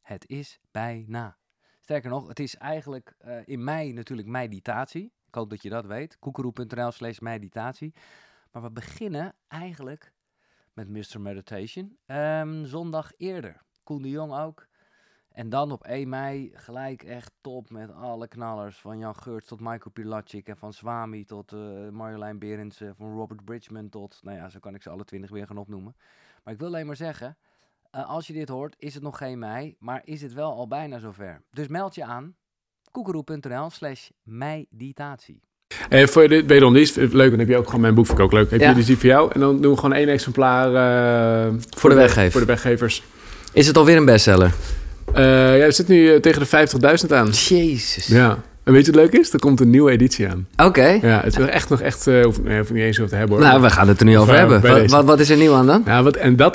Het is bijna. Sterker nog, het is eigenlijk in mei natuurlijk meditatie. Ik hoop dat je dat weet. Koekeroe.nl/meditatie. Maar we beginnen eigenlijk met Mr. Meditation. Zondag eerder. Koen de Jong ook. En dan op 1 mei gelijk echt top met alle knallers. Van Jan Geurts tot Michael Pilatschik. En van Swami tot Marjolein Berendsen. Van Robert Bridgman tot... Nou ja, zo kan ik ze alle 20 weer gaan opnoemen. Maar ik wil alleen maar zeggen... als je dit hoort, is het nog geen mei. Maar is het wel al bijna zover. Dus meld je aan. koekeroe.nl/meditatie. En voor dit wederom, die is leuk. Dan heb je ook gewoon mijn boek, vind ik ook leuk. Heb je die voor jou? En dan doen we gewoon 1 exemplaar voor de weggever. Voor de weggevers. Is het alweer een bestseller? Ja, het zit nu tegen de 50.000 aan. Jezus. Ja. En weet je wat leuk is? Er komt een nieuwe editie aan. Oké. Ja, het is hoef ik niet eens over te hebben, hoor. Nou, we gaan het er nu over hebben. Wat is er nieuw aan dan? Ja, en dat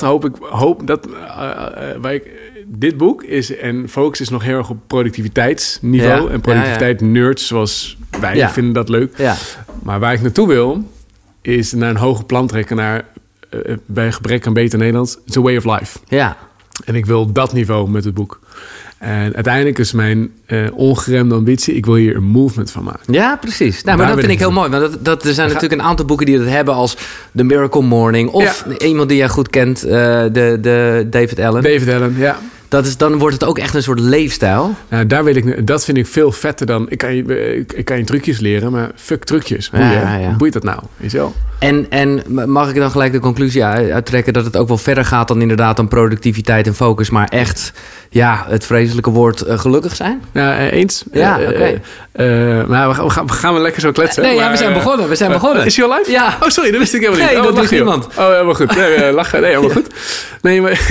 dit boek is, en focus is nog heel erg op productiviteitsniveau. Ja, en productiviteit nerds zoals wij vinden dat leuk. Ja. Maar waar ik naartoe wil, is naar een hoger plan trekken naar, bij gebrek aan beter Nederlands, it's a way of life. Ja. En ik wil dat niveau met het boek. En uiteindelijk is mijn ongeremde ambitie... ik wil hier een movement van maken. Ja, precies. Nou, maar dat vind ik heel mooi. Want er zijn natuurlijk een aantal boeken die dat hebben... als The Miracle Morning. Of iemand die jij goed kent, de David Allen. David Allen, ja. Dan wordt het ook echt een soort leefstijl. Nou, dat vind ik veel vetter dan... Ik kan je trucjes leren, maar fuck trucjes. Hoe boeit dat nou? Weet je wel? En mag ik dan gelijk de conclusie uittrekken... dat het ook wel verder gaat dan inderdaad dan productiviteit en focus... maar echt, het vreselijke woord gelukkig zijn? Ja, eens. Ja, oké. Maar we gaan lekker zo kletsen. Nee, we zijn begonnen. Is hij al live? Ja. Oh, sorry, dat wist ik helemaal niet. Nee, dat wist niemand. Oh, helemaal goed. Nee, lachen. Nee, helemaal goed. Nee, maar...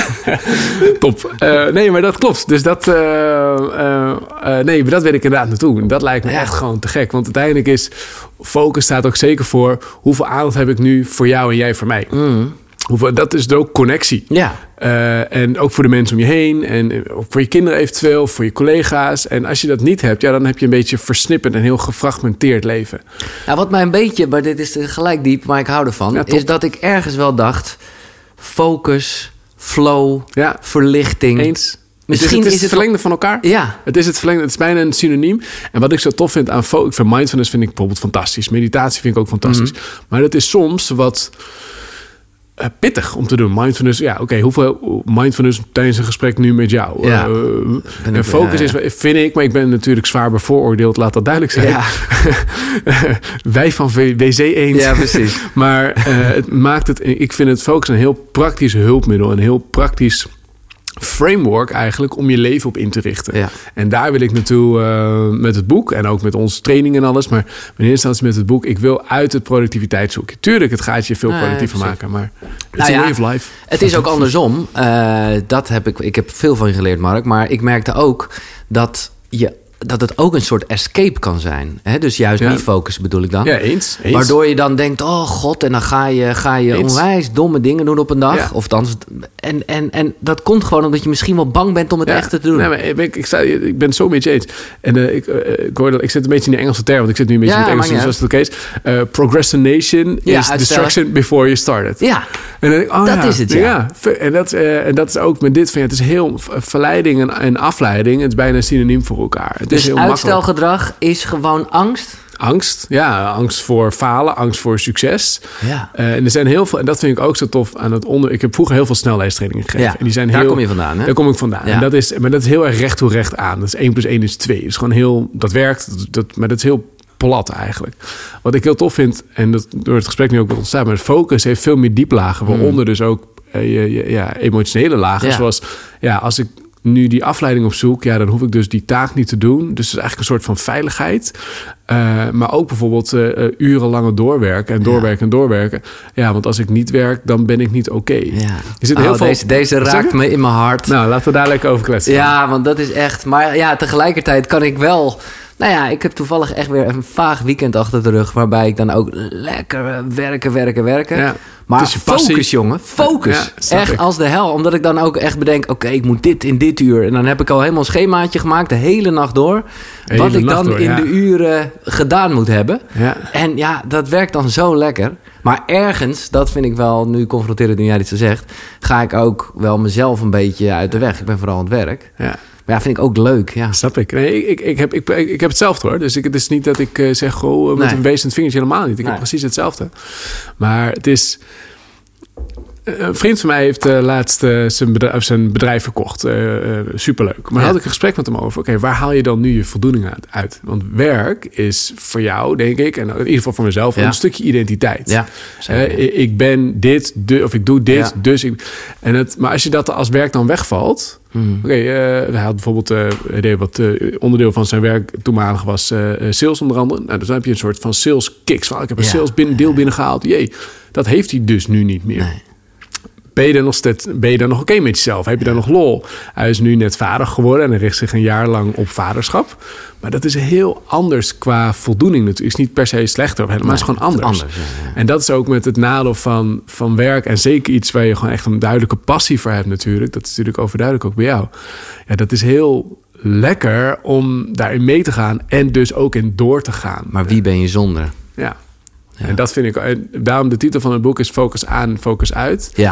Top. Nee, maar dat klopt. Dus dat... nee, maar dat weet ik inderdaad naartoe. Dat lijkt me echt gewoon te gek. Want uiteindelijk is... Focus staat ook zeker voor... hoeveel aandacht heb ik nu voor jou en jij voor mij? Mm. Dat is ook connectie. Ja. En ook voor de mensen om je heen. En voor je kinderen eventueel. Voor je collega's. En als je dat niet hebt... dan heb je een beetje versnipperd... en heel gefragmenteerd leven. Nou, wat mij een beetje... maar dit is gelijk diep, maar ik hou ervan... is dat ik ergens wel dacht... focus, flow, verlichting... Eens. Misschien het is het verlengde van elkaar. Ja. Het is het verlengde. Het is bijna een synoniem. En wat ik zo tof vind aan mindfulness vind ik bijvoorbeeld fantastisch. Meditatie vind ik ook fantastisch. Mm-hmm. Maar het is soms wat pittig om te doen. Mindfulness, hoeveel mindfulness tijdens een gesprek nu met jou? Ja. En focus is, vind ik, maar ik ben natuurlijk zwaar bevooroordeeld. Laat dat duidelijk zijn. Ja. Wij van WC Eend. Ja, precies. Maar het maakt het, ik vind het focus een heel praktisch hulpmiddel. Een heel praktisch framework eigenlijk om je leven op in te richten. Ja. En daar wil ik naartoe met het boek en ook met onze training en alles. Maar in eerste instantie met het boek, ik wil uit het productiviteitshoekje. Tuurlijk, het gaat je veel productiever maken, maar it's a way of life. Het is ook andersom. Ik heb veel van je geleerd, Mark. Maar ik merkte ook dat het ook een soort escape kan zijn. Hè? Dus juist niet focussen bedoel ik dan. Ja, eens. Waardoor je dan denkt, oh god, en dan ga je onwijs domme dingen doen op een dag. Ja. Of dan, en dat komt gewoon omdat je misschien wel bang bent om het echt te doen. Nee, maar ik ben het zo met je eens. En ik zit een beetje in de Engelse term, want ik zit nu een beetje in het Engels, zoals het ook is. Procrastination is distraction before you started. Ja, en dan denk ik, dat is het, En dat is ook met dit, het is heel verleiding en afleiding. Het is bijna een synoniem voor elkaar. Dus uitstelgedrag is gewoon angst? Angst voor falen, angst voor succes. Ja. En er zijn heel veel, en dat vind ik ook zo tof aan het ik heb vroeger heel veel snelheidstrainingen gegeven. Ja, en die zijn daar kom je vandaan, hè? Daar kom ik vandaan. Ja. En dat is heel erg recht toe recht aan. Dat is 1 + 1 is 2. Dat is gewoon heel, dat werkt, maar dat is heel plat eigenlijk. Wat ik heel tof vind, en dat door het gesprek nu ook met ontstaan, maar focus heeft veel meer dieplagen, waaronder dus ook emotionele lagen. Zoals, als ik nu die afleiding opzoek, dan hoef ik dus die taak niet te doen. Dus het is eigenlijk een soort van veiligheid. Maar ook bijvoorbeeld urenlange doorwerken en doorwerken. Ja, want als ik niet werk, dan ben ik niet oké. Ja. Deze raakt me in mijn hart. Nou, laten we daar lekker over kletsen. Ja, want dat is echt... Maar tegelijkertijd kan ik wel... ik heb toevallig echt weer een vaag weekend achter de rug, waarbij ik dan ook lekker werken. Ja. Maar focus, jongen. Focus. Ja, echt als de hel. Omdat ik dan ook echt bedenk, oké, ik moet dit in dit uur. En dan heb ik al helemaal een schemaatje gemaakt, de hele nacht door. Wat ik dan in de uren gedaan moet hebben. Ja. En dat werkt dan zo lekker. Maar ergens, dat vind ik wel, nu confronterend nu jij dit zo zegt, ga ik ook wel mezelf een beetje uit de weg. Ik ben vooral aan het werk. Ja. Maar ja, vind ik ook leuk. Ja. Snap ik. Nee, ik heb hetzelfde hoor. Dus het is niet dat ik zeg, met een wees en het vingertje, helemaal niet. Ik heb precies hetzelfde. Maar het is... Een vriend van mij heeft laatst zijn bedrijf verkocht. Superleuk. Maar had ik een gesprek met hem over. Oké, waar haal je dan nu je voldoening uit? Want werk is voor jou, denk ik, en in ieder geval voor mezelf, een stukje identiteit. Ja, ik ben dit, of ik doe dit, dus maar als je dat als werk dan wegvalt... hij had bijvoorbeeld onderdeel van zijn werk toenmalig was sales onder andere. Nou, dus dan heb je een soort van sales kicks. Ik heb een sales deel binnengehaald. Jee, dat heeft hij dus nu niet meer. Nee. Ben je dan nog oké met jezelf? Heb je dan nog lol? Hij is nu net vader geworden en hij richt zich een jaar lang op vaderschap. Maar dat is heel anders qua voldoening natuurlijk. Het is niet per se slechter of helemaal, het is gewoon anders. En dat is ook met het nadeel van werk. En zeker iets waar je gewoon echt een duidelijke passie voor hebt natuurlijk. Dat is natuurlijk overduidelijk ook bij jou. Ja, dat is heel lekker om daarin mee te gaan en dus ook in door te gaan. Maar wie ben je zonder? Ja. En dat vind ik... Daarom de titel van het boek is Focus aan, focus uit. Ja.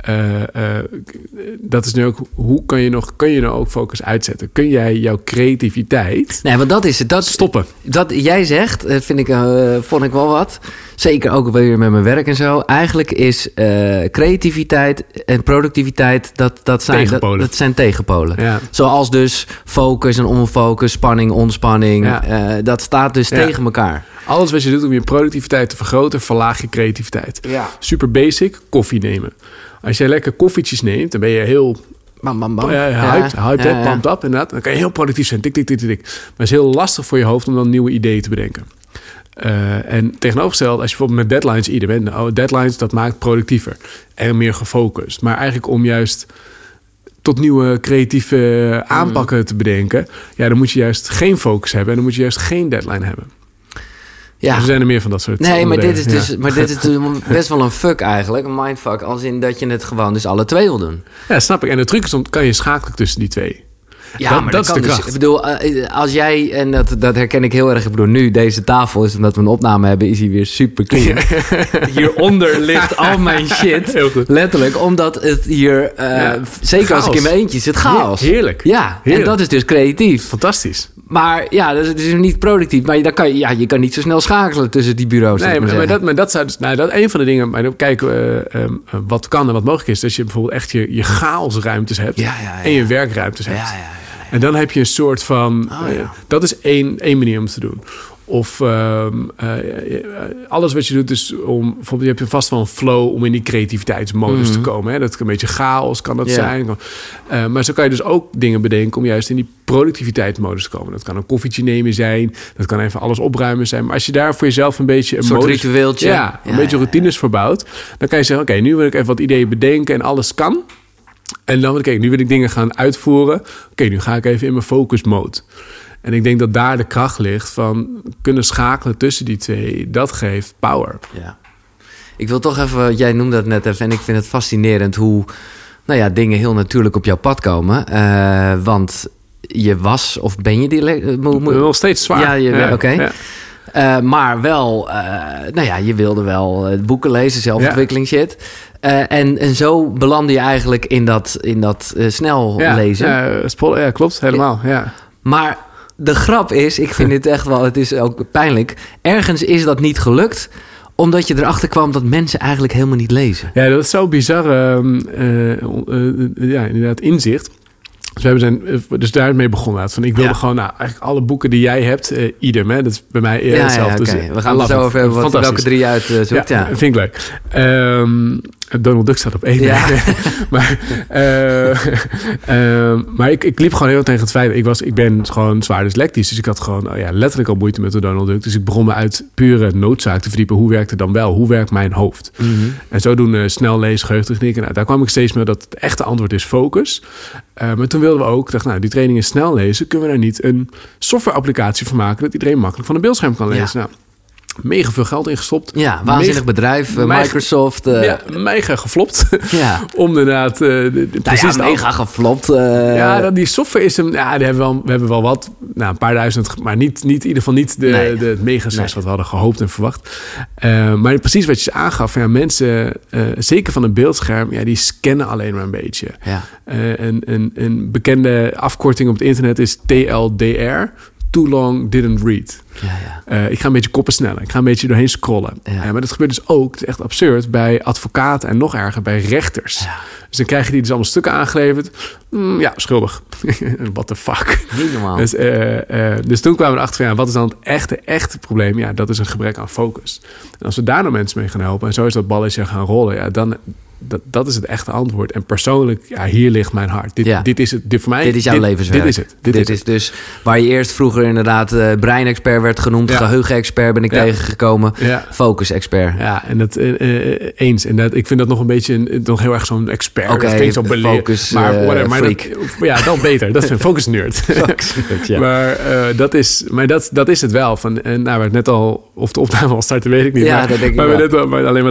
Dat is nu ook... Hoe kun je nou ook focus uitzetten? Kun jij jouw creativiteit... Nee, want dat is het. Dat stoppen. Dat jij zegt, vond ik wel wat. Zeker ook weer met mijn werk en zo. Eigenlijk is creativiteit en productiviteit... Dat zijn tegenpolen. Ja. Zoals dus focus en onfocus, spanning, ontspanning. Ja. Dat staat dus tegen elkaar. Alles wat je doet om je productiviteit te vergroten, verlaag je creativiteit. Ja. Super basic, koffie nemen. Als jij lekker koffietjes neemt, dan ben je heel... Hyped, pumped up, inderdaad. Dan kan je heel productief zijn, tik. Maar het is heel lastig voor je hoofd om dan nieuwe ideeën te bedenken. En tegenovergesteld, als je bijvoorbeeld met deadlines bent... deadlines, dat maakt productiever en meer gefocust. Maar eigenlijk om juist tot nieuwe creatieve aanpakken te bedenken... ja, dan moet je juist geen focus hebben... en dan moet je juist geen deadline hebben. Ja. Er zijn er meer van dat soort maar dit is dus best wel een fuck eigenlijk. Een mindfuck. Als in dat je het gewoon dus alle twee wil doen. Ja, snap ik. En de truc is, kan je schakelen tussen die twee. Ja, maar dat is de kracht. Dus, ik bedoel, als jij... En dat herken ik heel erg. Ik bedoel, nu deze tafel is... Omdat we een opname hebben... Is hij weer super clean. Hieronder ligt al mijn shit. Heel goed. Letterlijk. Omdat het hier... zeker chaos. Als ik in mijn eentje zit, chaos. Heerlijk. Ja, heerlijk. En dat is dus creatief. Fantastisch. Maar ja, dat is niet productief. Maar je kan niet zo snel schakelen tussen die bureaus. Nee, maar dat zou dus... dat een van de dingen... Maar dan kijken we wat kan en wat mogelijk is. Dat je bijvoorbeeld echt je chaosruimtes hebt. En je werkruimtes hebt. Ja. En dan heb je een soort van... dat is één manier om het te doen. Of alles wat je doet is om... Bijvoorbeeld, je hebt vast wel een flow om in die creativiteitsmodus te komen. Hè? Dat kan een beetje chaos kan dat zijn. Maar zo kan je dus ook dingen bedenken om juist in die productiviteitsmodus te komen. Dat kan een koffietje nemen zijn. Dat kan even alles opruimen zijn. Maar als je daar voor jezelf een beetje... Een soort ritueeltje. Een beetje routines verbouwt. Dan kan je zeggen, oké, nu wil ik even wat ideeën bedenken en alles kan. En dan nu wil ik dingen gaan uitvoeren. Oké, nu ga ik even in mijn focus mode. En ik denk dat daar de kracht ligt van kunnen schakelen tussen die twee. Dat geeft power. Ja. Ik wil toch even, jij noemde dat net even... en ik vind het fascinerend hoe dingen heel natuurlijk op jouw pad komen. Want je was, of ben je die... Nog steeds zwaar. Ja, oké. Ja. Maar wel, je wilde wel boeken lezen, zelfontwikkeling shit... En zo belandde je eigenlijk in dat snel lezen. Ja, klopt, helemaal. Ja. Maar de grap is, ik vind dit echt wel... Het is ook pijnlijk. Ergens is dat niet gelukt... omdat je erachter kwam dat mensen eigenlijk helemaal niet lezen. Ja, dat is zo bizar. Inderdaad, inzicht. Dus we zijn dus daarmee begonnen. Van, ik wilde gewoon eigenlijk alle boeken die jij hebt, idem. Hè? Dat is bij mij hetzelfde. Okay. Dus, we gaan het zo over hebben welke 3 uitzoekt. Ja, vind ik leuk. Donald Duck staat op 1. Ja. Maar ik liep gewoon heel tegen het feit... Ik ben gewoon zwaar dyslectisch. Dus ik had gewoon letterlijk al moeite met de Donald Duck. Dus ik begon me uit pure noodzaak te verdiepen. Hoe werkt het dan wel? Hoe werkt mijn hoofd? Mm-hmm. En zodoende snel lezen, geheugenstechnieken. Nou, daar kwam ik steeds meer dat het echte antwoord is focus. Maar toen wilden we ook... die training is snel lezen. Kunnen we daar niet een software applicatie van maken... dat iedereen makkelijk van een beeldscherm kan lezen? Ja. Nou, mega veel geld ingestopt. Ja, waanzinnig bedrijf, Microsoft. Mega geflopt. Ja. Om inderdaad... precies mega geflopt. Die software is hem... Ja, we hebben wel wat. Nou, een paar duizend. Maar niet in ieder geval niet de mega succes wat we hadden gehoopt en verwacht. Maar precies wat je aangaf. Ja, mensen, zeker van een beeldscherm... Ja, die scannen alleen maar een beetje. Ja. Een bekende afkorting op het internet is TLDR. Too long didn't read. Ja. Ik ga een beetje koppen snellen. Ik ga een beetje doorheen scrollen. Ja. Maar dat gebeurt dus ook, het is echt absurd... bij advocaten en nog erger bij rechters. Ja. Dus dan krijg je die dus allemaal stukken aangeleverd. Schuldig. What the fuck? Niet normaal. Dus toen kwamen we erachter van... wat is dan het echte probleem? Ja, dat is een gebrek aan focus. En als we daar nou mensen mee gaan helpen... en zo is dat balletje gaan rollen... Ja, dan... Dat is het echte antwoord. En persoonlijk, hier ligt mijn hart. Dit is het. Voor mij, dit is jouw levenswerk. Dit is het. Dit is dus waar je eerst vroeger inderdaad breinexpert werd genoemd. Geheugenexpert ben ik tegengekomen. Ja. Focus-expert. Ja, en dat eens. En ik vind dat nog een beetje nog heel erg zo'n expert. Oké, dat klinkt zo beleefd. Focus freak. Dat beter. Dat is een focus-nerd. Ja. Maar dat is het wel. Waar het net al... Of de opname al starten, weet ik niet. Ja, dat denk ik wel. Maar alleen maar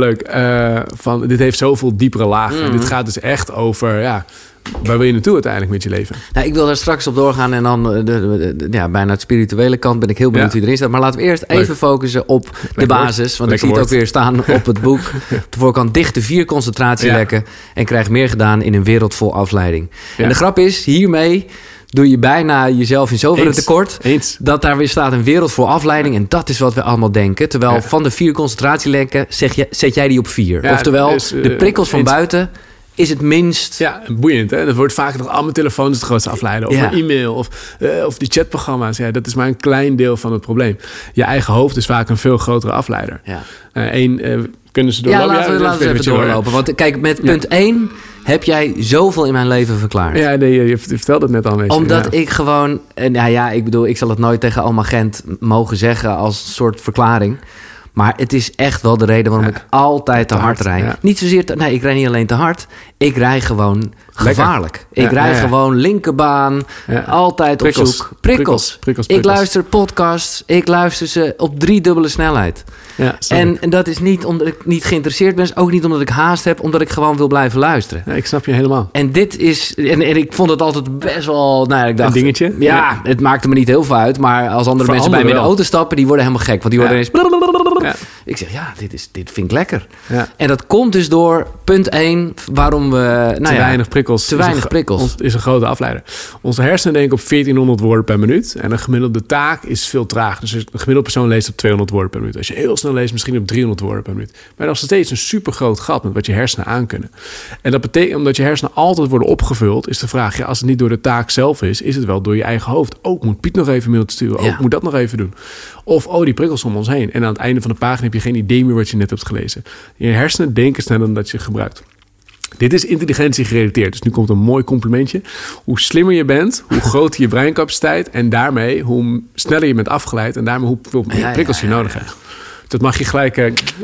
leuk. Dit heeft zoveel diepere lagen. Dit gaat dus echt over... waar wil je naartoe uiteindelijk met je leven? Nou, ik wil daar straks op doorgaan. En dan bijna het spirituele kant ben ik heel benieuwd wie erin staat. Maar laten we eerst even focussen op de basis. Want ik zie het ook weer staan op het boek. Op de voorkant: dicht de 4 concentratielekken en krijg meer gedaan in een wereld vol afleiding. Ja. En de grap is, hiermee doe je bijna jezelf in zoverre tekort... dat daar weer staat een wereld voor afleiding. En dat is wat we allemaal denken. Terwijl van de 4 concentratielekken zet jij die op 4. Ja, oftewel, dus, de prikkels van buiten is het minst... Ja, boeiend. Hè? Dat wordt vaak nog al mijn telefoon is het grootste afleiden. Of een e-mail of die chatprogramma's. Ja, dat is maar een klein deel van het probleem. Je eigen hoofd is vaak een veel grotere afleider. Ja. Kunnen ze doorlopen? Ja, laten we even doorlopen. Want kijk, met punt 1... heb jij zoveel in mijn leven verklaard. Ja, nee, je vertelde het net al een beetje. Omdat ik gewoon... ik bedoel, ik zal het nooit tegen Alma Gent mogen zeggen als soort verklaring. Maar het is echt wel de reden waarom ik altijd te hard rijd. Ja. Niet zozeer... ik rijd niet alleen te hard. Ik rij gewoon gevaarlijk. Ik rij gewoon linkerbaan. Ja. Altijd op zoek. Prikkels. Ik luister podcasts. Ik luister ze op 3-dubbele snelheid. Ja, en dat is niet omdat ik niet geïnteresseerd ben. Ook niet omdat ik haast heb. Omdat ik gewoon wil blijven luisteren. Ja, ik snap je helemaal. En dit is... En ik vond het altijd best wel... ik dacht, een dingetje? Ja, het maakte me niet heel veel uit. Maar als andere mensen bij me in de auto stappen... die worden helemaal gek. Want die worden ineens... Ja. Ik zeg, dit vind ik lekker. Ja. En dat komt dus door punt 1... waarom we... te weinig prikkels. Te weinig prikkels. Is een grote afleider. Onze hersenen denken op 1400 woorden per minuut. En een gemiddelde taak is veel traag. Dus een gemiddelde persoon leest op 200 woorden per minuut. Als je heel snel leest, misschien op 300 woorden per minuut. Maar dat is nog steeds een super groot gat met wat je hersenen aankunnen. En dat betekent, omdat je hersenen altijd worden opgevuld... is de vraag, als het niet door de taak zelf is het wel door je eigen hoofd. Moet Piet nog even mail te sturen? Moet dat nog even doen? Of, die prikkels om ons heen. En aan het einde van de pagina heb je geen idee meer wat je net hebt gelezen. Je hersenen denken sneller dan dat je gebruikt. Dit is intelligentie gerelateerd. Dus nu komt een mooi complimentje. Hoe slimmer je bent, hoe groter je breincapaciteit... en daarmee hoe sneller je bent afgeleid... en daarmee hoeveel meer prikkels je nodig hebt. Dat mag je gelijk...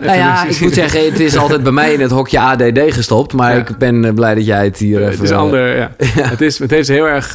ik moet zeggen, het is altijd bij mij in het hokje ADD gestopt. Maar ik ben blij dat jij het hier even... Het is ander, ja. Het heeft heel erg...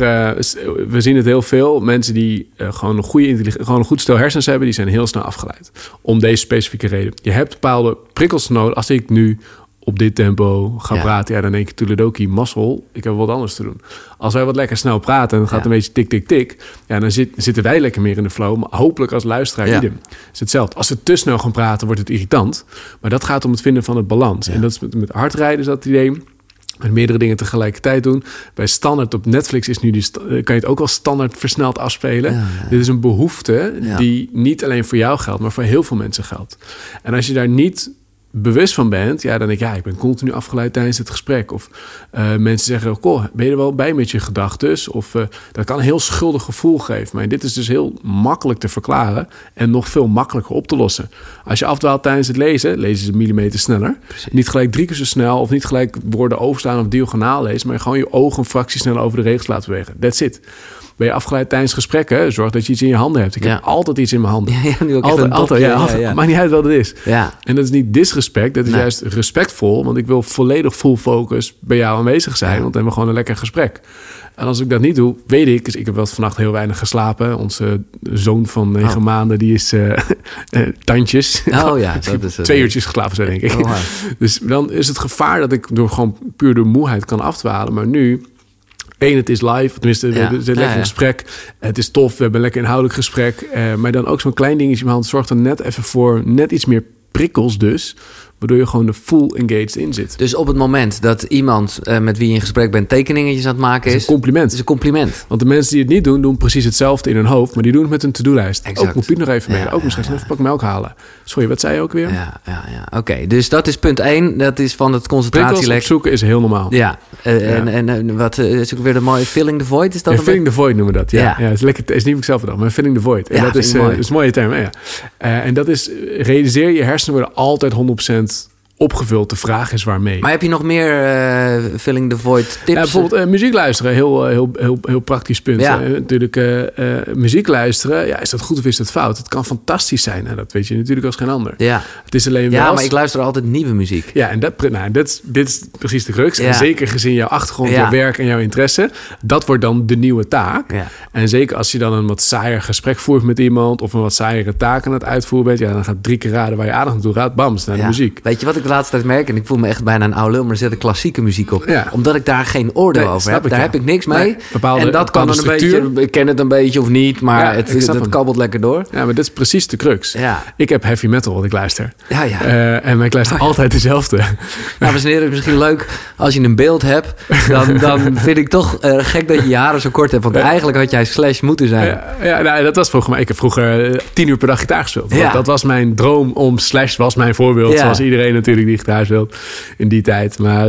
we zien het heel veel. Mensen die gewoon een goed stel hersens hebben... die zijn heel snel afgeleid. Om deze specifieke reden. Je hebt bepaalde prikkels nodig. Als ik nu op dit tempo ga praten... dan denk ik, toeledoki, mazzel, ik heb wat anders te doen. Als wij wat lekker snel praten en dan gaat het een beetje tik, tik, tik... dan zitten wij lekker meer in de flow. Maar hopelijk als luisteraar idem. Is hetzelfde. Als we te snel gaan praten, wordt het irritant. Maar dat gaat om het vinden van het balans. Ja. En dat is met hardrijden is dat het idee... met meerdere dingen tegelijkertijd doen. Bij standaard op Netflix is nu kan je het ook al standaard versneld afspelen. Ja. Dit is een behoefte die niet alleen voor jou geldt... maar voor heel veel mensen geldt. En als je daar niet bewust van bent... dan denk ik, ik ben continu afgeleid tijdens het gesprek. Of mensen zeggen, ben je er wel bij met je gedachtes? Of dat kan een heel schuldig gevoel geven. Maar dit is dus heel makkelijk te verklaren... en nog veel makkelijker op te lossen. Als je afdwaalt tijdens het lezen ze millimeter sneller. Precies. Niet gelijk 3 keer zo snel... of niet gelijk woorden overslaan of diagonaal lezen... maar gewoon je ogen een fractie sneller over de regels laten bewegen. That's it. Ben je afgeleid tijdens gesprekken? Zorg dat je iets in je handen hebt. Ik heb altijd iets in mijn handen. Nu ook altijd. Maakt niet uit wat het is. Ja. En dat is niet disrespect, dat is juist respectvol. Want ik wil volledig full focus bij jou aanwezig zijn. Want dan hebben we gewoon een lekker gesprek. En als ik dat niet doe, weet ik... Dus ik heb wel vannacht heel weinig geslapen. Onze zoon van 9 maanden, die is tandjes. Oh ja, dat is 2 uurtjes geslapen, zo denk ik. Oh, dus dan is het gevaar dat ik gewoon puur door moeheid kan afdwalen. Maar nu... het is live, tenminste, het is een lekker gesprek. Het is tof, we hebben een lekker inhoudelijk gesprek. Maar dan ook zo'n klein dingetje in mijn hand zorgt er net even voor net iets meer prikkels dus... waardoor je gewoon er full engaged in zit. Dus op het moment dat iemand met wie je in gesprek bent... tekeningetjes aan het maken is... een compliment. Is een compliment. Want de mensen die het niet doen, doen precies hetzelfde in hun hoofd... maar die doen het met een to-do-lijst. Exact. Ook moet Piet nog even mee. Ook misschien even pak melk halen. Sorry, wat zei je ook weer? Ja. Oké, dus dat is punt 1. Dat is van het concentratielek. Prikkels opzoeken is heel normaal. Ja. En wat is ook weer de mooie filling the void? Is dat filling the void noemen we dat. Ja, het is lekker. Het is niet ik zelf bedacht, maar filling the void. En dat is een mooie term. Ja. En dat is, realiseer je hersenen worden altijd 100% opgevuld. De vraag is waarmee. Maar heb je nog meer filling the void tips? Ja, bijvoorbeeld muziek luisteren. Heel praktisch punt. Ja. Natuurlijk muziek luisteren. Ja, is dat goed of is dat fout? Het kan fantastisch zijn. Nou, dat weet je natuurlijk als geen ander. Ja. Het is alleen wel... Ja, maar ik luister altijd nieuwe muziek. Ja, en dit is precies de crux. Ja. En zeker gezien jouw achtergrond, jouw werk en jouw interesse. Dat wordt dan de nieuwe taak. Ja. En zeker als je dan een wat saaier gesprek voert met iemand... of een wat saaiere taak aan het uitvoeren bent... ja, dan gaat 3 keer raden waar je aandacht naartoe gaat. Bam, naar de muziek. Weet je wat ik de laatste tijd merk? En ik voel me echt bijna een oude lul, maar er zit een klassieke muziek op. Ja. Omdat ik daar geen oordeel over heb. Daar heb ik niks mee. En dat kan dan een beetje... Ik ken het een beetje of niet, maar het kabbelt lekker door. Ja, maar dit is precies de crux. Ja. Ik heb heavy metal wat ik luister. Ja. En ik luister altijd dezelfde. Dames en heren, het is misschien leuk als je een beeld hebt. Dan vind ik toch gek dat je je haren zo kort hebt. Want eigenlijk had jij Slash moeten zijn. Ja, dat was vroeger. Maar ik heb vroeger 10 uur per dag gitaar gespeeld. Ja. Dat was mijn droom om Slash was mijn voorbeeld. Ja. Zoals iedereen natuurlijk die gitaar speelt in die tijd. Maar,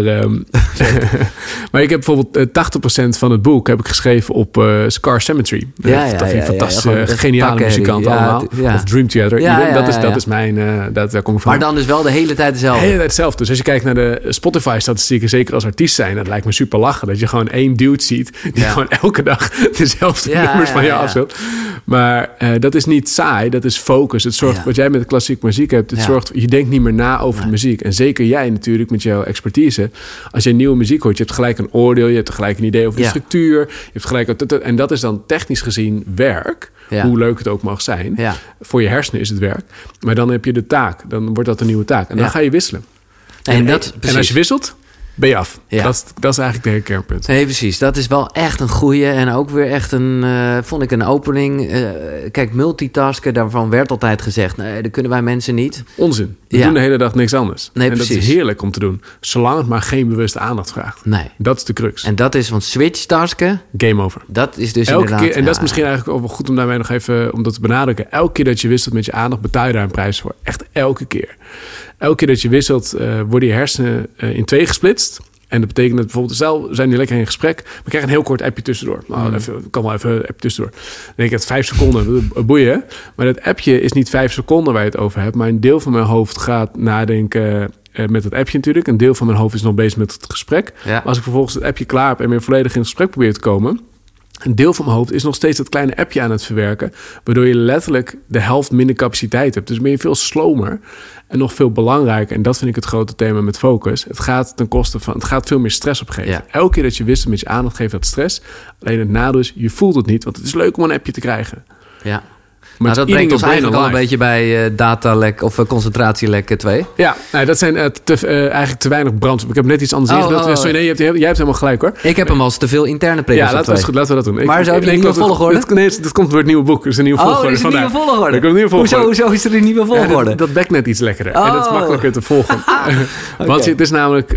maar ik heb bijvoorbeeld 80% van het boek heb ik geschreven op Scar Cemetery. Dat vind ik fantastisch. Geniale muzikanten allemaal. Of Dream Theater. Dat is mijn... daar kom ik van. Maar dan dus wel de hele tijd hetzelfde. De hele tijd hetzelfde. Dus als je kijkt naar de Spotify-statistieken, zeker als artiest zijn, dat lijkt me super lachen. Dat je gewoon 1 dude ziet die gewoon elke dag dezelfde nummers van jou afspeelt. Maar dat is niet saai, dat is focus. Het zorgt, wat jij met de klassieke muziek hebt, het zorgt, je denkt niet meer na over de muziek. En zeker jij natuurlijk met jouw expertise. Als je nieuwe muziek hoort, je hebt gelijk een oordeel, je hebt gelijk een idee over de structuur. Je hebt gelijk, en dat is dan technisch gezien werk. Ja. Hoe leuk het ook mag zijn. Ja. Voor je hersenen is het werk. Maar dan heb je de taak. Dan wordt dat een nieuwe taak. En dan ga je wisselen. En als je wisselt, ben je af. Ja. Dat is eigenlijk de hele kernpunt. Nee, precies. Dat is wel echt een goeie. En ook weer echt vond ik een opening. Kijk, multitasken, daarvan werd altijd gezegd, nee, dat kunnen wij mensen niet. Onzin. We doen de hele dag niks anders. Nee, en precies. Dat is heerlijk om te doen. Zolang het maar geen bewuste aandacht vraagt. Nee. Dat is de crux. En dat is van switchtasken. Game over. Dat is dus elke inderdaad... keer, en dat is misschien eigenlijk ook wel goed om daarmee nog even om dat te benadrukken. Elke keer dat je wisselt met je aandacht, betaal je daar een prijs voor. Echt elke keer. Elke keer dat je wisselt, worden je hersenen in 2 gesplitst. En dat betekent dat bijvoorbeeld, stel, we zijn nu lekker in gesprek. We krijgen een heel kort appje tussendoor. Kan wel even een appje tussendoor. Dan denk ik, het 5 seconden, boeien. Maar dat appje is niet 5 seconden waar je het over hebt. Maar een deel van mijn hoofd gaat nadenken met het appje natuurlijk. Een deel van mijn hoofd is nog bezig met het gesprek. Ja. Maar als ik vervolgens het appje klaar heb en weer volledig in het gesprek probeer te komen, een deel van mijn hoofd is nog steeds dat kleine appje aan het verwerken, waardoor je letterlijk de helft minder capaciteit hebt. Dus ben je veel slomer en nog veel belangrijker. En dat vind ik het grote thema met focus. Het gaat ten koste van, het gaat veel meer stress opgeven. Ja. Elke keer dat je wisselt met je aandacht, geeft dat stress. Alleen het nadeel is, je voelt het niet, want het is leuk om een appje te krijgen. Ja. Maar dat brengt ons eigenlijk al een beetje bij datalek of concentratielek 2. Ja, dat zijn eigenlijk te weinig brandstof. Ik heb net iets anders ingedeeld. Sorry, nee, jij hebt helemaal gelijk hoor. Ik heb hem als te veel interne prikkels. Ja, laten we dat doen. Maar zou je een nieuwe volgorde? Dat komt door het nieuwe boek. Dus een nieuwe volgorde. Is er een nieuwe volgorde? Hoezo is er een nieuwe volgorde? Ja, dat bekt net iets lekkerder. En dat is makkelijker te volgen. Okay. Want het is namelijk,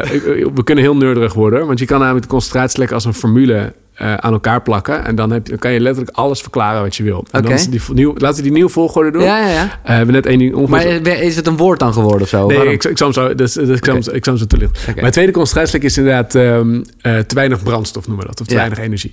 we kunnen heel nerdig worden. Want je kan namelijk de concentratielek als een formule aan elkaar plakken. En dan kan je letterlijk alles verklaren wat je wil. En dan laten we die nieuwe volgorde doen. Ja. We hebben net 1 ding Maar is het een woord dan geworden of zo? Nee, ik zal hem zo toelichten. Okay. Mijn tweede concentratielek is inderdaad te weinig brandstof noemen we dat. Of te weinig energie.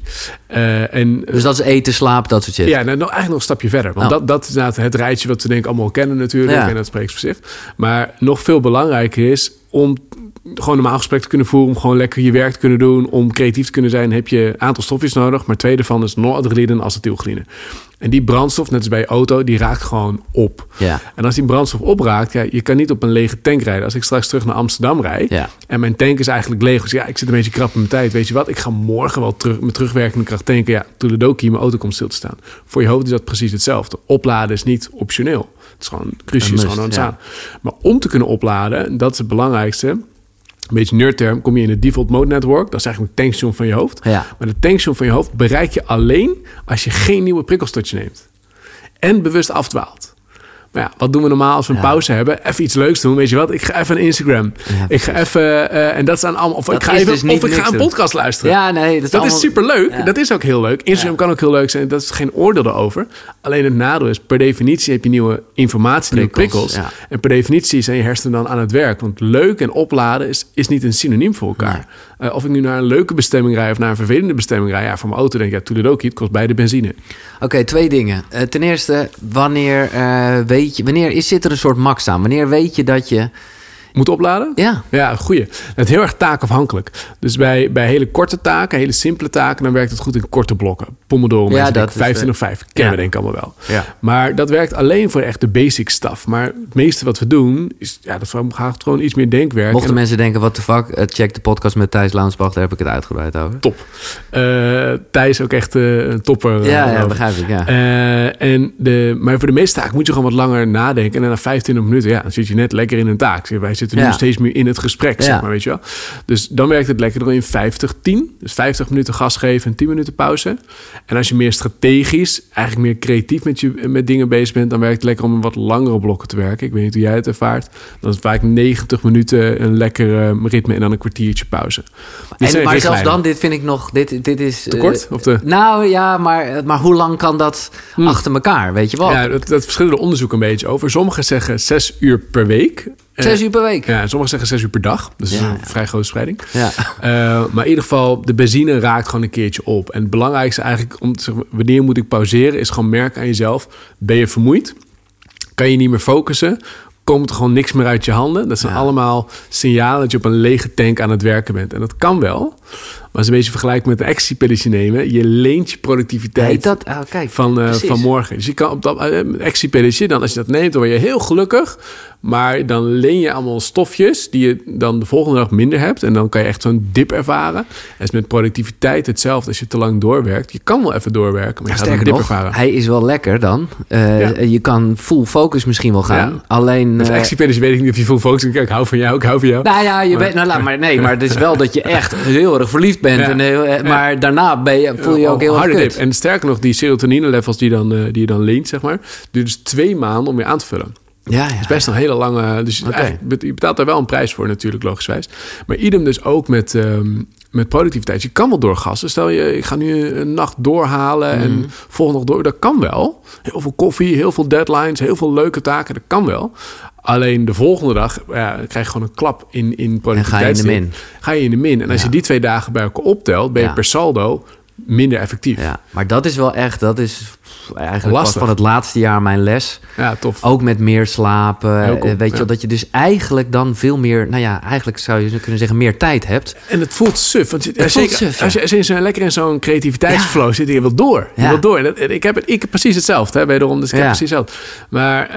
Dus dat is eten, slaap, dat soort shit? Ja, eigenlijk nog een stapje verder. Want dat is inderdaad het rijtje wat we denk ik allemaal kennen natuurlijk. Ja. En dat spreekt voor zich. Maar nog veel belangrijker is om gewoon normaal gesprek te kunnen voeren, om gewoon lekker je werk te kunnen doen, om creatief te kunnen zijn, heb je een aantal stofjes nodig. Maar 2 daarvan is noradrenaline en acetylcholine. En die brandstof, net als bij je auto, die raakt gewoon op. Ja. En als die brandstof opraakt, je kan niet op een lege tank rijden. Als ik straks terug naar Amsterdam rijd en mijn tank is eigenlijk leeg, dus ik zit een beetje krap in mijn tijd. Weet je wat? Ik ga morgen wel met terugwerkende kracht tanken. Ja, toedeledokie, mijn auto komt stil te staan. Voor je hoofd is dat precies hetzelfde. Opladen is niet optioneel. Het is gewoon cruciaal, is gewoon ontstaan. Maar om te kunnen opladen, dat is het belangrijkste. Een beetje nerdterm, kom je in het default mode network. Dat is eigenlijk het tankstation van je hoofd. Ja. Maar de tankstation van je hoofd bereik je alleen als je geen nieuwe prikkels tot je neemt. En bewust afdwaalt. Maar ja, wat doen we normaal als we een pauze hebben? Even iets leuks doen, weet je wat? Ik ga even een Instagram. Ja, ik ga even... en dat zijn allemaal... Of ik ga een podcast luisteren. Ja, nee, dat is superleuk. Ja. Dat is ook heel leuk. Instagram kan ook heel leuk zijn. Dat is geen oordeel erover. Alleen het nadeel is, per definitie heb je nieuwe informatie, nieuwe prikkels. Ja. En per definitie zijn je hersenen dan aan het werk. Want leuk en opladen is niet een synoniem voor elkaar. Nee. Of ik nu naar een leuke bestemming rij of naar een vervelende bestemming rij. Ja, voor mijn auto denk ik, toedeledokie, het kost beide benzine. Oké, 2 dingen. Ten eerste, wanneer zit er een soort max aan? Wanneer weet je dat je... Moet opladen? Ja, goeie. Het is heel erg taakafhankelijk. Dus bij hele korte taken, hele simpele taken, dan werkt het goed in korte blokken. Pomodoro, 15-5, kennen we denk ik allemaal wel. Ja. Maar dat werkt alleen voor echt de basic stuff. Maar het meeste wat we doen, is dat gaat gewoon iets meer denkwerk. Mochten mensen denken, what the fuck, check de podcast met Thijs Launsbach, daar heb ik het uitgebreid over. Top. Thijs ook echt een topper. Ja, begrijp ik, ja. Maar voor de meeste taken moet je gewoon wat langer nadenken. En na 25 minuten, dan zit je net lekker in een taak. Wij zitten nu steeds meer in het gesprek, zeg maar, weet je wel. Dus dan werkt het lekker door in 50-10. Dus 50 minuten gas geven en 10 minuten pauze. En als je meer strategisch, eigenlijk meer creatief met dingen bezig bent, dan werkt het lekker om in wat langere blokken te werken. Ik weet niet hoe jij het ervaart. Dan is het vaak 90 minuten een lekker ritme en dan een kwartiertje pauze. Maar zelfs dan, dit vind ik nog... Dit is... Te kort? Nou ja, maar hoe lang kan dat achter elkaar, weet je wel? Ja, dat verschillen de onderzoeken een beetje over. Sommigen zeggen 6 uur per week. 6 uur per week? Ja, sommigen zeggen 6 uur per dag. Dus dat is een vrij grote spreiding. Ja. Maar in ieder geval, de benzine raakt gewoon een keertje op. En het belangrijkste eigenlijk, om te zeggen, wanneer moet ik pauzeren, is gewoon merken aan jezelf. Ben je vermoeid? Kan je niet meer focussen? Komt er gewoon niks meer uit je handen? Dat zijn allemaal signalen dat je op een lege tank aan het werken bent. En dat kan wel. Maar als een beetje vergelijken met een actiepilletje nemen, je leent je productiviteit van morgen. Dus je kan op dat actiepilletje, dan als je dat neemt, dan word je heel gelukkig. Maar dan leen je allemaal stofjes die je dan de volgende dag minder hebt. En dan kan je echt zo'n dip ervaren. En is met productiviteit hetzelfde als je te lang doorwerkt. Je kan wel even doorwerken, maar je gaat een dip ervaren. Hij is wel lekker dan. Je kan full focus misschien wel gaan. Ja. Alleen... Dus actiepilletje weet ik niet of je full focus kan. Kijk, ik hou van jou, ik hou van jou. Nou ja, maar het is wel dat je echt heel erg verliefd bent. Ja. Maar daarna voel je ook heel erg kut. En sterker nog, die serotonine levels die je dan leent, zeg maar, duurt dus 2 maanden om weer aan te vullen. Ja. Dat is best een hele lange... Dus je betaalt daar wel een prijs voor natuurlijk, logischwijs. Maar idem dus ook met productiviteit. Je kan wel doorgassen. Stel ik ga nu een nacht doorhalen en volgende dag door. Dat kan wel. Heel veel koffie, heel veel deadlines, heel veel leuke taken. Dat kan wel. Alleen de volgende dag krijg je gewoon een klap in productiviteit. En ga je in de min. En als je die 2 dagen bij elkaar optelt, ben je per saldo minder effectief. Ja, maar dat is wel echt, eigenlijk pas van het laatste jaar mijn les. Ja, tof. Ook met meer slapen. Cool, weet je wel, dat je dus eigenlijk dan veel meer, eigenlijk zou je kunnen zeggen, meer tijd hebt. En het voelt suf. Want als je lekker in zo'n creativiteitsflow zit, je wil door. Je wil door. En ik heb precies hetzelfde, wederom. Dus ik heb precies hetzelfde. Maar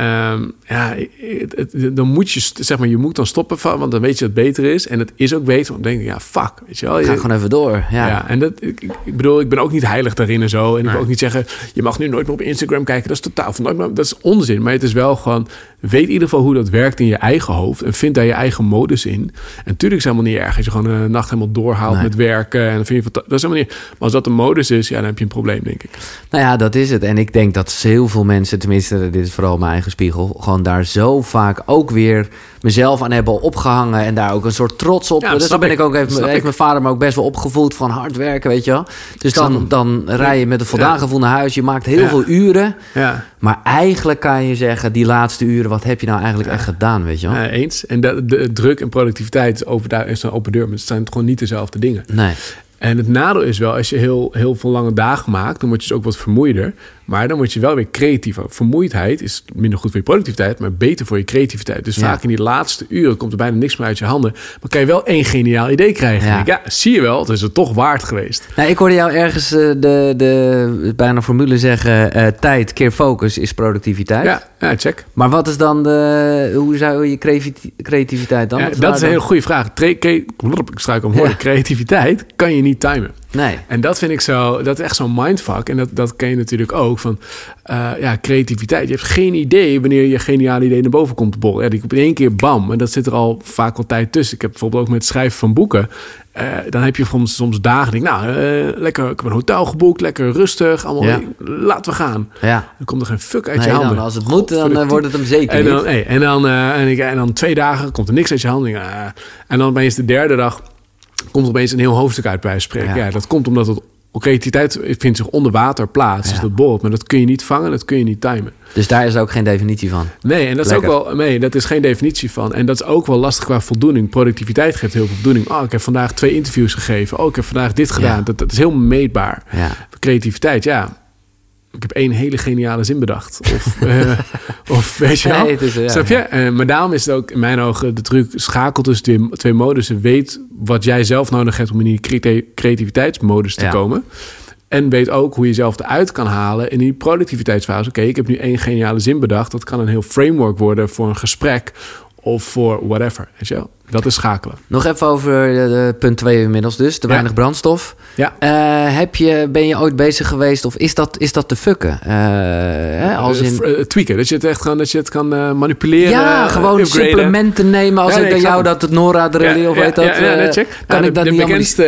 dan moet je, zeg maar, je moet dan stoppen van, want dan weet je dat het beter is. En het is ook beter. Want dan denk ik, fuck. Weet je wel. Ga gewoon even door. Ja, en dat, ik bedoel, ik ben ook niet heilig daarin en zo. En ik wil ook niet zeggen, je mag nu nooit meer op Instagram kijken. Dat is totaal van nooit meer. Dat is onzin. Maar het is wel gewoon, weet in ieder geval hoe dat werkt in je eigen hoofd. En vind daar je eigen modus in. En natuurlijk is het helemaal niet erg als je gewoon een nacht helemaal doorhaalt met werken. En dan vind je dat is helemaal niet. Maar als dat de modus is, dan heb je een probleem, denk ik. Nou ja, dat is het. En ik denk dat heel veel mensen, tenminste, dit is vooral mijn eigen spiegel, gewoon daar zo vaak ook weer mezelf aan hebben opgehangen en daar ook een soort trots op. Dus dan ben ik ook heeft mijn vader me ook best wel opgevoed van hard werken, weet je wel. Dus dan rij je met een voldaan gevoel naar huis. Je maakt heel veel uren. Ja. Maar eigenlijk kan je zeggen, die laatste uren, wat heb je nou eigenlijk echt gedaan, weet je wel? Eens. En de druk en productiviteit is een open deur. Maar het zijn gewoon niet dezelfde dingen. Nee. En het nadeel is wel, als je heel veel lange dagen maakt, dan word je dus ook wat vermoeider. Maar dan word je wel weer creatiever. Vermoeidheid is minder goed voor je productiviteit, maar beter voor je creativiteit. Dus vaak in die laatste uren komt er bijna niks meer uit je handen. Maar kan je wel één geniaal idee krijgen. Ja, zie je wel, het is het toch waard geweest. Nou, ik hoorde jou ergens de bijna formule zeggen, tijd keer focus is productiviteit. Ja, check. Maar wat is dan hoe zou je creativiteit dan? Ja, dat is een hele goede vraag. Ik struik om woorden. Creativiteit kan je niet timen. Nee. En dat vind ik zo, dat is echt zo'n mindfuck. En dat ken je natuurlijk ook van, creativiteit. Je hebt geen idee wanneer je geniale idee naar boven komt te borrelen. Ja, die komt in één keer bam. En dat zit er al vaak wel tijd tussen. Ik heb bijvoorbeeld ook met het schrijven van boeken. Dan heb je soms dagen, denk lekker, ik heb een hotel geboekt, lekker rustig, allemaal, laten we gaan. Ja. Dan komt er geen fuck uit je handen. Dan, als het moet, dan wordt het hem zeker niet. En dan 2 dagen komt er niks uit je handen. En dan opeens de derde dag komt er opeens een heel hoofdstuk uit bij spreken. Ja, dat komt omdat creativiteit vindt zich onder water plaats. Ja. Dus dat borrelt. Maar dat kun je niet vangen, dat kun je niet timen. Dus daar is ook geen definitie van? Nee, en dat is ook wel, dat is geen definitie van. En dat is ook wel lastig qua voldoening. Productiviteit geeft heel veel voldoening. Ik heb vandaag 2 interviews gegeven. Ik heb vandaag dit gedaan. Dat is heel meetbaar. Ja. Creativiteit, ik heb 1 hele geniale zin bedacht. Of weet je wel? Nee, snap je? Maar daarom is het ook in mijn ogen de truc schakel tussen 2 modussen. Weet wat jij zelf nodig hebt om in die creativiteitsmodus te komen. En weet ook hoe je jezelf eruit kan halen in die productiviteitsfase. Oké, ik heb nu 1 geniale zin bedacht. Dat kan een heel framework worden voor een gesprek of voor whatever. Weet je wel? Dat is schakelen. Nog even over punt 2 inmiddels dus. Te weinig brandstof. Ja. Ben je ooit bezig geweest of is dat te fucken? Tweaken. Dat je het echt dat je het kan manipuleren. Ja, gewoon upgraden. Supplementen nemen. Als ik bij jou dat het Noradrenaline of weet dat. Check. Kan ik dat niet? De bekendste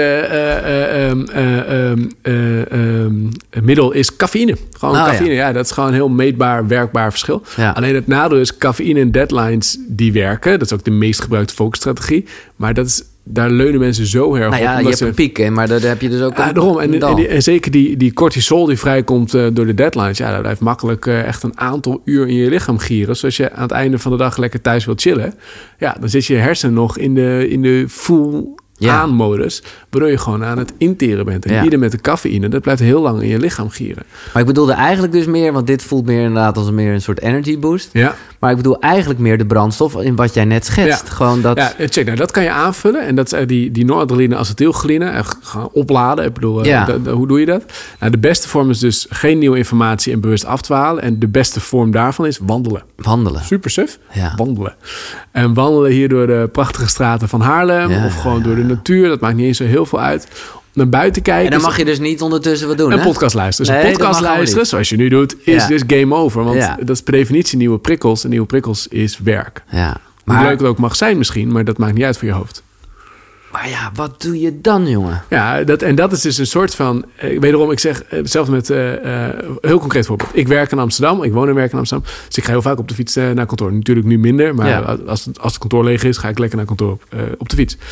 middel is cafeïne. Gewoon cafeïne. Ja, dat is gewoon een heel meetbaar, werkbaar verschil. Ja. Alleen het nadeel is cafeïne en deadlines die werken. Dat is ook de meest gebruikte focusstrategie. Maar daar leunen mensen zo erg op. Je hebt een piek, maar daar heb je dus ook een daarom. En zeker die cortisol die vrijkomt door de deadlines. Ja, dat blijft makkelijk echt een aantal uur in je lichaam gieren. Zoals je aan het einde van de dag lekker thuis wilt chillen. Ja, dan zit je hersenen nog in de full aanmodus, waardoor je gewoon aan het interen bent. En ieder met de cafeïne, dat blijft heel lang in je lichaam gieren. Maar ik bedoelde eigenlijk dus meer, want dit voelt meer inderdaad als meer een soort energy boost. Ja. Maar ik bedoel eigenlijk meer de brandstof in wat jij net schetst. Ja. Gewoon dat... Ja, check. Nou, dat kan je aanvullen. En dat is die noradrenaline, acetylcholine. Gaan opladen. Ik bedoel, hoe doe je dat? Nou, de beste vorm is dus geen nieuwe informatie en bewust af te halen. En de beste vorm daarvan is wandelen. Super suf. Ja. Wandelen. En wandelen hier door de prachtige straten van Haarlem. Of gewoon door de natuur. Dat maakt niet eens zo heel veel uit. Naar buiten kijken. En dan mag je dus niet ondertussen wat doen, een podcast luisteren. Dus een podcast luisteren, zoals je nu doet, is dus game over. Want dat is per definitie nieuwe prikkels. En nieuwe prikkels is werk. Ja. Hoe leuk het ook mag zijn misschien, maar dat maakt niet uit voor je hoofd. Maar wat doe je dan, jongen? Ja, dat is dus een soort van... wederom, ik zeg hetzelfde met... heel concreet voorbeeld. Ik werk in Amsterdam. Ik woon en werk in Amsterdam. Dus ik ga heel vaak op de fiets naar kantoor. Natuurlijk nu minder. Maar als het kantoor leeg is, ga ik lekker naar kantoor op de fiets.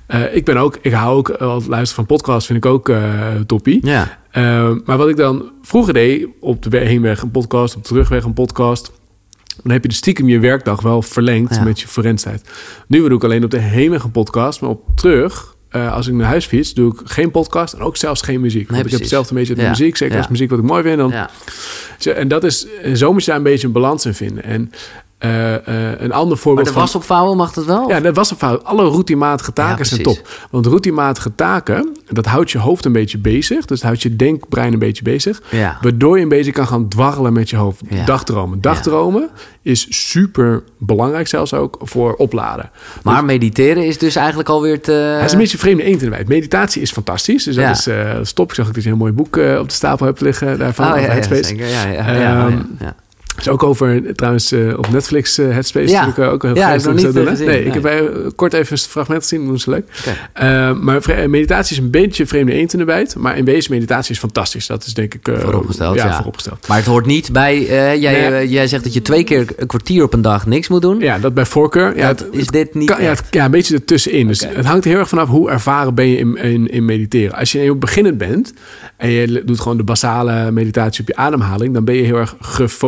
Ik hou ook... het luisteren van podcasts vind ik ook toppie. Ja. Maar wat ik dan vroeger deed... op de heenweg een podcast, op de terugweg een podcast... dan heb je dus stiekem je werkdag wel verlengd met je forenstijd. Nu doe ik alleen op de heenweg een podcast, maar op terug, als ik naar huis fiets, doe ik geen podcast en ook zelfs geen muziek. Want ik heb zelf een beetje met muziek, zeker als muziek wat ik mooi vind. Dan... Ja. En dat is, zo moet je daar een beetje een balans in vinden. En een ander voorbeeld. Maar de wasopvouwen mag dat wel? Ja, de wasopvouwen. Alle routinematige taken zijn top. Want routinematige taken, dat houdt je hoofd een beetje bezig. Dus dat houdt je denkbrein een beetje bezig. Ja. Waardoor je een beetje kan gaan dwarrelen met je hoofd. Ja. Dagdromen. Dagdromen is super belangrijk zelfs ook voor opladen. Maar dus, mediteren is dus eigenlijk alweer te... Het is een beetje vreemde eend in de bijt. Meditatie is fantastisch. Dus dat is stop. Ik zag dat je een heel mooi boek op de stapel hebt liggen daarvan. Headspace. Is ook over, trouwens, op Netflix Headspace. Heb ik ook heel ik nog niet gezien. Nee, ik heb kort even een fragment gezien. Dat is leuk. Okay. Maar meditatie is een beetje vreemde eend in de bijt. Maar in wezen, meditatie is fantastisch. Dat is denk ik... vooropgesteld. Maar het hoort niet bij... jij zegt dat je 2 keer een kwartier op een dag niks moet doen. Ja, dat bij voorkeur. Is dit niet een beetje ertussenin. Dus het hangt heel erg vanaf hoe ervaren ben je in mediteren. Als je heel beginnend bent... en je doet gewoon de basale meditatie op je ademhaling... dan ben je heel erg gefocust.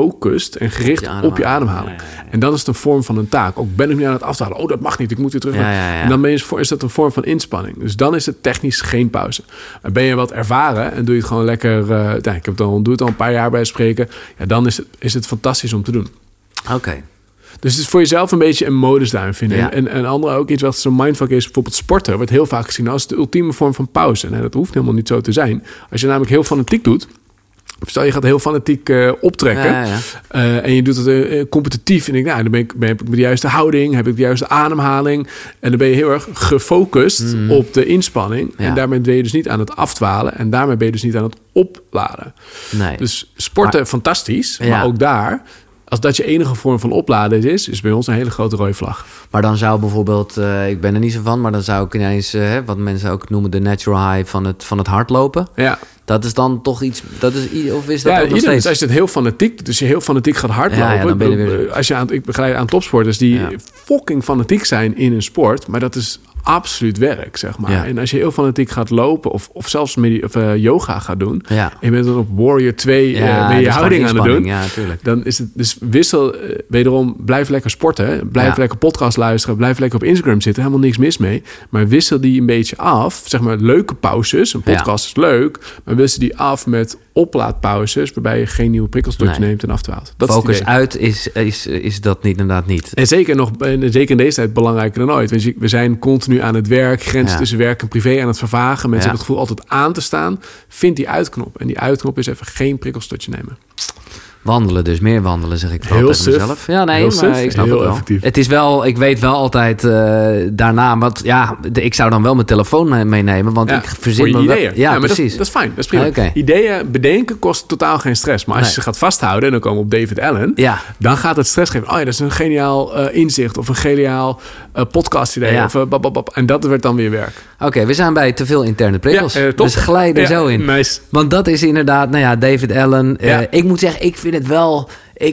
gefocust en gericht op je ademhaling. Ja. En dan is het een vorm van een taak. Ook ben ik nu aan het aftalen. Oh, dat mag niet, ik moet weer terug. En dan is dat een vorm van inspanning. Dus dan is het technisch geen pauze. Maar ben je wat ervaren en doe je het gewoon lekker... ik heb het doe het al een paar jaar bij spreken. Ja, dan is het fantastisch om te doen. Oké. Dus het is voor jezelf een beetje een modus daarin vinden. Ja. En een andere ook iets wat zo'n mindfuck is, bijvoorbeeld sporten, wordt heel vaak gezien als de ultieme vorm van pauze. En dat hoeft helemaal niet zo te zijn. Als je namelijk heel fanatiek doet, stel je gaat heel fanatiek optrekken en je doet het competitief en denk, dan heb ik de juiste houding, heb ik de juiste ademhaling en dan ben je heel erg gefocust op de inspanning en daarmee ben je dus niet aan het afdwalen en daarmee ben je dus niet aan het opladen. Nee. Dus sporten fantastisch, maar ook daar, als dat je enige vorm van opladen is bij ons een hele grote rode vlag. Maar dan zou bijvoorbeeld, ik ben er niet zo van, maar dan zou ik ineens, wat mensen ook noemen de natural high van het hardlopen. Ja. Dat is dan toch iets, of is dat ook nog steeds? Als je het heel fanatiek, dus je heel fanatiek gaat hardlopen. Dan ben je weer... Ik begeleid aan topsporters die fucking fanatiek zijn in een sport, maar dat is absoluut werk, zeg maar. Ja. En als je heel fanatiek gaat lopen of zelfs yoga gaat doen, en je bent dan op Warrior 2 ben je houding aan het doen, dan is het dus wederom, blijf lekker sporten, blijf lekker podcast luisteren, blijf lekker op Instagram zitten, helemaal niks mis mee, maar wissel die een beetje af, zeg maar leuke pauzes, een podcast is leuk, maar wissel die af met oplaadpauzes, waarbij je geen nieuwe prikkels tot je neemt en afdwaalt. Focus uit is dat inderdaad niet. En zeker in deze tijd belangrijker dan ooit. Want we zijn continu aan het werk, grenzen tussen werk en privé aan het vervagen. Mensen hebben het gevoel altijd aan te staan. Vind die uitknop. En die uitknop is even geen prikkels tot je nemen. Wandelen, dus meer wandelen, zeg ik wel tegen mezelf. Ja, nee, maar ik snap het wel. Effectief. Het is wel, ik weet wel altijd daarna, want ik zou dan wel mijn telefoon meenemen, want ik verzin voor je ideeën. Ja, precies. Dat is fijn, dat is prima. Okay. Ideeën bedenken kost totaal geen stress, maar als je ze gaat vasthouden, en dan komen we op David Allen, dan gaat het stress geven. Oh ja, dat is een geniaal inzicht of een geniaal podcast idee. Of, en dat werd dan weer werk. Oké, we zijn bij te veel interne prikkels. Dus glijden zo in. Nice. Want dat is inderdaad, David Allen. Ik moet zeggen, ik vind het wel...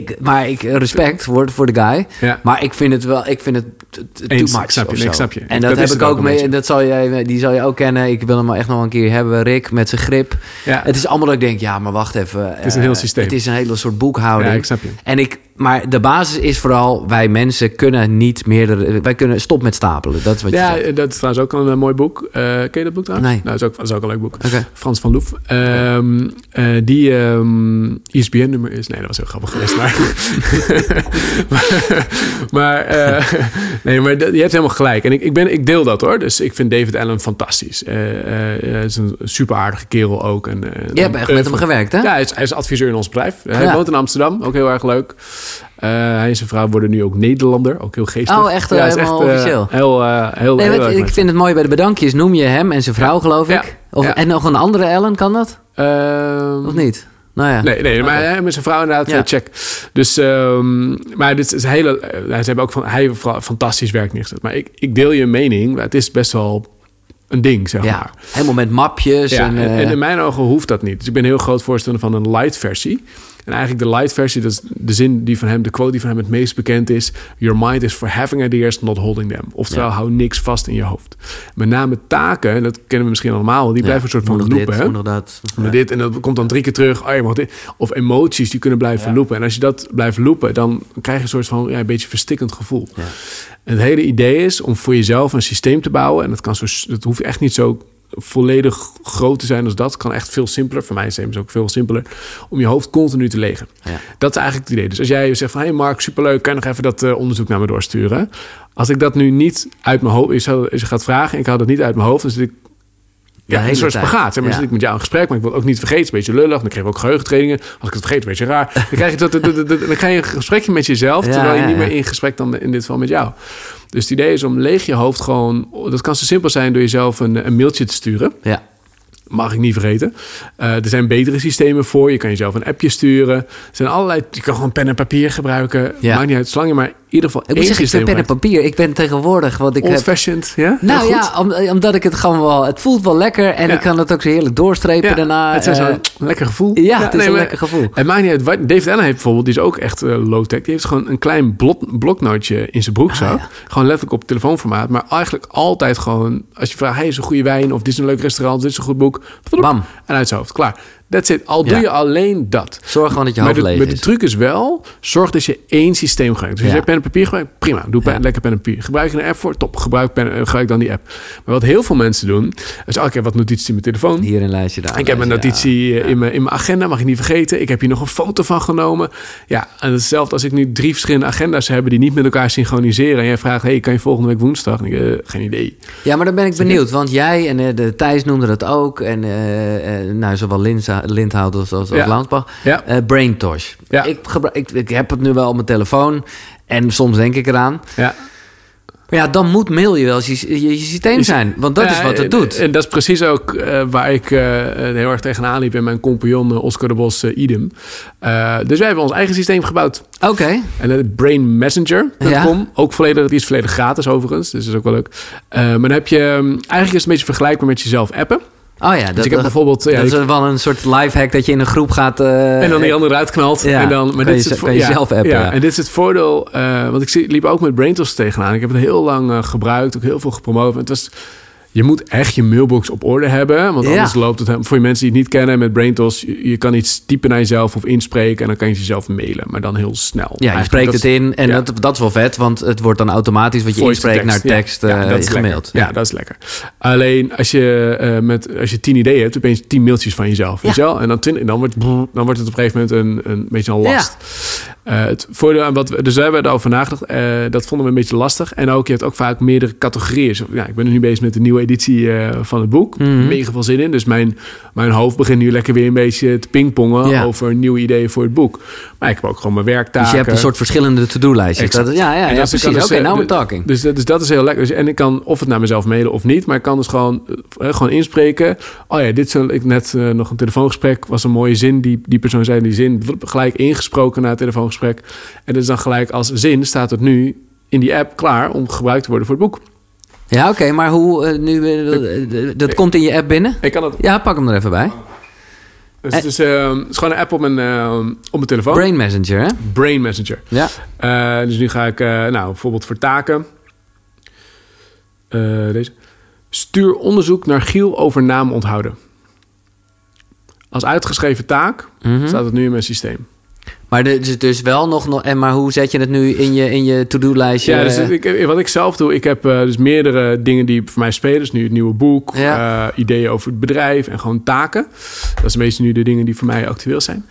respect voor de guy. Ja. Maar ik vind het too much. Ik snap je. En dat heb ik ook mee. Die zal je ook kennen. Ik wil hem echt nog een keer hebben. Rick met zijn grip. Ja. Het is allemaal dat ik denk, maar wacht even. Het is een heel systeem. Het is een hele soort boekhouding. Ja, ik snap je. Maar de basis is vooral, wij mensen kunnen niet meerdere... Wij kunnen stop met stapelen. Dat is wat je zegt. Dat is trouwens ook een mooi boek. Ken je dat boek trouwens? Nee. Nou, dat is ook een leuk boek. Okay. Frans van Loef. Die ISBN-nummer is... Nee, dat was heel grappig geweest. Maar je hebt helemaal gelijk. En ik deel dat hoor. Dus ik vind David Allen fantastisch. Hij is een super aardige kerel ook. Je hebt echt met hem gewerkt, hè? Ja, hij is adviseur in ons bedrijf. Hij woont in Amsterdam, ook heel erg leuk. Hij en zijn vrouw worden nu ook Nederlander, ook heel geestig. Oh, echt helemaal officieel? Heel ik vind het mooi bij de bedankjes, noem je hem en zijn vrouw, geloof ik. En nog een andere Allen, kan dat? Of niet? Nou ja. Nee, maar hij met zijn vrouw inderdaad check. Dus, maar dit is ze hebben ook hij fantastisch werk neergezet. Maar ik deel je mening, het is best wel een ding, zeg maar. Helemaal met mapjes. Ja, en in mijn ogen hoeft dat niet. Dus ik ben heel groot voorstander van een light versie. En eigenlijk de light versie, dat is de zin die van hem, de quote die van hem het meest bekend is. Your mind is for having ideas, not holding them. Oftewel, hou niks vast in je hoofd. Met name taken, dat kennen we misschien allemaal, die blijven een soort van loopen. Dit, en dat komt dan 3 keer terug. Oh, je mag dit. Of emoties, die kunnen blijven loopen. En als je dat blijft loopen, dan krijg je een soort van een beetje verstikkend gevoel. Ja. En het hele idee is om voor jezelf een systeem te bouwen. En dat hoeft echt niet zo volledig groot te zijn als dat. Kan echt veel simpeler. Voor mij is het ook veel simpeler. Om je hoofd continu te legen. Ja. Dat is eigenlijk het idee. Dus als jij zegt van... Hey Mark, superleuk. Kan je nog even dat onderzoek naar me doorsturen? Als ik dat nu niet uit mijn hoofd... Je gaat vragen en ik haal dat niet uit mijn hoofd. Dan zit ik... een soort spagaat. Dan zit ik met jou in gesprek, maar ik wil ook niet vergeten. Het is een beetje lullig. Dan krijg je ook geheugentrainingen. Als ik het vergeet, een beetje raar. Dan krijg je dan krijg je een gesprekje met jezelf... terwijl je niet meer in gesprek dan in dit geval met jou. Dus het idee is om leeg je hoofd gewoon... Dat kan zo simpel zijn door jezelf een mailtje te sturen. Ja. Mag ik niet vergeten. Er zijn betere systemen voor. Je kan jezelf een appje sturen. Er zijn allerlei... Je kan gewoon pen en papier gebruiken. Ja. Maakt niet uit. Zolang je maar in ieder geval ik moet zeggen, ik vind pen en papier. Ik ben tegenwoordig... Old-fashioned, ja? Nou ja, omdat ik het gewoon wel... Het voelt wel lekker. En ik kan het ook zo heerlijk doorstrepen daarna. Het is een lekker gevoel. Ja, het is een lekker gevoel. Het maakt niet uit. David Allen heeft bijvoorbeeld... Die is ook echt low-tech. Die heeft gewoon een klein bloknootje in zijn broekzak. Gewoon letterlijk op telefoonformaat. Maar eigenlijk altijd gewoon... Als je vraagt... Hey, is een goede wijn? Of dit is een leuk restaurant? Dit is een goed boek. Bam. En uit zijn hoofd. Klaar. That's it. Al doe je alleen dat. Zorg gewoon dat je hoofd leeg is. Maar de truc is wel, zorg dat je één systeem gebruikt. Dus als je pen en papier gebruikt, prima. Doe lekker pen en papier. Gebruik je een app voor? Top. Gebruik dan die app. Maar wat heel veel mensen doen, is ik heb wat notities in mijn telefoon. Hier een lijstje, daar. Ik heb een notitie in mijn agenda, mag je niet vergeten. Ik heb hier nog een foto van genomen. Ja, en hetzelfde als ik nu 3 verschillende agenda's heb die niet met elkaar synchroniseren. En jij vraagt, kan je volgende week woensdag? En ik, geen idee. Ja, maar dan ben ik benieuwd. Want jij en de Thijs noemden dat ook. En zowel Lindhout als Lansbach. Ja. Braintosh. Ja. Ik heb het nu wel op mijn telefoon. En soms denk ik eraan. Ja. Maar ja, dan moet mail je wel je systeem zijn. Want dat is wat het doet. En dat is precies ook waar ik heel erg tegenaan liep. En mijn compagnon Oscar de Bos idem. Dus wij hebben ons eigen systeem gebouwd. Oké. En dat is brainmessenger.com. Ja. Ook volledig, die is volledig gratis overigens. Dus dat is ook wel leuk. Maar dan heb je... eigenlijk is het een beetje vergelijkbaar met jezelf appen. Oh ja, dus ik heb bijvoorbeeld... dat is wel een soort lifehack dat je in een groep gaat... en dan die andere eruit knalt. Ja, en dan, maar kan je zelf appen. Ja. En dit is het voordeel... want ik liep ook met Braintosh tegenaan. Ik heb het heel lang gebruikt, ook heel veel gepromoot. Het was... Je moet echt je mailbox op orde hebben. Want anders loopt het... Voor je mensen die het niet kennen met Braintosh... Je kan iets typen naar jezelf of inspreken... en dan kan je jezelf mailen. Maar dan heel snel. Ja, je spreekt het in. En dat is wel vet. Want het wordt dan automatisch wat je inspreekt naar tekst gemaild. Ja, dat is lekker. Alleen als je 10 ideeën hebt... opeens 10 mailtjes van jezelf. Weet je wel? En dan wordt het op een gegeven moment een beetje een last. Het voordeel aan dus we hebben erover nagedacht. Dat vonden we een beetje lastig. En ook, je hebt ook vaak meerdere categorieën. Ja, ik ben nu bezig met de nieuwe editie van het boek. Mega veel zin in. Dus mijn hoofd begint nu lekker weer een beetje te pingpongen over nieuwe ideeën voor het boek. Maar ik heb ook gewoon mijn werktaken. Dus je hebt een soort verschillende to-do-lijstjes. Precies. Oké, now we're talking. Dus dat is heel lekker. Dus, en ik kan of het naar mezelf mailen of niet. Maar ik kan dus gewoon inspreken. Oh ja, ik net nog een telefoongesprek. Was een mooie zin. Die persoon zei die zin. Gelijk ingesproken na het telefoongesprek. En dus dan gelijk als zin staat het nu in die app klaar om gebruikt te worden voor het boek. Ja, oké, maar hoe dat komt in je app binnen? Ik kan het. Ja, pak hem er even bij. Dus het is gewoon een app op mijn telefoon. Brain Messenger, hè? Brain Messenger. Ja. Dus nu ga ik, bijvoorbeeld voor taken. Deze. Stuur onderzoek naar Giel over naam onthouden. Als uitgeschreven taak staat het nu in mijn systeem. Maar dus wel nog... Maar hoe zet je het nu in je to-do-lijstje? Ja, dus wat ik zelf doe... Ik heb dus meerdere dingen die voor mij spelen. Dus nu het nieuwe boek. Ideeën over het bedrijf. En gewoon taken. Dat is meestal nu de dingen die voor mij actueel zijn.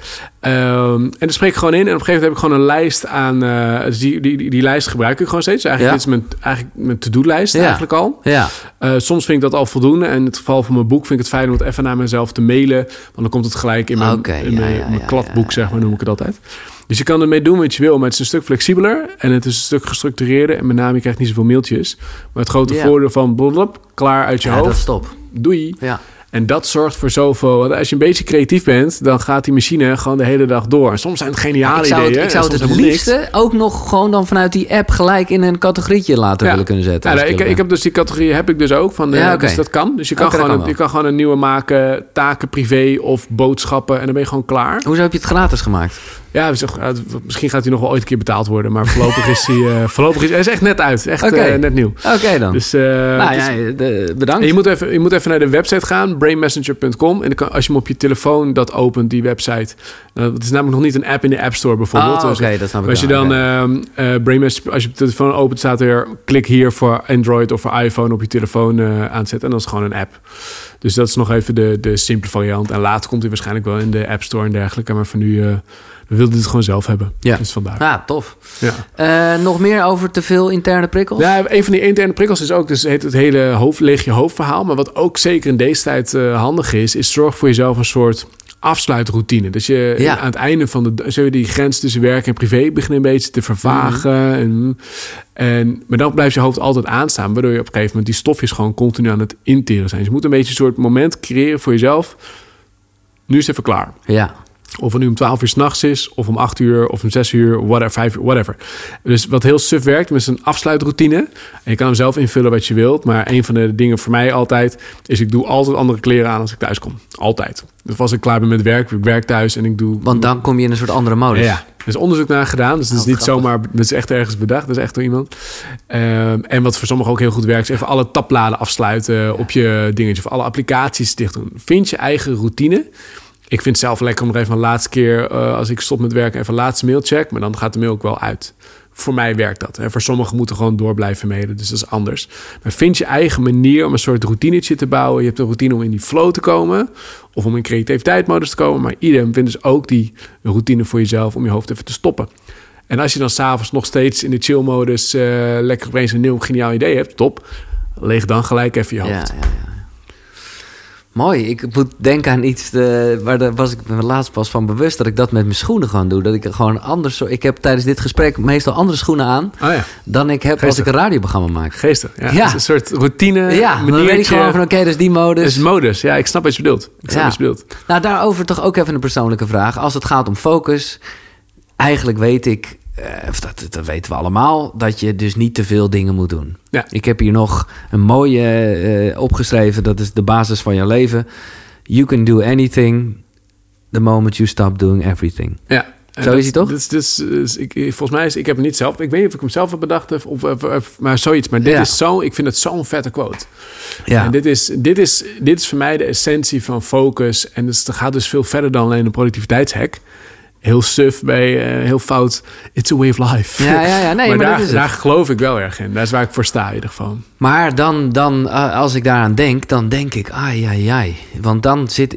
En dan spreek ik gewoon in. En op een gegeven moment heb ik gewoon een lijst aan... dus die lijst gebruik ik gewoon steeds. Dus eigenlijk dit is mijn to-do-lijst eigenlijk al. Ja. Soms vind ik dat al voldoende. En in het geval van mijn boek vind ik het fijn om het even naar mezelf te mailen. Want dan komt het gelijk in mijn kladboek, zeg maar, noem ik het altijd. Dus je kan ermee doen wat je wil, maar het is een stuk flexibeler en het is een stuk gestructureerder. En met name, je krijgt niet zoveel mailtjes. Maar het grote voordeel van blablabla, klaar uit je hoofd. Dat is top. Doei. Ja. En dat zorgt voor zoveel... Want als je een beetje creatief bent, dan gaat die machine gewoon de hele dag door. En soms zijn het geniale ideeën. Ik zou het liefste ook nog gewoon dan vanuit die app gelijk in een categorietje later willen kunnen zetten. Ja, ik heb dus die categorie heb ik dus ook. Dus dat kan. Dus je kan gewoon een nieuwe maken, taken, privé of boodschappen. En dan ben je gewoon klaar. Hoezo heb je het gratis gemaakt? Ja, misschien gaat hij nog wel ooit een keer betaald worden. Maar voorlopig is hij is echt net uit. Echt net nieuw. Oké dan. Dus, bedankt. En je moet even naar de website gaan. brainmessenger.com. En als je hem op je telefoon dat opent, die website. Het is namelijk nog niet een app in de App Store bijvoorbeeld. Dat snap ik. Als je dan Brainmessenger, als je op je telefoon opent, staat er klik hier voor Android of voor iPhone op je telefoon aanzetten. En dat is gewoon een app. Dus dat is nog even de simpele variant. En later komt hij waarschijnlijk wel in de App Store en dergelijke. Maar voor nu... We wilden het gewoon zelf hebben. Ja. Dus vandaar. Ja, tof. Ja. Nog meer over te veel interne prikkels? Ja, een van die interne prikkels is ook dus het hele leeg je hoofdverhaal. Maar wat ook zeker in deze tijd handig is zorg voor jezelf een soort afsluitroutine. Dus je aan het einde van die grens tussen werk en privé begint een beetje te vervagen. Maar dan blijft je hoofd altijd aanstaan, waardoor je op een gegeven moment die stofjes gewoon continu aan het interen zijn. Dus je moet een beetje een soort moment creëren voor jezelf. Nu is het even klaar. Ja. Of het nu om 12 uur 's nachts is, of om 8 uur, of om 6 uur, 5 uur, whatever. Dus wat heel suf werkt, is een afsluitroutine. En je kan hem zelf invullen wat je wilt. Maar een van de dingen voor mij altijd is, ik doe altijd andere kleren aan als ik thuis kom. Altijd. Dus als ik klaar ben met werk, ik werk thuis en ik doe... Want dan kom je in een soort andere modus. Ja. Er is onderzoek naar gedaan, dus het is niet zomaar... Het is echt ergens bedacht, dat is echt door iemand. En wat voor sommigen ook heel goed werkt... is even alle tabbladen afsluiten op je dingetje... of alle applicaties dicht doen. Vind je eigen routine... Ik vind het zelf lekker om er even een laatste keer... als ik stop met werken, even een laatste mail check. Maar dan gaat de mail ook wel uit. Voor mij werkt dat. Hè. Voor sommigen moeten gewoon door blijven mailen. Dus dat is anders. Maar vind je eigen manier om een soort routinetje te bouwen. Je hebt een routine om in die flow te komen. Of om in creativiteitsmodus te komen. Maar iedereen vindt dus ook die routine voor jezelf... om je hoofd even te stoppen. En als je dan s'avonds nog steeds in de chill-modus... lekker opeens een nieuw geniaal idee hebt, top. Leeg dan gelijk even je hoofd. Ja. Mooi, ik moet denken aan iets... waar daar was ik me laatst pas van bewust... dat ik dat met mijn schoenen gewoon doe. Dat ik gewoon anders... Ik heb tijdens dit gesprek meestal andere schoenen aan... dan ik heb als ik een radioprogramma maak. Geestig, ja. Dat is een soort routine. Ja, dan weet ik gewoon van oké, dat is die modus. Dat is modus, ja. Ik snap wat je bedoelt. Nou, daarover toch ook even een persoonlijke vraag. Als het gaat om focus... eigenlijk weet ik... dat weten we allemaal, dat je dus niet te veel dingen moet doen. Ja. Ik heb hier nog een mooie opgeschreven, dat is de basis van je leven. You can do anything the moment you stop doing everything. Ja. Zo is hij toch? Volgens mij ik heb het niet zelf. Ik weet niet of ik hem zelf heb bedacht of maar zoiets. Maar dit is zo. Ik vind het zo'n vette quote. Ja. En dit is voor mij de essentie van focus. En het gaat dus veel verder dan alleen een productiviteitshack. Heel suf bij heel fout. It's a way of life. Ja. Nee, maar daar geloof ik wel erg in. Dat is waar ik voor sta in ieder geval. Maar dan als ik daaraan denk, dan denk ik, ai. Want dan zit,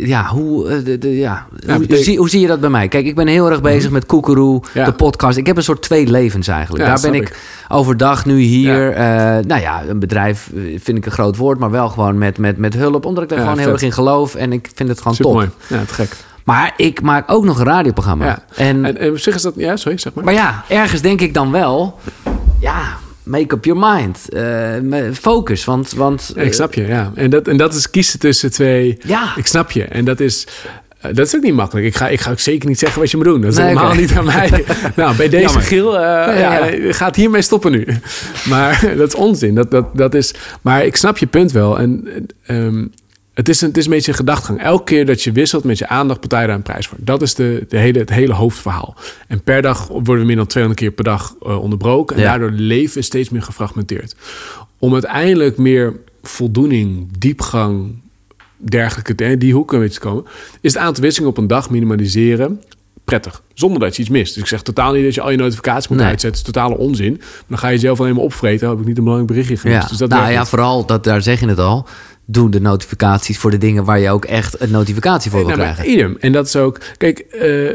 hoe zie je dat bij mij? Kijk, ik ben heel erg bezig met Koekeroe, de podcast. Ik heb een soort 2 levens eigenlijk. Daar ben ik overdag nu hier. Een bedrijf vind ik een groot woord, maar wel gewoon met hulp. Omdat ik daar gewoon heel erg in geloof. En ik vind het gewoon supermooi. top. Ja, te gek. Maar ik maak ook nog een radioprogramma. Ja. En op zich is dat... Ja, sorry, zeg maar. Maar ja, ergens denk ik dan wel... Ja, make up your mind. Focus, want ik snap je, ja. En dat is kiezen tussen 2... Ja. Ik snap je. En dat is ook niet makkelijk. Ik ga ook zeker niet zeggen wat je moet doen. Dat is helemaal niet aan mij. Nou, bij deze Giel... gaat hiermee stoppen nu. Maar dat is onzin. Dat is... Maar ik snap je punt wel. En... Het is een beetje een gedachtegang. Elke keer dat je wisselt met je aandacht, betaal je daar een prijs voor. Dat is het hele hoofdverhaal. En per dag worden we meer dan 200 keer per dag onderbroken. En daardoor leven is steeds meer gefragmenteerd. Om uiteindelijk meer voldoening, diepgang, dergelijke, die hoeken weet te komen, is het aantal wisselingen op een dag minimaliseren prettig. Zonder dat je iets mist. Dus ik zeg totaal niet dat je al je notificaties moet uitzetten. Dat is totale onzin. Maar dan ga je zelf alleen maar opvreten. Dan heb ik niet een belangrijk berichtje gemist. Ja. Dus dat vooral, daar zeg je het al. Doe de notificaties voor de dingen waar je ook echt een notificatie voor wil krijgen. Idem. En dat is ook... Kijk,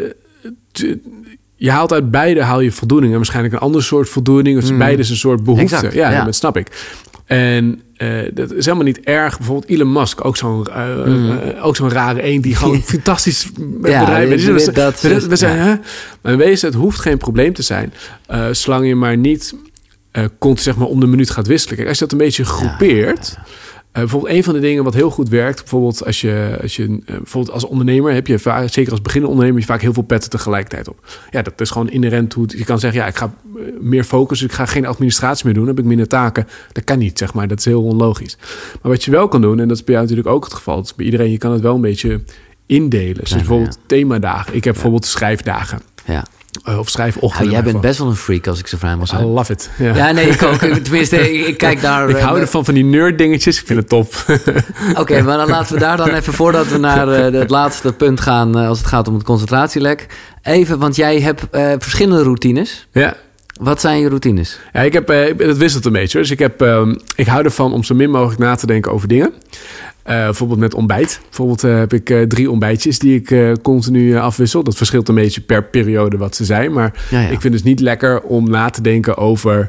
je haalt uit beide haal je voldoening. En waarschijnlijk een ander soort voldoening. Of beide is een soort behoefte. Exact, ja, dat snap ik. En dat is helemaal niet erg. Bijvoorbeeld Elon Musk, ook zo'n rare eend die gewoon fantastisch bedrijf is. Maar wees, het hoeft geen probleem te zijn. Zolang je maar niet zeg maar om de minuut gaat wisselen. Kijk, als je dat een beetje groepeert... bijvoorbeeld een van de dingen wat heel goed werkt... bijvoorbeeld als je bijvoorbeeld als ondernemer... heb je vaak, zeker als beginnende ondernemer... je vaak heel veel petten tegelijkertijd op. Ja, dat is gewoon inherent hoe je kan zeggen... ja, ik ga meer focussen, ik ga geen administratie meer doen... dan heb ik minder taken. Dat kan niet, zeg maar. Dat is heel onlogisch. Maar wat je wel kan doen... en dat is bij jou natuurlijk ook het geval... dat is bij iedereen, je kan het wel een beetje indelen. Dus bijvoorbeeld themadagen. Ik heb bijvoorbeeld schrijfdagen. Ja. Of schrijfochtend. Jij bent best wel een freak als ik zo vrij mag zijn. I love it. Ja, nee, ik ook. Tenminste, ik kijk daar... Ik hou ervan van die nerd dingetjes. Ik vind het top. Oké, maar dan laten we daar dan even... voordat we naar het laatste punt gaan... als het gaat om het concentratielek. Even, want jij hebt verschillende routines. Ja. Wat zijn je routines? Ja, dat wisselt een beetje. Dus ik hou ervan om zo min mogelijk na te denken over dingen. Bijvoorbeeld met ontbijt. Bijvoorbeeld heb ik 3 ontbijtjes die ik continu afwissel. Dat verschilt een beetje per periode wat ze zijn. Maar ik vind het niet lekker om na te denken over...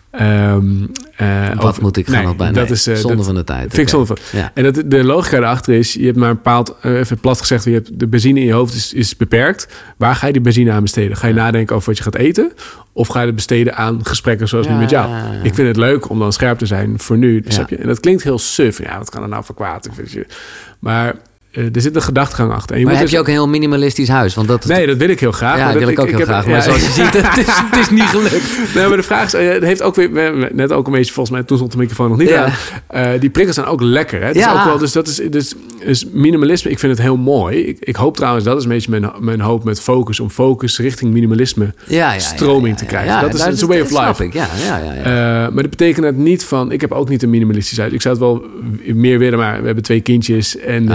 wat moet ik gaan opbouwen? Dat is zonde van de tijd. Vind ik zonde van. Ja. En de logica erachter is... je hebt maar een bepaald... even plat gezegd... je hebt de benzine in je hoofd is beperkt. Waar ga je die benzine aan besteden? Ga je nadenken over wat je gaat eten? Of ga je het besteden aan gesprekken zoals nu met jou? Ik vind het leuk om dan scherp te zijn voor nu. Snap je? En dat klinkt heel suf. Ja, wat kan er nou voor kwaad? Maar... er zit een gedachtegang achter. Maar heb je ook een heel minimalistisch huis? Want nee, dat wil ik heel graag. Ja, dat wil ik ook heel graag. Maar zoals je ziet, het is niet gelukt. Nee, maar de vraag is... het heeft ook weer... Net ook een beetje... Volgens mij toen stond de microfoon nog niet aan. Die prikkels zijn ook lekker. Hè? Ja. Ook wel, dus dat is minimalisme. Ik vind het heel mooi. Ik hoop trouwens... Dat is een beetje mijn hoop met focus. Om focus richting minimalisme stroming te krijgen. Dat is een way of life. Maar dat betekent het niet van... Ik heb ook niet een minimalistisch huis. Ik zou het wel meer willen, maar we hebben 2 kindjes. En je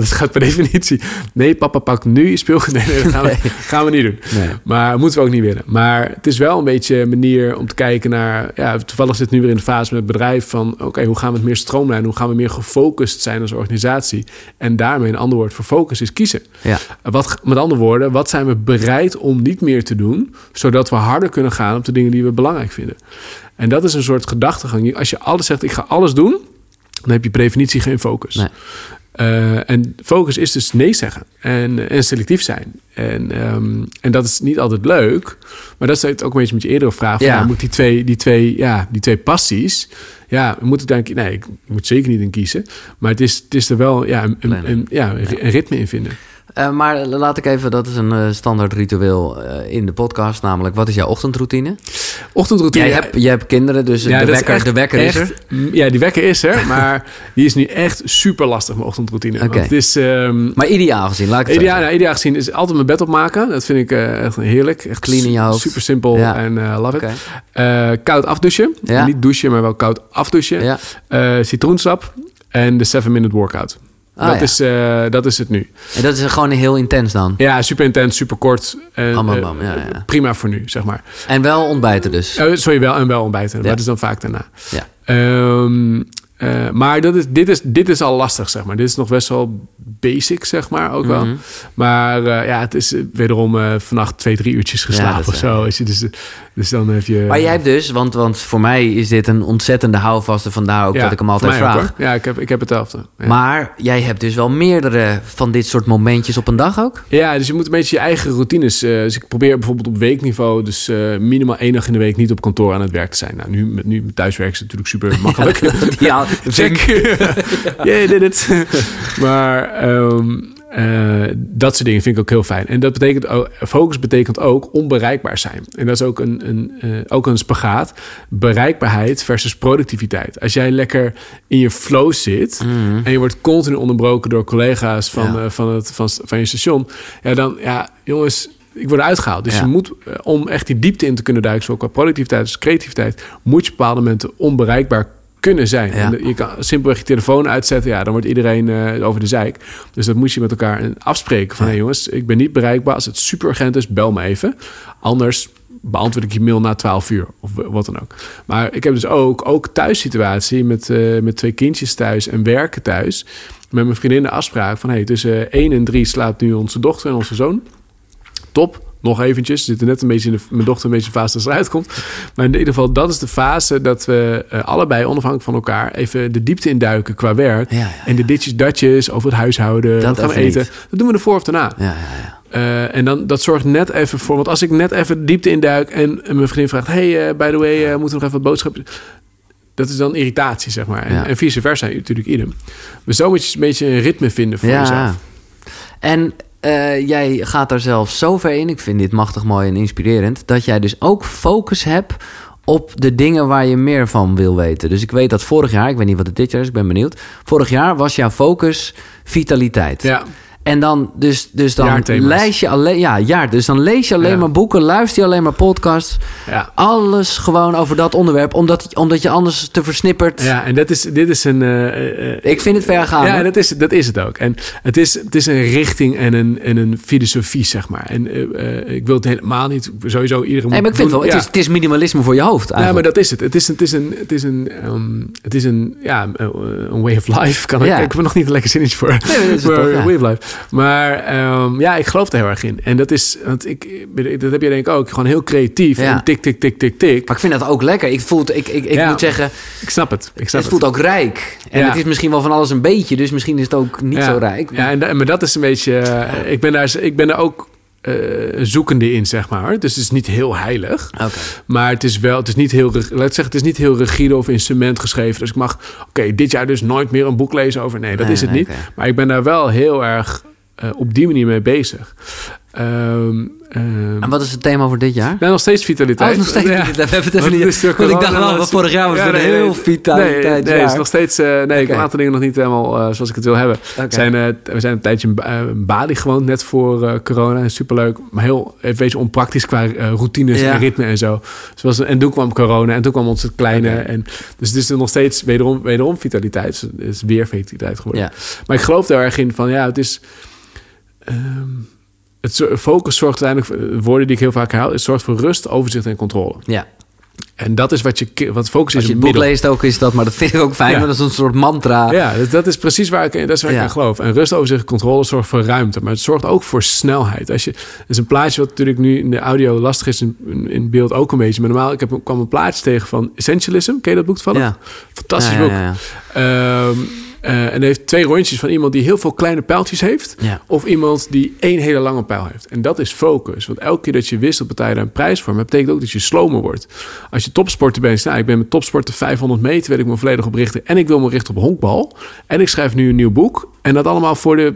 het gaat per definitie... Nee, papa pakt nu je speelgoed. Nee, dat gaan we niet doen. Nee. Maar moeten we ook niet willen. Maar het is wel een beetje een manier om te kijken naar... Ja, toevallig zit nu weer in de fase met het bedrijf van... Oké, hoe gaan we het meer stroomlijnen? Hoe gaan we meer gefocust zijn als organisatie? En daarmee een ander woord voor focus is kiezen. Ja. Met andere woorden, wat zijn we bereid om niet meer te doen... zodat we harder kunnen gaan op de dingen die we belangrijk vinden? En dat is een soort gedachtegang. Als je alles zegt, ik ga alles doen... dan heb je per definitie geen focus. Nee. En focus is dus nee zeggen en selectief zijn. En dat is niet altijd leuk. Maar dat is ook een beetje met je eerdere vraag. Ja. Moet die twee passies... Ja, moet ik denk nee, ik moet zeker niet in kiezen. Maar het is er wel een ritme in vinden. Maar laat ik even, dat is een standaard ritueel in de podcast. Namelijk, wat is jouw ochtendroutine? Ochtendroutine. Jij hebt kinderen, dus de wekker is er. Ja, die wekker is er. Maar die is nu echt super lastig, mijn ochtendroutine. Okay. Want het is, maar ideaal gezien, laat ik het zeggen. Ideaal gezien is altijd mijn bed opmaken. Dat vind ik echt heerlijk. Echt clean in je hoofd. Super simpel en love it. Koud afdouchen. Ja. Niet douchen, maar wel koud afdouchen. Ja. Citroensap en de 7-minute workout. Dat is het nu. En dat is gewoon heel intens dan? Ja, super intens, super kort. Prima voor nu, zeg maar. En wel ontbijten dus? Wel ontbijten. Ja. Dat is dan vaak daarna. Ja. Maar dit is al lastig, zeg maar. Dit is nog best wel basic, zeg maar, ook wel. Maar het is wederom vannacht 2-3 uurtjes geslapen of zo. Dus dan heb je... Maar jij hebt dus, want voor mij is dit een ontzettende houvaste, vandaar ook dat ik hem altijd vraag. Ook, ja, ik heb hetzelfde. Ja. Maar jij hebt dus wel meerdere van dit soort momentjes op een dag ook? Ja, dus je moet een beetje je eigen routines... dus ik probeer bijvoorbeeld op weekniveau... dus minimaal 1 dag in de week niet op kantoor aan het werk te zijn. Nou, nu met thuiswerk is het natuurlijk super makkelijk. Check. Yeah, did it. Maar... dat soort dingen vind ik ook heel fijn. En dat betekent ook, focus betekent ook onbereikbaar zijn. En dat is ook een spagaat. Bereikbaarheid versus productiviteit. Als jij lekker in je flow zit... en je wordt continu onderbroken door collega's van je station... jongens... Ik word uitgehaald. Dus je moet, om echt die diepte in te kunnen duiken... zowel qua productiviteit als creativiteit... moet je op bepaalde momenten onbereikbaar kunnen zijn. Ja. En je kan simpelweg je telefoon uitzetten. Dan wordt iedereen over de zeik. Dus dat moet je met elkaar afspreken. Van, hey jongens, ik ben niet bereikbaar. Als het super urgent is, bel me even. Anders beantwoord ik je mail na 12 uur. Of wat dan ook. Maar ik heb dus ook thuissituatie... met 2 kindjes thuis en werken thuis. Met mijn vriendin de afspraak van... tussen 1 en 3 slaapt nu onze dochter en onze zoon. Top. Nog eventjes. We zitten net een beetje mijn dochter een beetje in de fase dat ze eruit komt. Maar in ieder geval, dat is de fase dat we allebei onafhankelijk van elkaar even de diepte induiken qua werk. Ja. En de ditjes, datjes over het huishouden, dat gaan eten. Dat doen we ervoor of daarna. Ja. En dan dat zorgt net even voor. Want als ik net even de diepte induik en mijn vriendin vraagt: hey, by the way, moeten we nog even wat boodschappen? Dat is dan irritatie, zeg maar. En vice versa natuurlijk idem. Maar zo moet je een beetje een ritme vinden voor jezelf. En jij gaat daar zelf zo ver in. Ik vind dit machtig mooi en inspirerend. Dat jij dus ook focus hebt op de dingen waar je meer van wil weten. Dus ik weet dat vorig jaar, ik weet niet wat het dit jaar is, ik ben benieuwd. Vorig jaar was jouw focus vitaliteit. Ja. En dan, dus dan lees je alleen, dus dan lees je alleen maar boeken, luister je alleen maar podcasts. Ja. Alles gewoon over dat onderwerp, omdat je anders te versnippert. Ja, en dit is een... ik vind het ver gaan. Ja, dat is het ook. En het is een richting en een filosofie, zeg maar. En ik wil het helemaal niet, sowieso iedereen... Nee, maar ik vind wel, het is minimalisme voor je hoofd eigenlijk. Ja, maar dat is het. Het is een way of life. Ik heb er nog niet een lekker zinnetje voor. Nee, dat is een way of life. Maar ik geloof er heel erg in. En dat is, dat heb jij denk ik ook, gewoon heel creatief. En tik. Maar ik vind dat ook lekker. Ik moet zeggen... Ik snap het. Het voelt ook rijk. En het is misschien wel van alles een beetje, dus misschien is het ook niet zo rijk. Maar... Ja, maar dat is een beetje... Ik ben daar ook zoekende in, zeg maar. Dus het is niet heel heilig. Okay. Maar het is niet heel rigide of in cement geschreven. Dus ik mag, dit jaar dus nooit meer een boek lezen over. Nee, dat is het niet. Okay. Maar ik ben daar wel heel erg op die manier mee bezig. En wat is het thema voor dit jaar? Nou, nog steeds vitaliteit. Nog steeds vitaliteit. We hebben het even niet. Want ik dacht wel, vorig jaar was het heel vitaliteit. Nee, het is nog steeds... ik heb een aantal dingen nog niet helemaal zoals ik het wil hebben. Okay. We zijn een tijdje in Bali gewoond, net voor corona. Superleuk, maar heel een beetje onpraktisch qua routines en ritme en zo. En toen kwam corona en toen kwam ons het kleine. En, dus het is nog steeds wederom vitaliteit. Het is weer vitaliteit geworden. Ja. Maar ik geloof daar erg in van, het is... Het focus zorgt uiteindelijk, woorden die ik heel vaak herhaal, het zorgt voor rust, overzicht en controle. Ja. En dat is wat focus is. Als je het boek leest ook is dat, maar dat vind ik ook fijn, maar dat is een soort mantra. Ja, dat is precies waar ik aan geloof. En rust, overzicht en controle zorgt voor ruimte, maar het zorgt ook voor snelheid. Het is een plaatje wat natuurlijk nu in de audio lastig is, in beeld ook een beetje. Maar normaal, kwam een plaatje tegen van Essentialism. Ken je dat boek toevallig? Ja. Fantastisch boek. En heeft 2 rondjes van iemand die heel veel kleine pijltjes heeft. Ja. Of iemand die 1 hele lange pijl heeft. En dat is focus. Want elke keer dat je wisselt, betaal je daar een prijs voor. Maar dat betekent ook dat je slomer wordt. Als je topsporter bent, ik ben met topsporter 500 meter, wil ik me volledig op richten. En ik wil me richten op honkbal. En ik schrijf nu een nieuw boek. En dat allemaal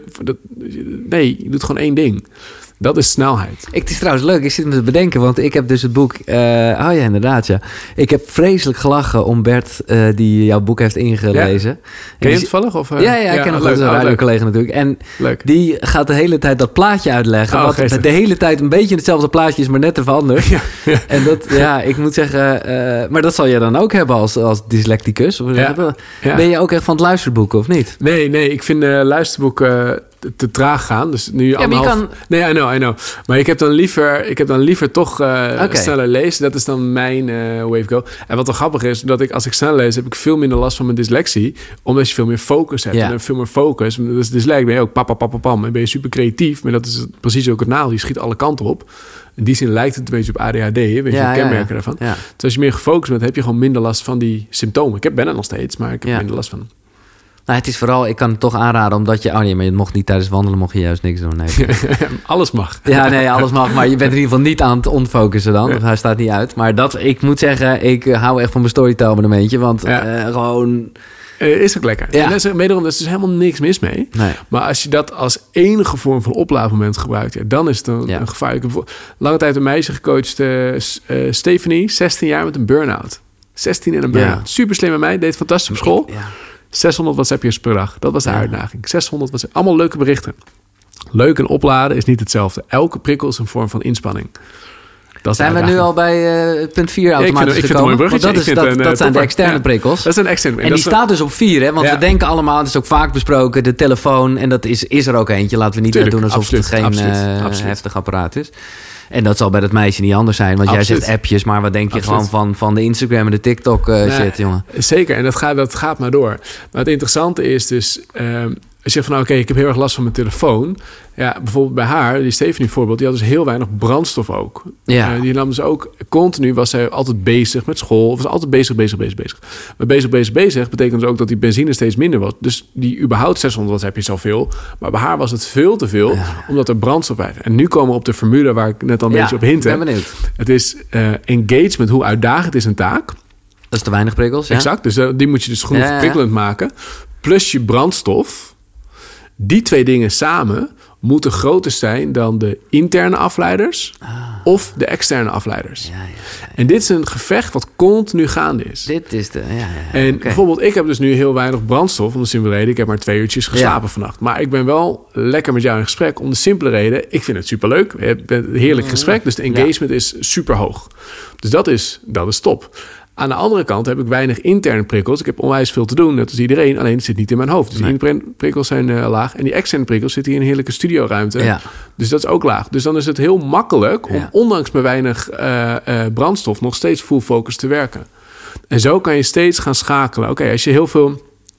nee, je doet gewoon 1 ding. Dat is snelheid. Het is trouwens leuk, ik zit me te bedenken, want ik heb dus het boek... inderdaad, ja. Ik heb vreselijk gelachen om Bert, die jouw boek heeft ingelezen. Ja. Ken je het toevallig? Of, Ja, ik ken hem goed, een radiocollega natuurlijk. En die gaat de hele tijd dat plaatje uitleggen. Wat de hele tijd een beetje hetzelfde plaatje is, maar net even anders. Ja. En dat, ik moet zeggen... maar dat zal jij dan ook hebben als dyslecticus? Of Ben je ook echt van het luisterboeken, of niet? Nee, ik vind luisterboeken... te traag gaan. Dus nu Nee, I know. Maar ik heb dan liever toch sneller lezen. Dat is dan mijn way of go. En wat wel grappig is, dat als ik sneller lees, heb ik veel minder last van mijn dyslexie. Omdat je veel meer focus hebt. Ja. En veel meer focus. Dus dyslexie ben je ook pam. En ben je super creatief. Maar dat is precies ook het nadeel. Je schiet alle kanten op. In die zin lijkt het een beetje op ADHD. Weet je de kenmerken daarvan. Ja. Dus als je meer gefocust bent, heb je gewoon minder last van die symptomen. Ik ben er nog steeds, maar ik heb minder last van. Nou, het is vooral, ik kan het toch aanraden, omdat je... maar je mocht niet tijdens wandelen, mocht je juist niks doen. Nee. Alles mag. Ja, nee, alles mag. Maar je bent in ieder geval niet aan het ontfocussen dan. Of hij staat niet uit. Maar ik moet zeggen, ik hou echt van mijn Storytel-abonnementje. Want gewoon... Is ook lekker. Ja. En er is dus helemaal niks mis mee. Nee. Maar als je dat als enige vorm van oplaadmoment gebruikt... dan is het een gevaarlijke... Lange tijd een meisje gecoacht, Stephanie, 16 jaar met een burn-out. 16 en een burn-out. Ja. Super slimme meid, deed fantastisch op school. Ja. 600 WhatsAppjes per dag. Dat was de uitdaging. 600 WhatsApp. Allemaal leuke berichten. Leuk en opladen is niet hetzelfde. Elke prikkel is een vorm van inspanning. Zijn we nu al bij punt 4 automatisch gekomen? Dat zijn de externe prikkels. Dat zijn externe. En die staat dus op 4, hè? Want we denken allemaal, het is ook vaak besproken, de telefoon. En dat is er ook eentje. Laten we niet doen alsof het geen heftig apparaat is. En dat zal bij dat meisje niet anders zijn. Want jij zegt appjes, maar wat denk je gewoon van de Instagram en de TikTok shit, jongen? Zeker, en dat gaat maar door. Maar het interessante is dus... als je zegt van, ik heb heel erg last van mijn telefoon. Ja, bijvoorbeeld bij haar, die Stephanie voorbeeld... die had dus heel weinig brandstof ook. Ja. Die nam dus ook... Continu was zij altijd bezig met school. Of was altijd bezig. Maar bezig betekent dus ook dat die benzine steeds minder was. Dus die überhaupt 600 heb je zoveel. Maar bij haar was het veel te veel, omdat er brandstof bij. En nu komen we op de formule waar ik net al een beetje op hint heb. Het is engagement, hoe uitdagend is een taak. Dat is te weinig prikkels, ja. Exact, dus die moet je dus genoeg prikkelend maken. Plus je brandstof. Die 2 dingen samen moeten groter zijn dan de interne afleiders of de externe afleiders. Ja. En dit is een gevecht wat continu gaande is. Dit is bijvoorbeeld, ik heb dus nu heel weinig brandstof om de simpele reden. Ik heb maar 2 uurtjes geslapen vannacht. Maar ik ben wel lekker met jou in gesprek om de simpele reden. Ik vind het superleuk. We hebben een heerlijk gesprek. Dus de engagement is super hoog. Dus dat is top. Aan de andere kant heb ik weinig interne prikkels. Ik heb onwijs veel te doen, net als iedereen. Alleen het zit niet in mijn hoofd. Dus die interne prikkels zijn laag. En die externe prikkels zitten hier in een heerlijke studioruimte. Ja. Dus dat is ook laag. Dus dan is het heel makkelijk om ondanks mijn weinig brandstof nog steeds full focus te werken. En zo kan je steeds gaan schakelen. Oké, als je heel veel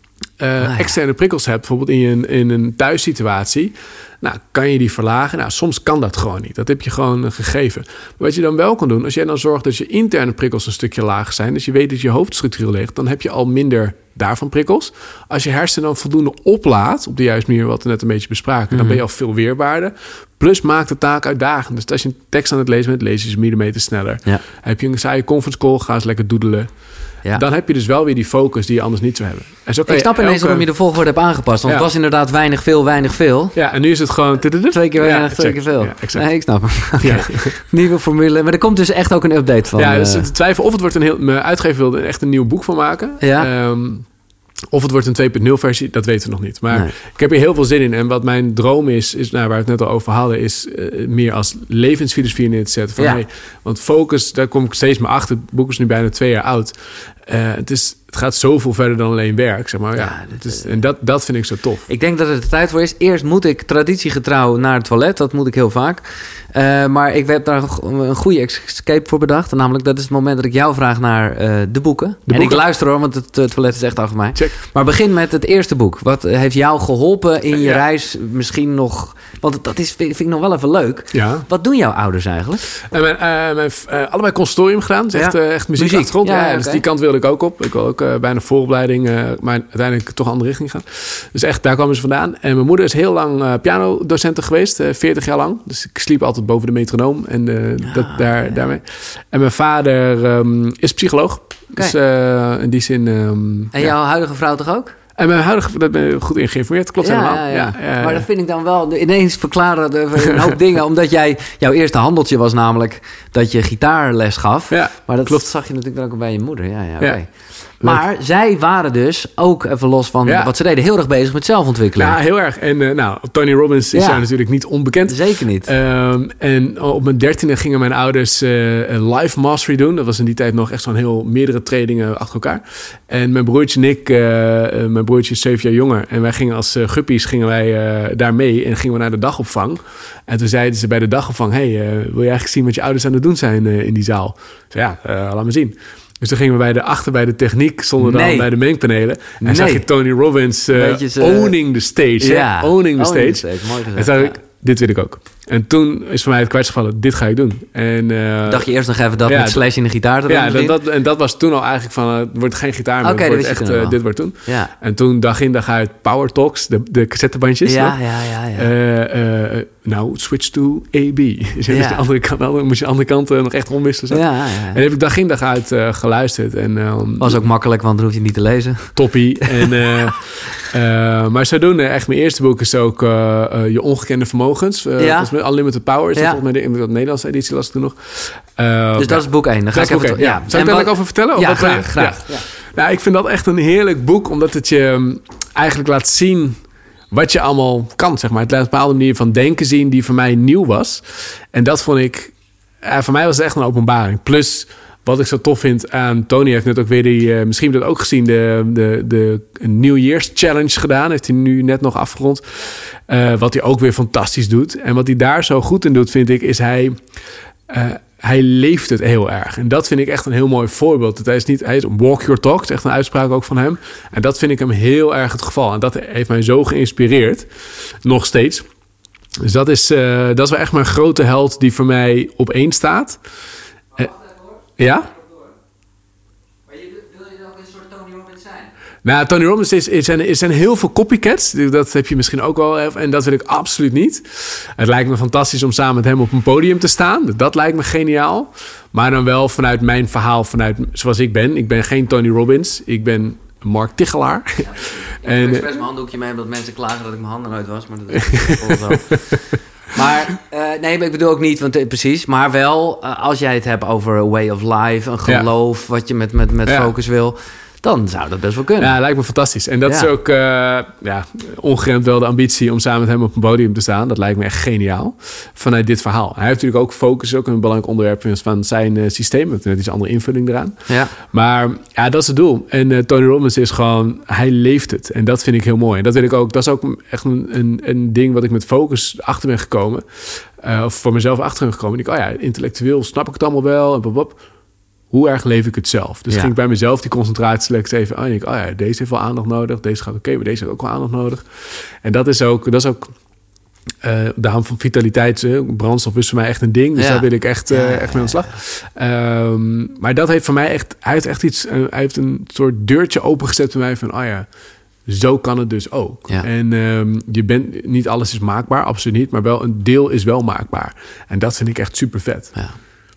externe prikkels hebt, bijvoorbeeld in een thuissituatie... Nou, kan je die verlagen? Nou, soms kan dat gewoon niet. Dat heb je gewoon gegeven. Maar wat je dan wel kan doen, als jij dan zorgt dat je interne prikkels een stukje lager zijn, dus je weet dat je hoofdstructuur ligt, dan heb je al minder daarvan prikkels. Als je hersenen dan voldoende oplaadt, op de juiste manier wat we net een beetje bespraken, dan ben je al veel weerbaarder. Plus maakt de taak uitdagend. Dus als je een tekst aan het lezen bent, lees je eens millimeter sneller. Ja. Heb je een saaie conference call, ga eens lekker doedelen. Ja. Dan heb je dus wel weer die focus die je anders niet zou hebben. En zo ik snap ineens waarom je de volgorde hebt aangepast. Want het was inderdaad weinig veel. Ja, en nu is het gewoon... 2 keer weinig, 2 keer veel. Ja, exact. Nee, ik snap hem. Okay. Nieuwe formule. Maar er komt dus echt ook een update van. Ja, dus de twijfel of het wordt mijn uitgever wilde echt een nieuw boek van maken. Ja. Of het wordt een 2.0 versie, dat weten we nog niet. Maar ik heb hier heel veel zin in. En wat mijn droom is waar we het net al over hadden... is meer als levensfilosofie neer te zetten. Van, want focus, daar kom ik steeds meer achter. Het boek is nu bijna 2 jaar oud. Het gaat zoveel verder dan alleen werk, zeg maar. En dat vind ik zo tof. Ik denk dat het de tijd voor is. Eerst moet ik traditiegetrouw naar het toilet. Dat moet ik heel vaak. Maar ik heb daar een goede escape voor bedacht. Namelijk, dat is het moment dat ik jou vraag naar de boeken. Ik luister hoor, want het toilet is echt achter mij. Check. Maar begin met het eerste boek. Wat heeft jou geholpen in je reis? Misschien nog... Want dat vind ik nog wel even leuk. Ja. Wat doen jouw ouders eigenlijk? Allebei conservatorium gedaan. Dus echt muziekachtergrond. Dus die kant wilde ik ook op. Ik wil ook bijna vooropleiding, maar uiteindelijk toch een andere richting gaan. Dus echt, daar kwamen ze vandaan. En mijn moeder is heel lang pianodocente geweest, 40 jaar lang. Dus ik sliep altijd boven de metronoom en daarmee. En mijn vader is psycholoog. Okay. Dus in die zin... en jouw huidige vrouw toch ook? En mijn huidige, daar ben ik goed in geïnformeerd. Klopt helemaal. Ja. Maar dat vind ik dan wel ineens verklaren een hoop dingen. Omdat jouw eerste handeltje was namelijk dat je gitaarles gaf. Ja, maar dat zag je natuurlijk dan ook bij je moeder. Okay. Maar zij waren dus ook, even los van wat ze deden, heel erg bezig met zelfontwikkeling. Ja, heel erg. En Tony Robbins is daar natuurlijk niet onbekend. Zeker niet. En op mijn 13e gingen mijn ouders live mastery doen. Dat was in die tijd nog echt zo'n heel meerdere trainingen achter elkaar. En mijn broertje en ik, mijn broertje is 7 jaar jonger. En wij gingen als guppies daar mee en gingen we naar de dagopvang. En toen zeiden ze bij de dagopvang, wil je eigenlijk zien wat je ouders aan het doen zijn in die zaal? Dus laat me zien. Dus toen gingen we bij de techniek, stonden dan bij de mengpanelen. En zag je Tony Robbins owning the stage. Ja, owning the stage. Mooi gezegd, en toen dacht ik, dit wil ik ook. En toen is voor mij het kwartje gevallen, dit ga ik doen. En, dacht je eerst nog even dat met Slash in de gitaar te doen? En dat was toen al eigenlijk van, het wordt geen gitaar meer. Okay, het wordt echt, dit wordt toen. Ja. En toen dag in dag uit Power Talks, de cassettebandjes. Ja. Nou, switch to AB. Dus de andere kant, dan moest je de andere kant nog echt omwisselen. Ja. En heb ik dag in dag uit geluisterd. En, was ook makkelijk, want dan hoef je niet te lezen. Toppie. En, maar zodoende, echt mijn eerste boek is ook Je Ongekende Vermogens. Unlimited Power is dat volgens mij de Nederlandse editie, las ik toen nog. Dus dat is boek 1. Dan ga ik even Zal ik daar ook over vertellen? Ja, graag. Ja. Nou, ik vind dat echt een heerlijk boek, omdat het je eigenlijk laat zien wat je allemaal kan, zeg maar. Het laat een bepaalde manier van denken zien die voor mij nieuw was. En dat vond ik... voor mij was het echt een openbaring. Plus, wat ik zo tof vind aan... Tony heeft net ook weer misschien heb je dat ook gezien... de New Year's Challenge gedaan. Heeft hij nu net nog afgerond. Wat hij ook weer fantastisch doet. En wat hij daar zo goed in doet, vind ik... is hij leeft het heel erg. En dat vind ik echt een heel mooi voorbeeld. Hij is walk your talk. Dat is echt een uitspraak ook van hem. En dat vind ik hem heel erg het geval. En dat heeft mij zo geïnspireerd. Nog steeds. Dus dat is wel echt mijn grote held die voor mij op 1 staat. Ja? Maar wil je ook een soort Tony Robbins zijn? Nou, Tony Robbins er zijn heel veel copycats. Dat heb je misschien ook wel. En dat wil ik absoluut niet. Het lijkt me fantastisch om samen met hem op een podium te staan. Dat lijkt me geniaal. Maar dan wel vanuit mijn verhaal, vanuit zoals ik ben. Ik ben geen Tony Robbins. Ik ben Mark Tichelaar. Ja, ik heb expres mijn handdoekje mee, omdat mensen klagen dat ik mijn handen nooit was. Maar dat is wel zo. Maar nee, ik bedoel ook niet, want precies. Maar wel, als jij het hebt over a way of life, een geloof, wat je met focus wil, dan zou dat best wel kunnen. Ja, lijkt me fantastisch. En dat is ook ongeremd wel de ambitie om samen met hem op een podium te staan. Dat lijkt me echt geniaal. Vanuit dit verhaal. Hij heeft natuurlijk ook focus, ook een belangrijk onderwerp van zijn systeem. Met net iets andere invulling eraan. Ja. Maar ja, dat is het doel. En Tony Robbins is gewoon, hij leeft het. En dat vind ik heel mooi. En dat wil ik ook. Dat is ook echt een ding wat ik met focus achter ben gekomen. Of voor mezelf achter ben gekomen. En ik, intellectueel snap ik het allemaal wel. En babab. Hoe erg leef ik het zelf? Dus ging ik bij mezelf die concentratieselect even aan. En deze heeft wel aandacht nodig. Deze gaat oké, maar deze heeft ook wel aandacht nodig. En dat is ook daarom van vitaliteit, brandstof is voor mij echt een ding. Dus daar wil ik echt mee aan de slag. Maar dat heeft voor mij echt, hij heeft een soort deurtje opengezet bij mij van, zo kan het dus ook. Ja. En niet alles is maakbaar, absoluut niet. Maar wel een deel is wel maakbaar. En dat vind ik echt super vet. Ja.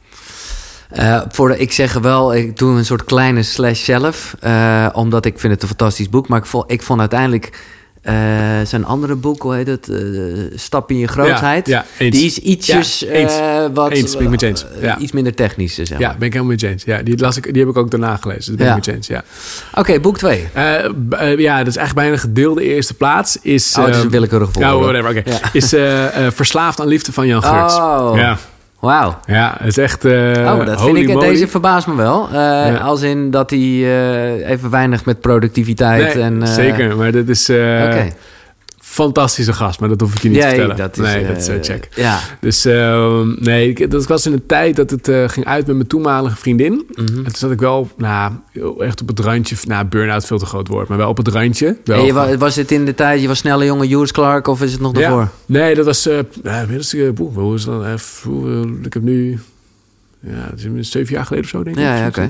Ik zeg wel, ik doe een soort kleine slash zelf. Omdat ik vind het een fantastisch boek. Maar ik vond uiteindelijk zijn andere boek, hoe heet het? Stap in je grootheid. Ja, eens. Die is ietsjes Eens, ben ik met je eens. iets minder technisch, zeg maar. Ja, ben ik helemaal met je eens. Ja, die heb ik ook daarna gelezen. Dat ben ik met je eens, ja. Oké, boek 2. Ja, dat is eigenlijk bijna gedeelde eerste plaats. Het is een willekeurig volgorde. whatever, oké. Ja. Is Verslaafd aan liefde van Jan Geurts. Oh, ja. Wauw. Ja, het is echt dat vind ik. Deze verbaast me wel. Als in dat hij even weinig met productiviteit. Nee, zeker, maar dit is fantastische gast, maar dat hoef ik je niet te vertellen. Dat is check. Ja. Dus dat was in een tijd dat het ging uit met mijn toenmalige vriendin. Mm-hmm. En toen zat ik wel echt op het randje. Burn-out veel te groot woord, maar wel op het randje. Was het in de tijd, je was snelle jongen Hughes Clark of is het nog daarvoor? Nee, dat was... hoe is dat? Ik heb nu... Ja, dat is 7 jaar geleden of zo, denk ik. Ja, oké.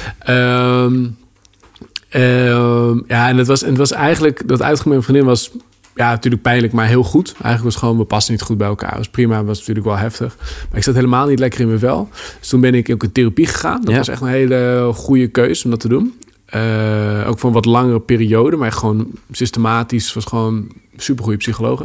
En het was eigenlijk... Dat uitgaan met mijn vriendin was... Ja, natuurlijk pijnlijk, maar heel goed. Eigenlijk was gewoon, we passen niet goed bij elkaar. Dat was prima, was natuurlijk wel heftig. Maar ik zat helemaal niet lekker in mijn vel. Dus toen ben ik ook in therapie gegaan. Dat was echt een hele goede keuze om dat te doen. Ook voor een wat langere periode, maar gewoon systematisch. Was gewoon super goede psychologen.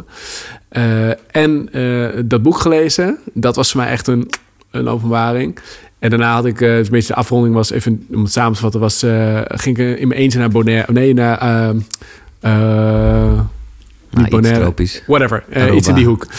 Dat boek gelezen, dat was voor mij echt een openbaring. En daarna had ik, een beetje de afronding was, even om het samen te vatten, ging ik in mijn eentje naar Bonaire. Nee, naar... niet Bonaire, tropisch. Whatever, iets in die hoek.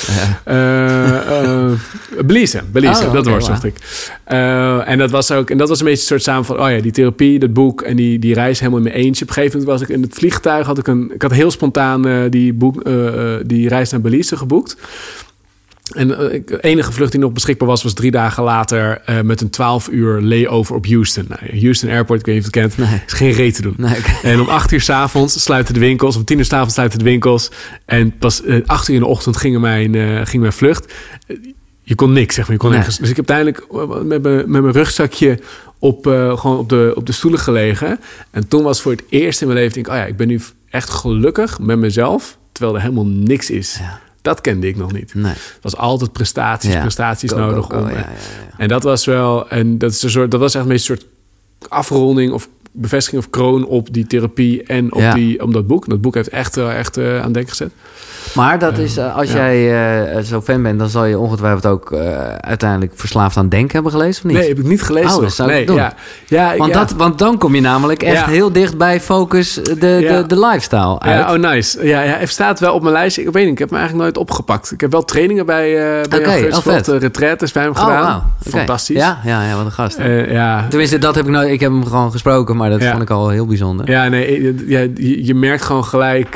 Ja. Belize, dat woord zocht ik. En dat was ook, en dat was een beetje een soort samen van, die therapie, dat boek en die reis helemaal in mijn eentje. Op een gegeven moment was ik in het vliegtuig, ik had heel spontaan die reis naar Belize geboekt. En de enige vlucht die nog beschikbaar was 3 dagen later met een 12 uur layover op Houston. Houston Airport, ik weet niet of je het kent, is geen reet te doen. Nee, okay. En om 8 uur 's avonds sluiten de winkels, om 10 uur 's avonds sluiten de winkels. En pas 8 uur in de ochtend ging mijn vlucht. Je kon niks, zeg maar. Je kon nergens. Dus ik heb uiteindelijk met mijn rugzakje gewoon op de stoelen gelegen. En toen was voor het eerst in mijn leven, denk ik, ik ben nu echt gelukkig met mezelf, terwijl er helemaal niks is. Ja. Dat kende ik nog niet. Nee. Het was altijd prestaties nodig om. En dat was wel, en dat was echt een soort afronding of bevestiging of kroon op die therapie en op dat boek. Dat boek heeft echt aan denken gezet. Maar dat is, als jij zo fan bent, dan zal je ongetwijfeld ook uiteindelijk Verslaafd aan Denken hebben gelezen, of niet? Nee, heb ik niet gelezen. Dat zou ik doen. Want dan kom je namelijk echt heel dicht bij Focus, de lifestyle uit. Ja, nice. Ja, hij staat wel op mijn lijst. Ik weet niet, ik heb hem eigenlijk nooit opgepakt. Ik heb wel trainingen bij retraites bij hem gedaan. Wow. Fantastisch. Ja, wat een gast. Tenminste, dat heb ik nooit. Ik heb hem gewoon gesproken, maar dat vond ik al heel bijzonder. Ja, nee, je merkt gewoon gelijk.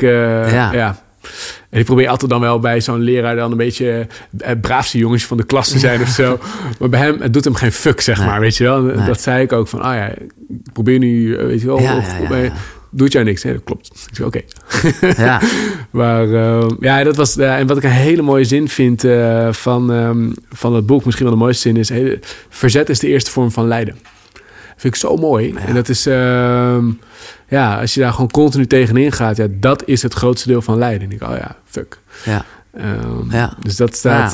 En ik probeer altijd dan wel bij zo'n leraar dan een beetje braafste jongens van de klas te zijn of zo. Maar bij hem, het doet hem geen fuck, zeg maar, weet je wel. Nee. Dat zei ik ook van, ik probeer nu, weet je wel, doet jou niks. Dat klopt. Ik zei, oké. Ja. Maar dat was, en wat ik een hele mooie zin vind van het boek, misschien wel de mooiste zin is, verzet is de eerste vorm van lijden. Vind ik zo mooi. Ja. En dat is, als je daar gewoon continu tegenin gaat, dat is het grootste deel van lijden. En ik fuck. Ja. Dus dat staat...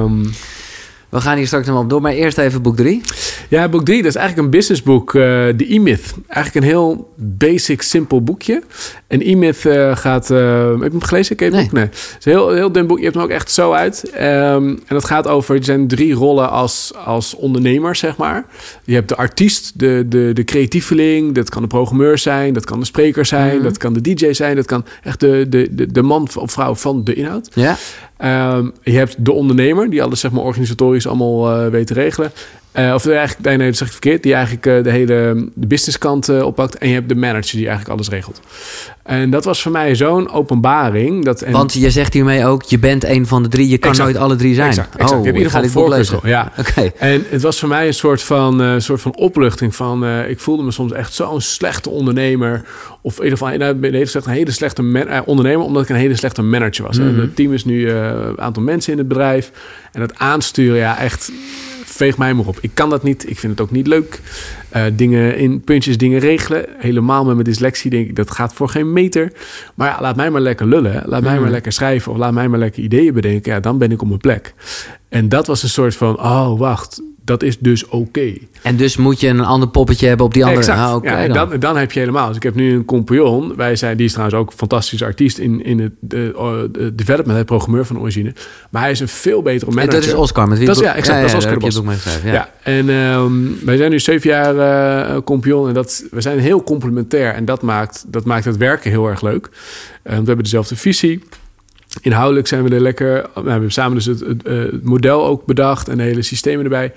we gaan hier straks nog op door, maar eerst even boek 3. Ja, boek 3, dat is eigenlijk een businessboek. The E-Myth. Eigenlijk een heel basic, simpel boekje. En E-Myth gaat... heb je hem gelezen? Ken je het boek? Nee. Het is een heel dun boek. Je hebt hem ook echt zo uit. En dat gaat over... Er zijn 3 rollen als ondernemer, zeg maar. Je hebt de artiest, de creatieveling. Dat kan de programmeur zijn. Dat kan de spreker zijn. Mm-hmm. Dat kan de DJ zijn. Dat kan echt de man of vrouw van de inhoud. Ja. Je hebt de ondernemer, die alles, zeg maar, organisatorisch allemaal weet te regelen. Of eigenlijk, nee, dat zeg ik verkeerd. Die eigenlijk de businesskant oppakt. En je hebt de manager die eigenlijk alles regelt. En dat was voor mij zo'n openbaring. Want je zegt hiermee ook, je bent een van de 3. Je kan nooit alle 3 zijn. Exact. Je hebt in ieder geval voorkeur. Ja. Okay. En het was voor mij een soort van opluchting. Ik voelde me soms echt zo'n slechte ondernemer. Of in ieder geval een hele slechte ondernemer. Omdat ik een hele slechte manager was. Mm-hmm. Het team is nu een aantal mensen in het bedrijf. En het aansturen, echt veeg mij maar op. Ik kan dat niet. Ik vind het ook niet leuk. Dingen in puntjes, dingen regelen. Helemaal met mijn dyslexie denk ik, dat gaat voor geen meter. Maar ja, laat mij maar lekker lullen. Laat mij maar lekker schrijven. Of laat mij maar lekker ideeën bedenken. Ja, dan ben ik op mijn plek. En dat was een soort van, oh, wacht. Dat is dus oké. En dus moet je een ander poppetje hebben op die andere... Exact. En dan heb je helemaal. Dus ik heb nu een compagnon. Die is trouwens ook een fantastische artiest in het development, het programmeur van origine. Maar hij is een veel betere manager. En dat is Oscar. Met wie dat is, ja, exact. Dat is Oscar de Bos. Ja. En wij zijn nu 7 jaar compagnon. En we zijn heel complementair. En dat maakt het werken heel erg leuk. We hebben dezelfde visie. Inhoudelijk zijn we er lekker. We hebben samen dus het model ook bedacht en de hele systemen erbij.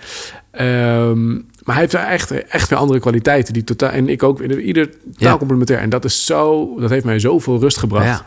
Maar hij heeft echt weer andere kwaliteiten die totaal en ik ook. Ieder totaal complementair. En dat heeft mij zoveel rust gebracht.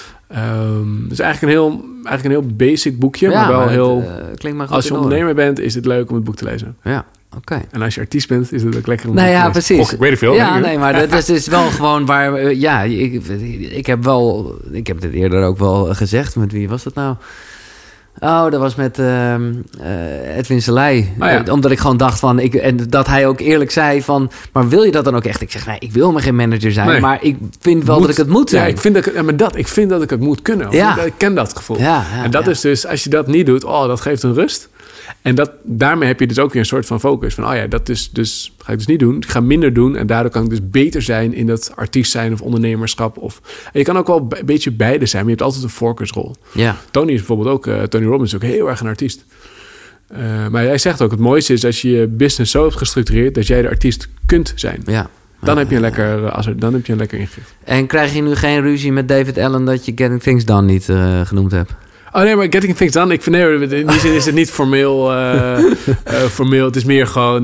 Dus eigenlijk een heel basic boekje, maar wel heel. Klinkt maar goed. Als je ondernemer bent, is het leuk om het boek te lezen. Ja. Okay. En als je artiest bent, is het ook lekker om te lezen. Precies. Ik weet het veel. Ja, nee, maar dat is wel gewoon waar... ik heb dit eerder ook wel gezegd. Met wie was dat nou? Oh, dat was met Edwin Selei. Omdat ik gewoon dacht van... en dat hij ook eerlijk zei van... Maar wil je dat dan ook echt? Ik zeg, nee, ik wil maar geen manager zijn. Nee. Maar ik vind wel dat ik het moet zijn. Ja, ik vind dat ik het moet kunnen. Ik ken dat gevoel. En dat is dus, als je dat niet doet... dat geeft een rust. En daarmee heb je dus ook weer een soort van focus. Van, dat is dus, ga ik dus niet doen. Ik ga minder doen. En daardoor kan ik dus beter zijn in dat artiest zijn of ondernemerschap. En je kan ook wel een beetje beide zijn. Maar je hebt altijd een voorkeursrol. Ja. Tony is bijvoorbeeld ook... Tony Robbins is ook heel erg een artiest. Maar hij zegt ook, het mooiste is als je je business zo hebt gestructureerd... dat jij de artiest kunt zijn. Ja. Dan heb je een lekker ingericht. En krijg je nu geen ruzie met David Allen... dat je Getting Things Done niet genoemd hebt? Oh nee, maar Getting Things Done, ik vind in die zin is het niet formeel. Formeel. Het is meer gewoon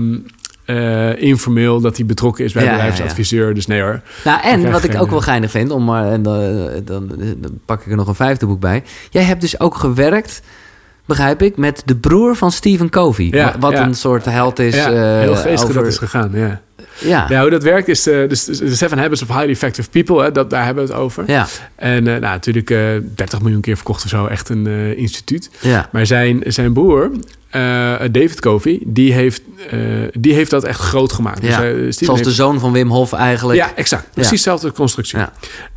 informeel dat hij betrokken is bij bedrijfsadviseur. Ja. Dus nee hoor. Nou, en wat ik ook wel geinig vind, dan pak ik er nog een 5e boek bij. Jij hebt dus ook gewerkt, begrijp ik, met de broer van Stephen Covey. Ja, wat een soort held is. Heel geestig dat is gegaan, ja. Ja, hoe dat werkt is dus de 7 Habits of Highly Effective People. Daar hebben we het over. Ja. En natuurlijk 30 miljoen keer verkocht of zo. Echt een instituut. Ja. Maar zijn broer, David Covey, die heeft dat echt groot gemaakt. Ja. Dus, zoals de zoon van Wim Hof eigenlijk. Ja, exact. Precies dezelfde constructie. Ja.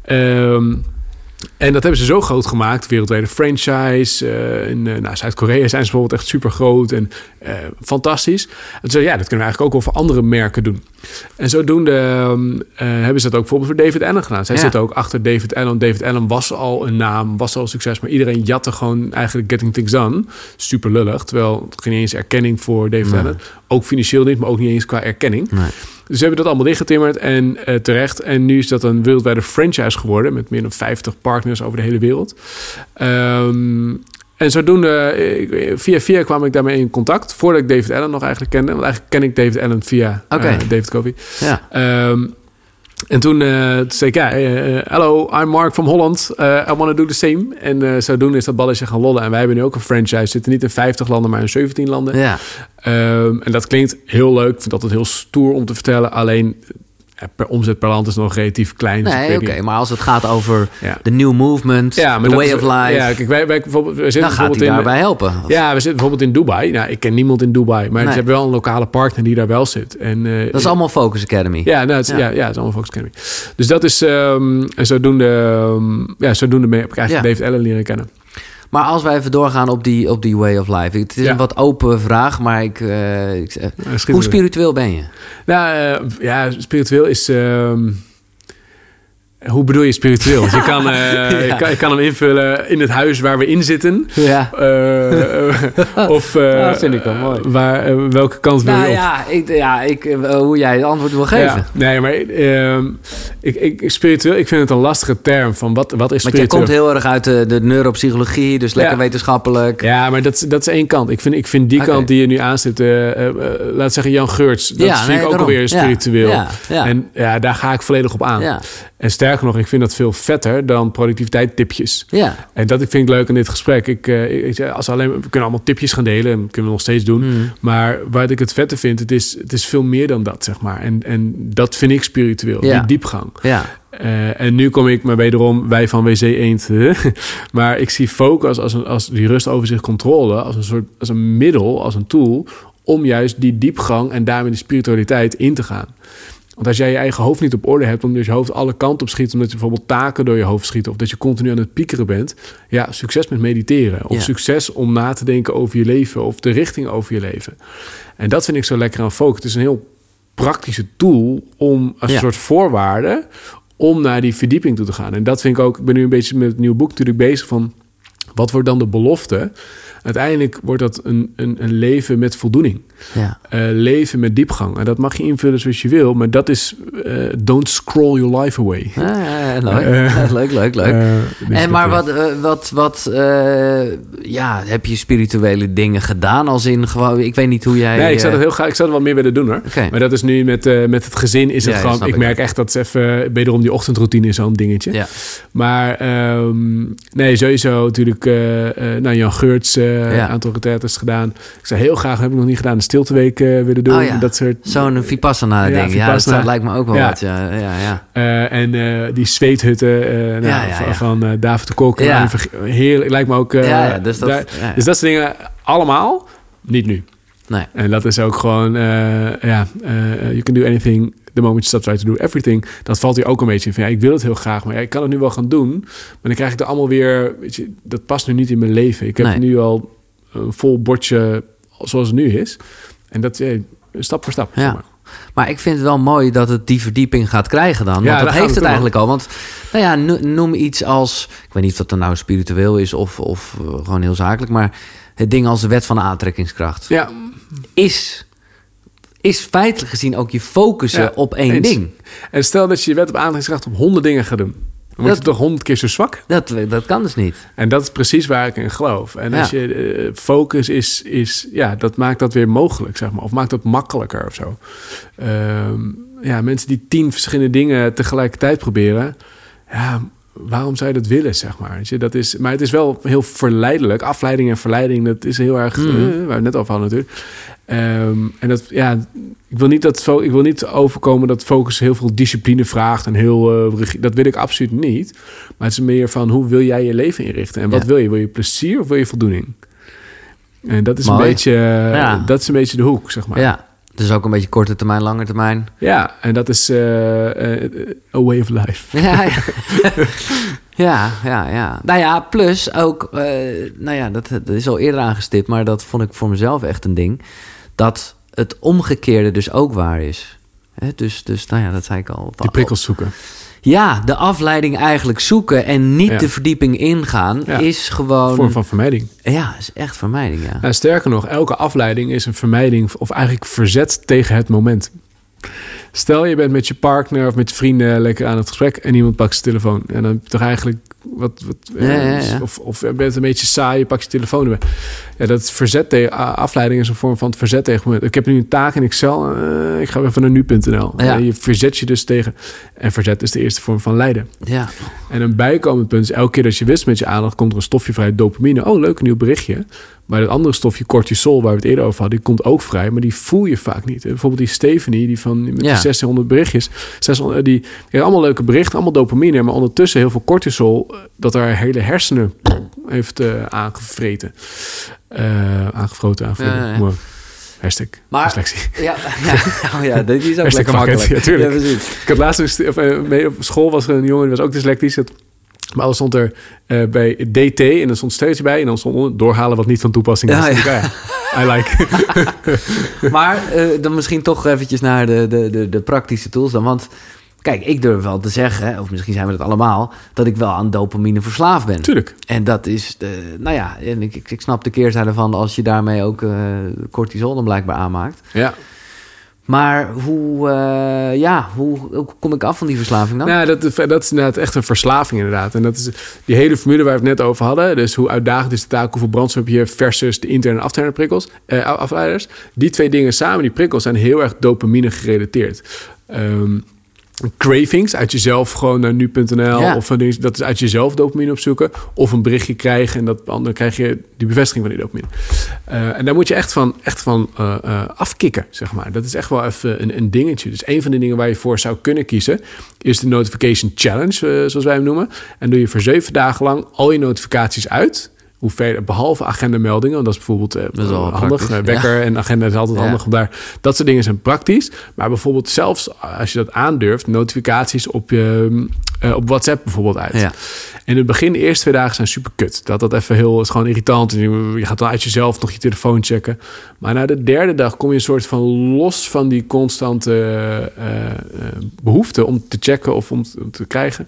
En dat hebben ze zo groot gemaakt. Wereldwijde franchise. In Zuid-Korea zijn ze bijvoorbeeld echt super groot en fantastisch. En zo, dat kunnen we eigenlijk ook wel voor andere merken doen. En zodoende hebben ze dat ook bijvoorbeeld voor David Allen gedaan. Zij zitten ook achter David Allen. David Allen was al een naam, was al een succes. Maar iedereen jatte gewoon eigenlijk Getting Things Done. Super lullig. Terwijl het geen eens erkenning voor David Allen. Ook financieel niet, maar ook niet eens qua erkenning. Nee. Dus we hebben dat allemaal dichtgetimmerd en terecht. En nu is dat een wereldwijde franchise geworden... met meer dan 50 partners over de hele wereld. En zodoende, via kwam ik daarmee in contact... voordat ik David Allen nog eigenlijk kende. Want eigenlijk ken ik David Allen via David Covey. Ja. En toen zei ik, hello, I'm Mark from Holland. I want to do the same. En zodoende is dat balletje gaan rollen. En wij hebben nu ook een franchise. We zitten niet in 50 landen, maar in 17 landen. Ja. En dat klinkt heel leuk. Ik vind het altijd heel stoer om te vertellen. Alleen per omzet per land is nog relatief klein. Dus nee, maar als het gaat over de new movement, the way of life... Ja, kijk, wij zitten dan gaat hij daarbij helpen. Ja, we zitten bijvoorbeeld in Dubai. Nou, ik ken niemand in Dubai, maar ze hebben wel een lokale partner die daar wel zit. En, dat is allemaal Focus Academy. Ja, het is allemaal Focus Academy. Dus dat is... zodoende heb ik eigenlijk David Allen leren kennen. Maar als wij even doorgaan op die way of life. Het is een wat open vraag, maar hoe spiritueel ben je? Nou, spiritueel is... Hoe bedoel je spiritueel? Want je kan hem invullen in het huis waar we in zitten. Ja. Dat vind ik wel mooi. Welke kant wil je op? Hoe jij het antwoord wil geven. Ja, nee, maar spiritueel, ik vind het een lastige term. Van wat is spiritueel? Want jij komt heel erg uit de neuropsychologie, dus lekker wetenschappelijk. Ja, maar dat is één kant. Ik vind die kant die je nu aanzet, laat zeggen Jan Geurts, dat vind ik ook alweer spiritueel. Ja. En daar ga ik volledig op aan. Ja. En sterker nog, ik vind dat veel vetter dan productiviteitstipjes. Ja. En dat vind ik leuk in dit gesprek. We kunnen allemaal tipjes gaan delen en dat kunnen we nog steeds doen. Maar wat ik het vette vind, het is veel meer dan dat, zeg maar. En dat vind ik spiritueel, die diepgang. Ja. En nu kom ik maar wederom, wij van WC Eend. Maar ik zie focus als die rust, overzicht, controle... als een middel, als een tool... om juist die diepgang en daarmee die spiritualiteit in te gaan. Want als jij je eigen hoofd niet op orde hebt... omdat je hoofd alle kanten op schiet... omdat je bijvoorbeeld taken door je hoofd schiet... of dat je continu aan het piekeren bent... ja, succes met mediteren. Of succes om na te denken over je leven... of de richting over je leven. En dat vind ik zo lekker aan focus. Het is een heel praktische tool om als een soort voorwaarde... om naar die verdieping toe te gaan. En dat vind ik ook... Ik ben nu een beetje met het nieuwe boek natuurlijk bezig van... wat wordt dan de belofte? Uiteindelijk wordt dat een leven met voldoening. Ja. Leven met diepgang. En dat mag je invullen zoals je wil. Maar dat is... don't scroll your life away. Leuk. En maar wat heb je spirituele dingen gedaan? Als in gewoon... Ik weet niet hoe jij... Nee, ik zou dat heel graag... Ik zou er wel meer willen doen, hoor. Okay. Maar dat is nu met het gezin is het gewoon... Ik merk echt dat het even... Wederom die ochtendroutine is zo'n dingetje. Ja. Maar nee, sowieso natuurlijk... Jan Geurts... een aantal retraites gedaan. Ik zou heel graag, heb ik nog niet gedaan, een stilteweek willen doen. Dat soort, zo'n Vipassana ding. Vipassana. Dat lijkt me ook wel wat. En die zweethutten van David de Kok. Heerlijk, lijkt me ook... Dus dat soort dingen allemaal, niet nu. Nee. En dat is ook gewoon... you can do anything... The moment you stop trying to do everything... dat valt hier ook een beetje in. Van, ik wil het heel graag, maar ik kan het nu wel gaan doen. Maar dan krijg ik er allemaal weer... Weet je, dat past nu niet in mijn leven. Ik heb nu al een vol bordje zoals het nu is. En dat stap voor stap. Ja. Zeg maar ik vind het wel mooi dat het die verdieping gaat krijgen dan. Want dat heeft het eigenlijk al. Want noem iets als... Ik weet niet of dat dan nou spiritueel is of gewoon heel zakelijk... maar het ding als de wet van de aantrekkingskracht... is feitelijk gezien ook je focussen op één ding. En stel dat je je wet op aantrekkingskracht op 100 dingen gaat doen. Dan wordt het toch 100 keer zo zwak? Dat kan dus niet. En dat is precies waar ik in geloof. En als je focus is dat maakt dat weer mogelijk, zeg maar. Of maakt dat makkelijker of zo. Mensen die 10 verschillende dingen tegelijkertijd proberen... waarom zou je dat willen, zeg maar? Maar het is wel heel verleidelijk. Afleiding en verleiding, dat is heel erg... waar we het net over hadden natuurlijk. En dat, ik wil niet overkomen dat focus heel veel discipline vraagt en heel dat wil ik absoluut niet. Maar het is meer van hoe wil jij je leven inrichten en wat wil je? Wil je plezier of wil je voldoening? En dat is een beetje de hoek, zeg maar. Ja. Dus ook een beetje korte termijn, lange termijn. Ja, en dat is a way of life. Ja. Nou ja, plus ook... dat is al eerder aangestipt... maar dat vond ik voor mezelf echt een ding... dat het omgekeerde dus ook waar is. Dus dat zei ik al. Die prikkels zoeken. Ja, de afleiding eigenlijk zoeken... en niet de verdieping ingaan... is gewoon... Een vorm van vermijding. Ja, is echt vermijding, ja. Nou, sterker nog, elke afleiding is een vermijding... of eigenlijk verzet tegen het moment. Stel, je bent met je partner of met je vrienden lekker aan het gesprek... en iemand pakt zijn telefoon. En dan toch eigenlijk... Of je bent een beetje saai, je pakt je telefoon erbij. Ja, dat verzet tegen afleiding is een vorm van het verzet tegen moment. Ik heb nu een taak in Excel. Ik ga even naar nu.nl. Ja. Je verzet je dus tegen. En verzet is de eerste vorm van lijden. Ja. En een bijkomend punt is elke keer dat je wist met je aandacht... komt er een stofje vrij, dopamine. Oh, leuk, een nieuw berichtje. Maar dat andere stofje, cortisol, waar we het eerder over hadden... die komt ook vrij, maar die voel je vaak niet. Bijvoorbeeld die Stephanie, die met die 1600 berichtjes... die heeft allemaal leuke berichten, allemaal dopamine... maar ondertussen heel veel cortisol... dat haar hele hersenen heeft aangefroten. Hashtag dyslexie. Dat is ook lekker makkelijk. Ja, tuurlijk. Ik had laatst op school was er een jongen, die was ook dyslectisch... Maar dan stond er bij DT en dan stond steeds bij... en dan stond onder doorhalen wat niet van toepassing is. I like. Maar dan misschien toch eventjes naar de praktische tools dan. Want kijk, ik durf wel te zeggen... of misschien zijn we het allemaal... dat ik wel aan dopamine verslaafd ben. Tuurlijk. En dat is... en ik snap de keerzijde van... als je daarmee ook cortisol dan blijkbaar aanmaakt. Ja. Maar hoe kom ik af van die verslaving dan? Nou, dat is inderdaad echt een verslaving inderdaad. En dat is die hele formule waar we het net over hadden. Dus hoe uitdagend is de taak, hoeveel brandstof heb je... versus de interne en externe prikkels, afleiders. Die twee dingen samen, die prikkels, zijn heel erg dopamine gerelateerd. cravings uit jezelf gewoon naar nu.nl Ja. of van dingen, dat is uit jezelf dopamine opzoeken of een berichtje krijgen en dan krijg je die bevestiging van die dopamine. En daar moet je echt van afkicken, zeg maar. Dat is echt wel even een dingetje. Dus een van de dingen waar je voor zou kunnen kiezen is de notification challenge, zoals wij hem noemen. En doe je voor 7 dagen lang al je notificaties uit. Behalve agendameldingen, want dat is bijvoorbeeld dat is wel handig. Wekker en agenda is altijd handig om daar. Dat soort dingen zijn praktisch. Maar bijvoorbeeld zelfs als je dat aandurft, notificaties op WhatsApp bijvoorbeeld uit. Ja. In het begin, de eerste 2 dagen zijn super kut. Dat even is gewoon irritant. Je gaat dan uit jezelf nog je telefoon checken. Maar na de 3e dag kom je een soort van los van die constante behoefte om te checken of om te krijgen.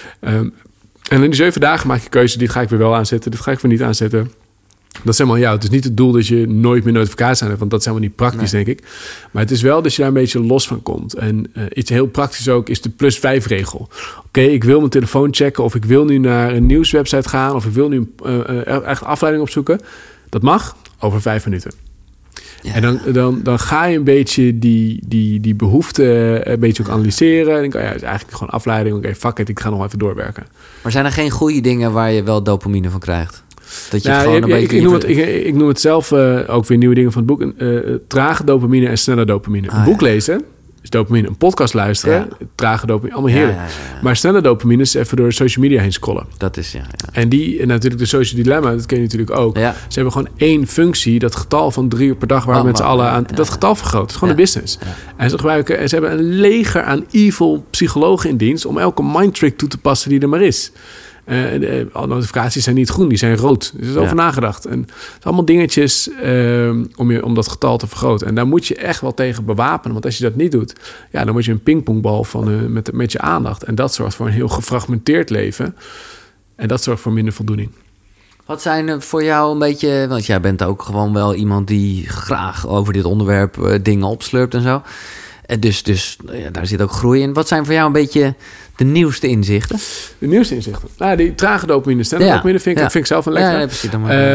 En in die 7 dagen maak je keuze. Dit ga ik weer wel aanzetten. Dit ga ik weer niet aanzetten. Dat is helemaal jou. Het is niet het doel dat je nooit meer notificaties aan hebt. Want dat is helemaal niet praktisch, denk ik. Maar het is wel dat je daar een beetje los van komt. En iets heel praktisch ook is de +5 regel. Oké, ik wil mijn telefoon checken. Of ik wil nu naar een nieuwswebsite gaan. Of ik wil nu echt afleiding opzoeken. Dat mag over 5 minuten. Ja. En dan ga je een beetje die behoefte een beetje ook analyseren. En denk ik, het is eigenlijk gewoon afleiding. Oké, fuck it, ik ga nog even doorwerken. Maar zijn er geen goede dingen waar je wel dopamine van krijgt? Dat je het gewoon een beetje... Ik noem het zelf ook weer nieuwe dingen van het boek. Trage dopamine en snelle dopamine. Een boek lezen is dopamine. Een podcast luisteren, trage dopamine. Allemaal heerlijk. Ja. Maar snelle dopamine is even door social media heen scrollen. Dat is, En natuurlijk de social dilemma, dat ken je natuurlijk ook. Ja. Ze hebben gewoon 1 functie, dat getal van 3 uur per dag... waar we met z'n allen aan... Dat getal vergroot. Het is gewoon een business. Ja. En ze hebben een leger aan evil psychologen in dienst... om elke mindtrick toe te passen die er maar is. Alle notificaties zijn niet groen, die zijn rood. Dus er is over nagedacht. En het zijn allemaal dingetjes om dat getal te vergroten. En daar moet je echt wel tegen bewapenen. Want als je dat niet doet, dan word je een pingpongbal met je aandacht. En dat zorgt voor een heel gefragmenteerd leven. En dat zorgt voor minder voldoening. Wat zijn voor jou een beetje... Want jij bent ook gewoon wel iemand die graag over dit onderwerp dingen opslurpt en zo. Dus daar zit ook groei in. Wat zijn voor jou een beetje... de nieuwste inzichten? De nieuwste inzichten? Die trage dopamine, snelle dopamine vind ik zelf een lekker. Ja, precies.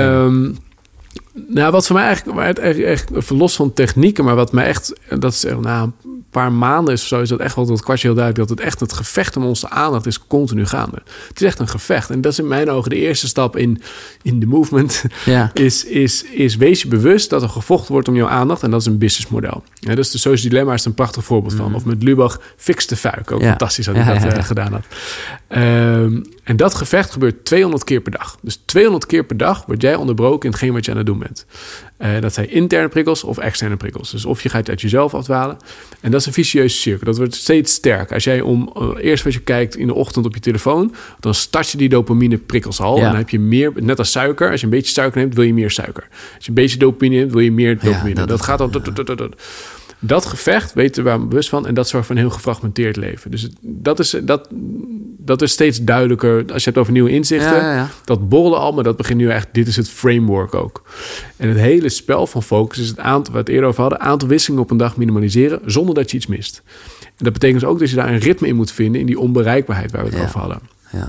Wat voor mij eigenlijk echt los van technieken, maar wat mij echt, dat is na een paar maanden is dat echt wel tot kwartje heel duidelijk, dat het echt het gevecht om onze aandacht is continu gaande. Het is echt een gevecht. En dat is in mijn ogen de eerste stap in de movement. Ja. Is wees je bewust dat er gevochten wordt om jouw aandacht. En dat is een businessmodel. Ja, dus de Social Dilemma is een prachtig voorbeeld van. Of met Lubach, Fix de Fuik. Ook fantastisch dat hij dat gedaan had. En dat gevecht gebeurt 200 keer per dag. Dus 200 keer per dag word jij onderbroken in hetgeen wat je aan het doen bent. Dat zijn interne prikkels of externe prikkels. Dus of je gaat uit jezelf afdwalen. En dat is een vicieuze cirkel. Dat wordt steeds sterker. Als jij eerst wat je kijkt in de ochtend op je telefoon, dan start je die dopamine prikkels al. Ja. En dan heb je meer, net als suiker. Als je een beetje suiker neemt, wil je meer suiker. Als je een beetje dopamine neemt, wil je meer dopamine. Ja, dat gaat dan... Dat gevecht weten we waar we bewust van. En dat zorgt voor een heel gefragmenteerd leven. Dus dat is steeds duidelijker. Als je hebt over nieuwe inzichten. Dat borrelen al, maar dat begint nu echt. Dit is het framework ook. En het hele spel van focus is het aantal, waar we het eerder over hadden, aantal wisselingen op een dag minimaliseren zonder dat je iets mist. En dat betekent dus ook dat je daar een ritme in moet vinden in die onbereikbaarheid waar we het over hadden.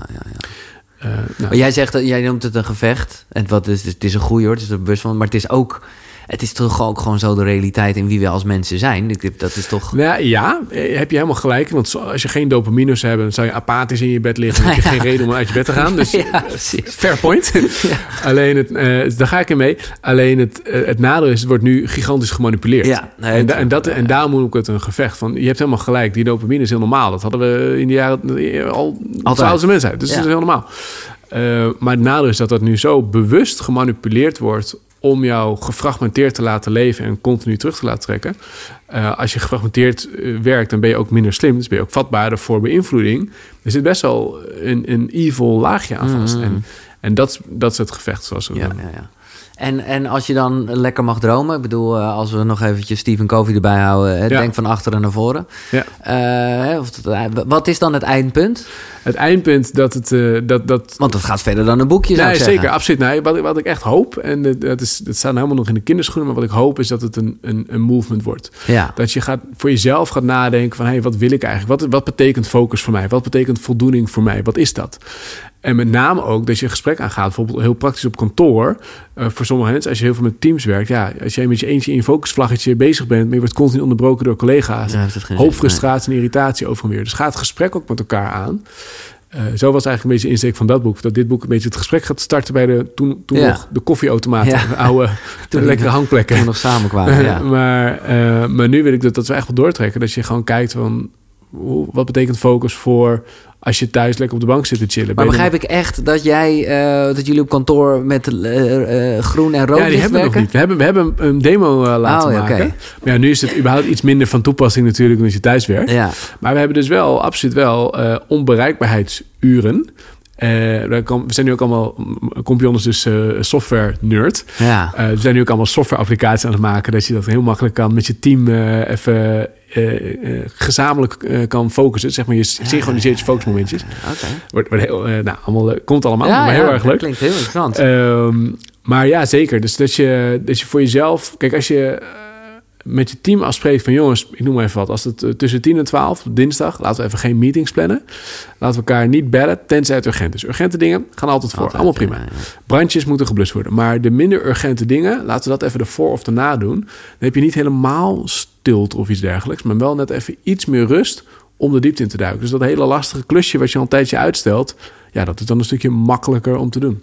Maar jij zegt dat jij noemt het een gevecht. En het is een goeie hoor, het is er bewust van, maar het is toch ook gewoon zo de realiteit in wie we als mensen zijn. Dat is toch... Ja, heb je helemaal gelijk. Want als je geen dopamine zou hebben, dan zou je apathisch in je bed liggen. Dan heb je geen reden om uit je bed te gaan. Dus fair point. Ja. Alleen, daar ga ik in mee. Alleen het nadeel is, het wordt nu gigantisch gemanipuleerd. Ja, en daarom moet ik het een gevecht van. Je hebt helemaal gelijk. Die dopamine is heel normaal. Dat hadden we in de jaren al als de mensheid. Dus dat is heel normaal. Maar het nadeel is dat nu zo bewust gemanipuleerd wordt om jou gefragmenteerd te laten leven en continu terug te laten trekken. Als je gefragmenteerd werkt, dan ben je ook minder slim. Dus ben je ook vatbaarder voor beïnvloeding. Er zit best wel een evil laagje aan vast. En dat is het gevecht, zoals we doen. Ja. En als je dan lekker mag dromen, ik bedoel, als we nog eventjes Stephen Covey erbij houden, denk van achteren naar voren. Ja. Wat is dan het eindpunt? Het eindpunt dat het... Want het gaat verder dan een boekje, zou ik zeggen. Zeker, absoluut. Nee, wat ik echt hoop, en dat staat helemaal nog in de kinderschoenen, maar wat ik hoop is dat het een movement wordt. Ja. Dat je voor jezelf gaat nadenken van, wat wil ik eigenlijk? Wat betekent focus voor mij? Wat betekent voldoening voor mij? Wat is dat? En met name ook dat je een gesprek aangaat. Bijvoorbeeld heel praktisch op kantoor. Voor sommige mensen, als je heel veel met teams werkt. Ja, als jij met je eentje in je focusvlaggetje bezig bent. Maar je wordt continu onderbroken door collega's. Hoop frustratie en irritatie over en weer. Dus ga het gesprek ook met elkaar aan. Zo was eigenlijk een beetje de insteek van dat boek. Dat dit boek een beetje het gesprek gaat starten bij toen nog de koffieautomaten. Ja. De oude, lekkere hangplekken. Toen we nog samenkwamen, ja. Maar nu wil ik dat we echt wel doortrekken. Dat je gewoon kijkt van... Wat betekent focus voor als je thuis lekker op de bank zit te chillen? Maar begrijp ik echt dat dat jullie op kantoor met groen en rood die hebben we nog niet. We hebben een demo laten maken. Okay. Maar ja, nu is het überhaupt iets minder van toepassing natuurlijk als je thuis werkt. Ja. Maar we hebben dus wel, absoluut wel, onbereikbaarheidsuren. We zijn nu ook allemaal... Kompion is dus software nerd. Ja. We zijn nu ook allemaal software applicaties aan het maken... dat je dat heel makkelijk kan met je team even... gezamenlijk kan focussen. Zeg maar, je synchroniseert je focusmomentjes. Okay. Wordt heel, komt allemaal, maar heel erg leuk. Klinkt heel interessant. Maar ja, zeker. Dus dat je voor jezelf... Kijk, als je met je team afspreekt van... jongens, ik noem maar even wat. Als het tussen 10 en 12 op dinsdag... laten we even geen meetings plannen. Laten we elkaar niet bellen, tenzij het urgent is. Urgente dingen gaan altijd voor. Allemaal prima. Ja. Brandjes moeten geblust worden. Maar de minder urgente dingen... laten we dat even ervoor of daarna doen. Dan heb je niet helemaal stilte of iets dergelijks... maar wel net even iets meer rust om de diepte in te duiken. Dus dat hele lastige klusje wat je al een tijdje uitstelt... ja, dat is dan een stukje makkelijker om te doen.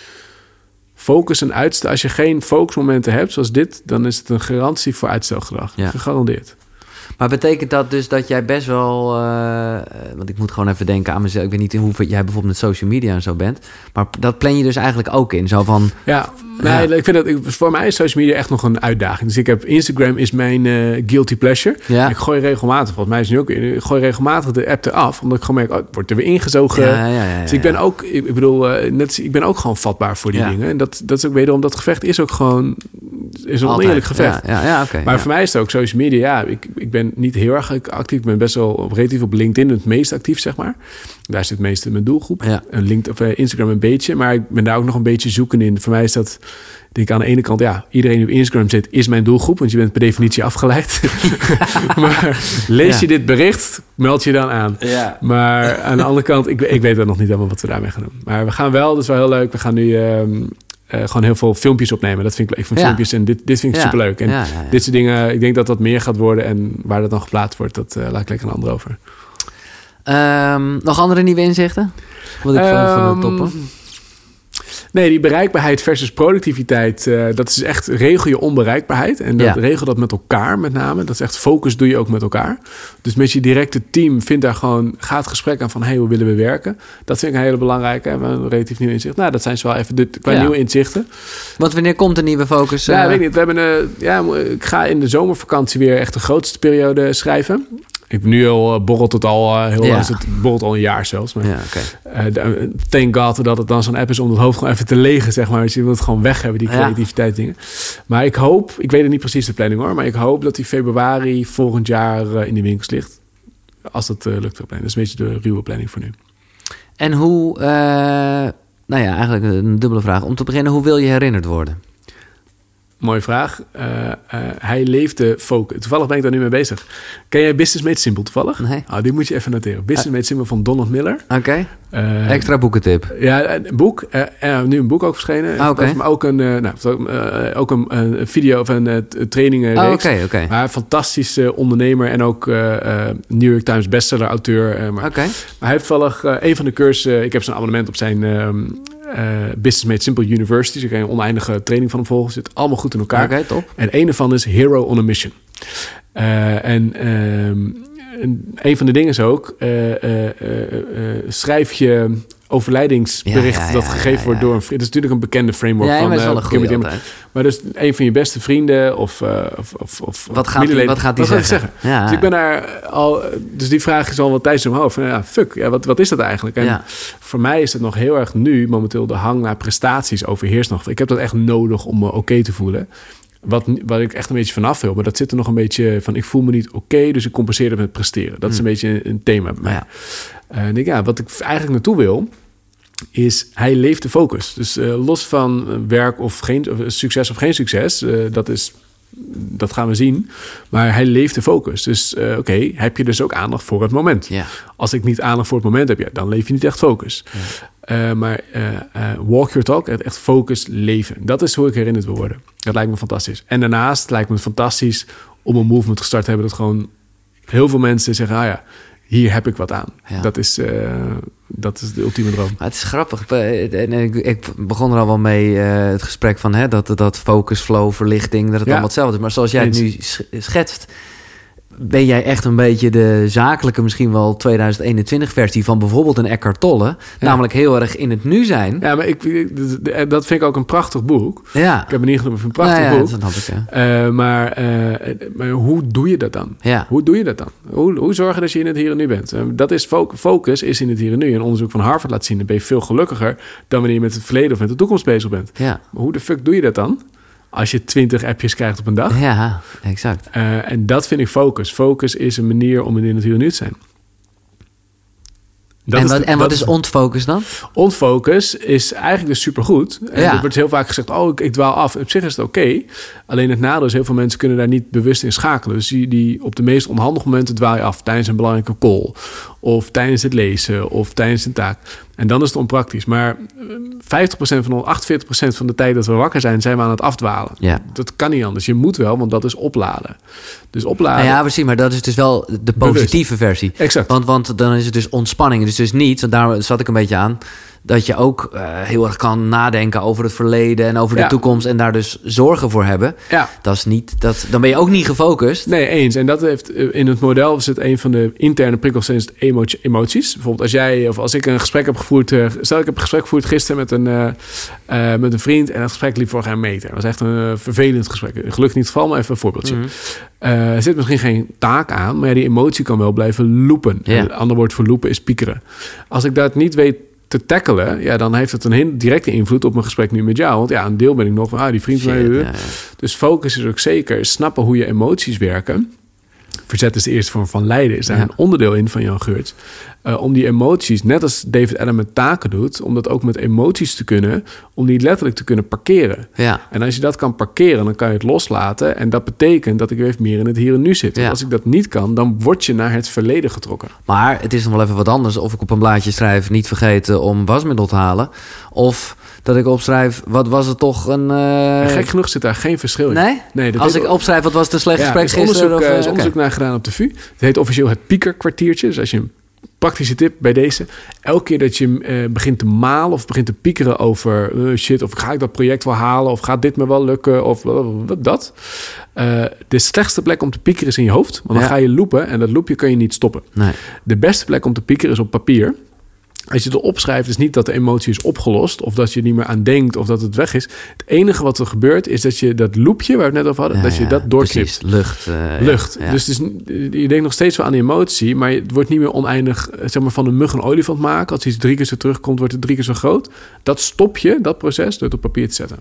Focus en uitstel. Als je geen focusmomenten hebt zoals dit... dan is het een garantie voor uitstelgedrag. Ja. Gegarandeerd. Maar betekent dat dus dat jij best wel... want ik moet gewoon even denken aan mezelf. Ik weet niet in hoeverre jij bijvoorbeeld met social media en zo bent. Maar dat plan je dus eigenlijk ook in. Zo van... Ja, ik vind dat... Voor mij is social media echt nog een uitdaging. Dus ik heb Instagram is mijn guilty pleasure. Ja. Ik gooi regelmatig, volgens mij is het nu ook... Ik gooi regelmatig de app eraf. Omdat ik gewoon merk, het wordt er weer ingezogen. Ja. Dus ik ben ook... Ik bedoel, ik ben ook gewoon vatbaar voor die dingen. En dat is ook wederom... Dat gevecht is ook gewoon... is een oneerlijk gevecht. Maar voor mij is het ook social media... Ja, ik ben niet heel erg actief. Ik ben best wel relatief op LinkedIn het meest actief, zeg maar. Daar zit het meeste mijn doelgroep. Ja. Instagram een beetje, maar ik ben daar ook nog een beetje zoeken in. Voor mij is dat, denk ik, aan de ene kant... ja, iedereen die op Instagram zit, is mijn doelgroep... want je bent per definitie afgeleid. Maar lees je dit bericht, meld je dan aan. Ja. Maar aan de andere kant, ik weet nog niet helemaal wat we daarmee gaan doen. Maar we gaan wel, dat is wel heel leuk. We gaan nu... gewoon heel veel filmpjes opnemen. Dat vind ik leuk van filmpjes. En dit vind ik superleuk. En dit soort dingen, ik denk dat dat meer gaat worden. En waar dat dan geplaatst wordt, dat laat ik lekker een ander over. Nog andere nieuwe inzichten? Wat ik van de toppen? Nee, die bereikbaarheid versus productiviteit... dat is echt, regel je onbereikbaarheid. En regel dat met elkaar met name. Dat is echt focus doe je ook met elkaar. Dus met je directe team ga het gesprek aan van... hey, hoe willen we werken? Dat vind ik een hele belangrijke. En een relatief nieuw inzicht. Nou, dat zijn zo wel even qua nieuwe inzichten. Want wanneer komt de nieuwe focus? Ja, weet ik niet. We hebben ik ga in de zomervakantie weer echt de grootste periode schrijven. Ik heb nu al borrelt het al heel lang. Het borrelt al een jaar zelfs. Maar, thank God dat het dan zo'n app is om het hoofd gewoon even te legen, zeg maar. Dus je wilt het gewoon weg hebben, die creativiteit dingen. Maar ik hoop, ik weet het niet precies de planning hoor, maar ik hoop dat die februari volgend jaar in de winkels ligt. Als dat lukt op. Dat is een beetje de ruwe planning voor nu. En hoe, eigenlijk een dubbele vraag. Om te beginnen, hoe wil je herinnerd worden? Mooie vraag. Hij leefde focus. Toevallig ben ik daar nu mee bezig. Ken jij Business Made Simple toevallig? Nee. Die moet je even noteren. Business Made Simple van Donald Miller. Oké. Extra boekentip. Ja, een boek. Nu een boek ook verschenen. Maar ook een video of een trainingenreeks. Oké. Maar fantastische ondernemer en ook New York Times bestseller auteur. Maar hij heeft toevallig een van de cursussen... Ik heb zijn abonnement op zijn... Business Made Simple University. Dus ik kan een oneindige training van hem volgen. Zit allemaal goed in elkaar. Oké, top. En een ervan is Hero on a Mission. Een van de dingen is ook... schrijf je overlijdingsbericht dat gegeven wordt door een vriend. Dat is natuurlijk een bekende framework van Kim. Maar dus een van je beste vrienden of wat gaat die zeggen? Ja. Dus ik ben daar al... Dus die vraag is al wat tijdens in mijn hoofd. Wat is dat eigenlijk? En voor mij is het nog heel erg nu... momenteel de hang naar prestaties overheerst nog. Ik heb dat echt nodig om me oké te voelen. Wat ik echt een beetje vanaf wil. Maar dat zit er nog een beetje van... ik voel me niet oké, dus ik compenseer het met presteren. Dat is een beetje een thema bij mij. Ja. En wat ik eigenlijk naartoe wil... is hij leeft de focus. Dus los van werk of geen succes of geen succes... dat gaan we zien. Maar hij leeft de focus. Dus heb je dus ook aandacht voor het moment. Ja. Als ik niet aandacht voor het moment heb... dan leef je niet echt focus. Maar walk your talk, echt focus, leven. Dat is hoe ik herinnerd wil worden. Dat lijkt me fantastisch. En daarnaast lijkt me fantastisch om een movement gestart te hebben... dat gewoon heel veel mensen zeggen... hier heb ik wat aan. Ja. Dat is de ultieme droom. Maar het is grappig. Ik begon er al wel mee het gesprek van... dat focus, flow, verlichting... dat het allemaal hetzelfde is. Maar zoals jij het nu schetst... ben jij echt een beetje de zakelijke... misschien wel 2021-versie van bijvoorbeeld een Eckhart Tolle. Ja. Namelijk heel erg in het nu zijn. Ja, maar dat vind ik ook een prachtig boek. Ja. Ik heb het niet genoemd voor een prachtig boek. Dat snap ik, maar hoe doe je dat dan? Ja. Hoe doe je dat dan? Hoe zorgen dat je in het hier en nu bent? Dat is focus is in het hier en nu. Een onderzoek van Harvard laat zien... dan ben je veel gelukkiger... dan wanneer je met het verleden of met de toekomst bezig bent. Ja. Maar hoe de fuck doe je dat dan? Als je 20 appjes krijgt op een dag. Ja, exact. En dat vind ik focus. Focus is een manier om in het hier en nu te zijn. Wat is ontfocus dan? Ontfocus is eigenlijk dus supergoed. En er wordt heel vaak gezegd, ik dwaal af. Op zich is het oké. Alleen het nadeel is, heel veel mensen kunnen daar niet bewust in schakelen. Dus die op de meest onhandige momenten dwaal je af. Tijdens een belangrijke call. Of tijdens het lezen. Of tijdens een taak. En dan is het onpraktisch. Maar 48% van de tijd dat we wakker zijn... zijn we aan het afdwalen. Ja. Dat kan niet anders. Je moet wel, want dat is opladen. Dus opladen... Ja, precies. Maar dat is dus wel de positieve versie. Exact. Want dan is het dus ontspanning. Dus niet, want daar zat ik een beetje aan... dat je ook heel erg kan nadenken over het verleden... en over de toekomst en daar dus zorgen voor hebben. Ja. Dat is niet, dan ben je ook niet gefocust. Nee, eens. En dat heeft in het model... is het een van de interne prikkels... zijn emoties. Bijvoorbeeld als jij of als ik een gesprek heb gevoerd... stel ik heb een gesprek gevoerd gisteren met een vriend... en dat gesprek liep vorig jaar een meter. Dat was echt een vervelend gesprek. Gelukkig niet het geval, maar even een voorbeeldje. Mm-hmm. Er zit misschien geen taak aan... maar die emotie kan wel blijven loopen. Ja. Een ander woord voor loopen is piekeren. Als ik dat niet weet... te tackelen, dan heeft het een heel directe invloed op mijn gesprek nu met jou. Want een deel ben ik nog van, die vriend van mij. Ja. Dus focus is ook zeker snappen hoe je emoties werken. Verzet is de eerste vorm van lijden. Is daar een onderdeel in van Jan Geurts. Om die emoties, net als David Allen met taken doet... om dat ook met emoties te kunnen... om die letterlijk te kunnen parkeren. Ja. En als je dat kan parkeren, dan kan je het loslaten... en dat betekent dat ik weer meer in het hier en nu zit. Ja. Als ik dat niet kan, dan word je naar het verleden getrokken. Maar het is nog wel even wat anders... of ik op een blaadje schrijf, niet vergeten om wasmiddel te halen... of... dat ik opschrijf, wat was het toch een... Gek genoeg zit daar geen verschil in. Nee? Als ik opschrijf, wat was het een slecht gesprek gisteren? Er is onderzoek naar gedaan op de VU. Het heet officieel het piekerkwartiertje. Dus als je een praktische tip bij deze... elke keer dat je begint te malen of begint te piekeren over... shit, of ga ik dat project wel halen... of gaat dit me wel lukken, of dat... de slechtste plek om te piekeren is in je hoofd. Want dan ga je loopen en dat loopje kan je niet stoppen. Nee. De beste plek om te piekeren is op papier... Als je het opschrijft, is niet dat de emotie is opgelost... of dat je er niet meer aan denkt of dat het weg is. Het enige wat er gebeurt, is dat je dat loopje... waar we het net over hadden, dat je dat doorknipt. Lucht. Ja. Dus je denkt nog steeds wel aan de emotie... maar het wordt niet meer oneindig van een mug een olifant maken. Als iets 3 keer zo terugkomt, wordt het 3 keer zo groot. Dat stop je, dat proces, door het op papier te zetten.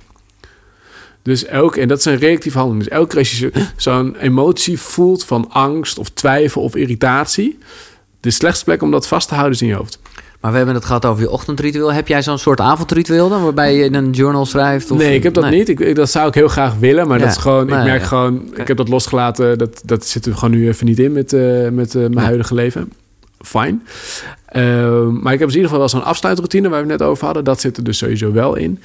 Dus en dat is een reactieve handeling. Dus elke keer als je zo'n emotie voelt van angst of twijfel of irritatie... de slechtste plek om dat vast te houden is in je hoofd. Maar we hebben het gehad over je ochtendritueel. Heb jij zo'n soort avondritueel dan, waarbij je in een journal schrijft? Of... Nee, ik heb dat niet. Dat zou ik heel graag willen, maar dat is gewoon... Ik merk gewoon, ik heb dat losgelaten. Dat zit er gewoon nu even niet in met mijn huidige leven. Fine. Maar ik heb in ieder geval wel zo'n afsluitroutine waar we het net over hadden. Dat zit er dus sowieso wel in.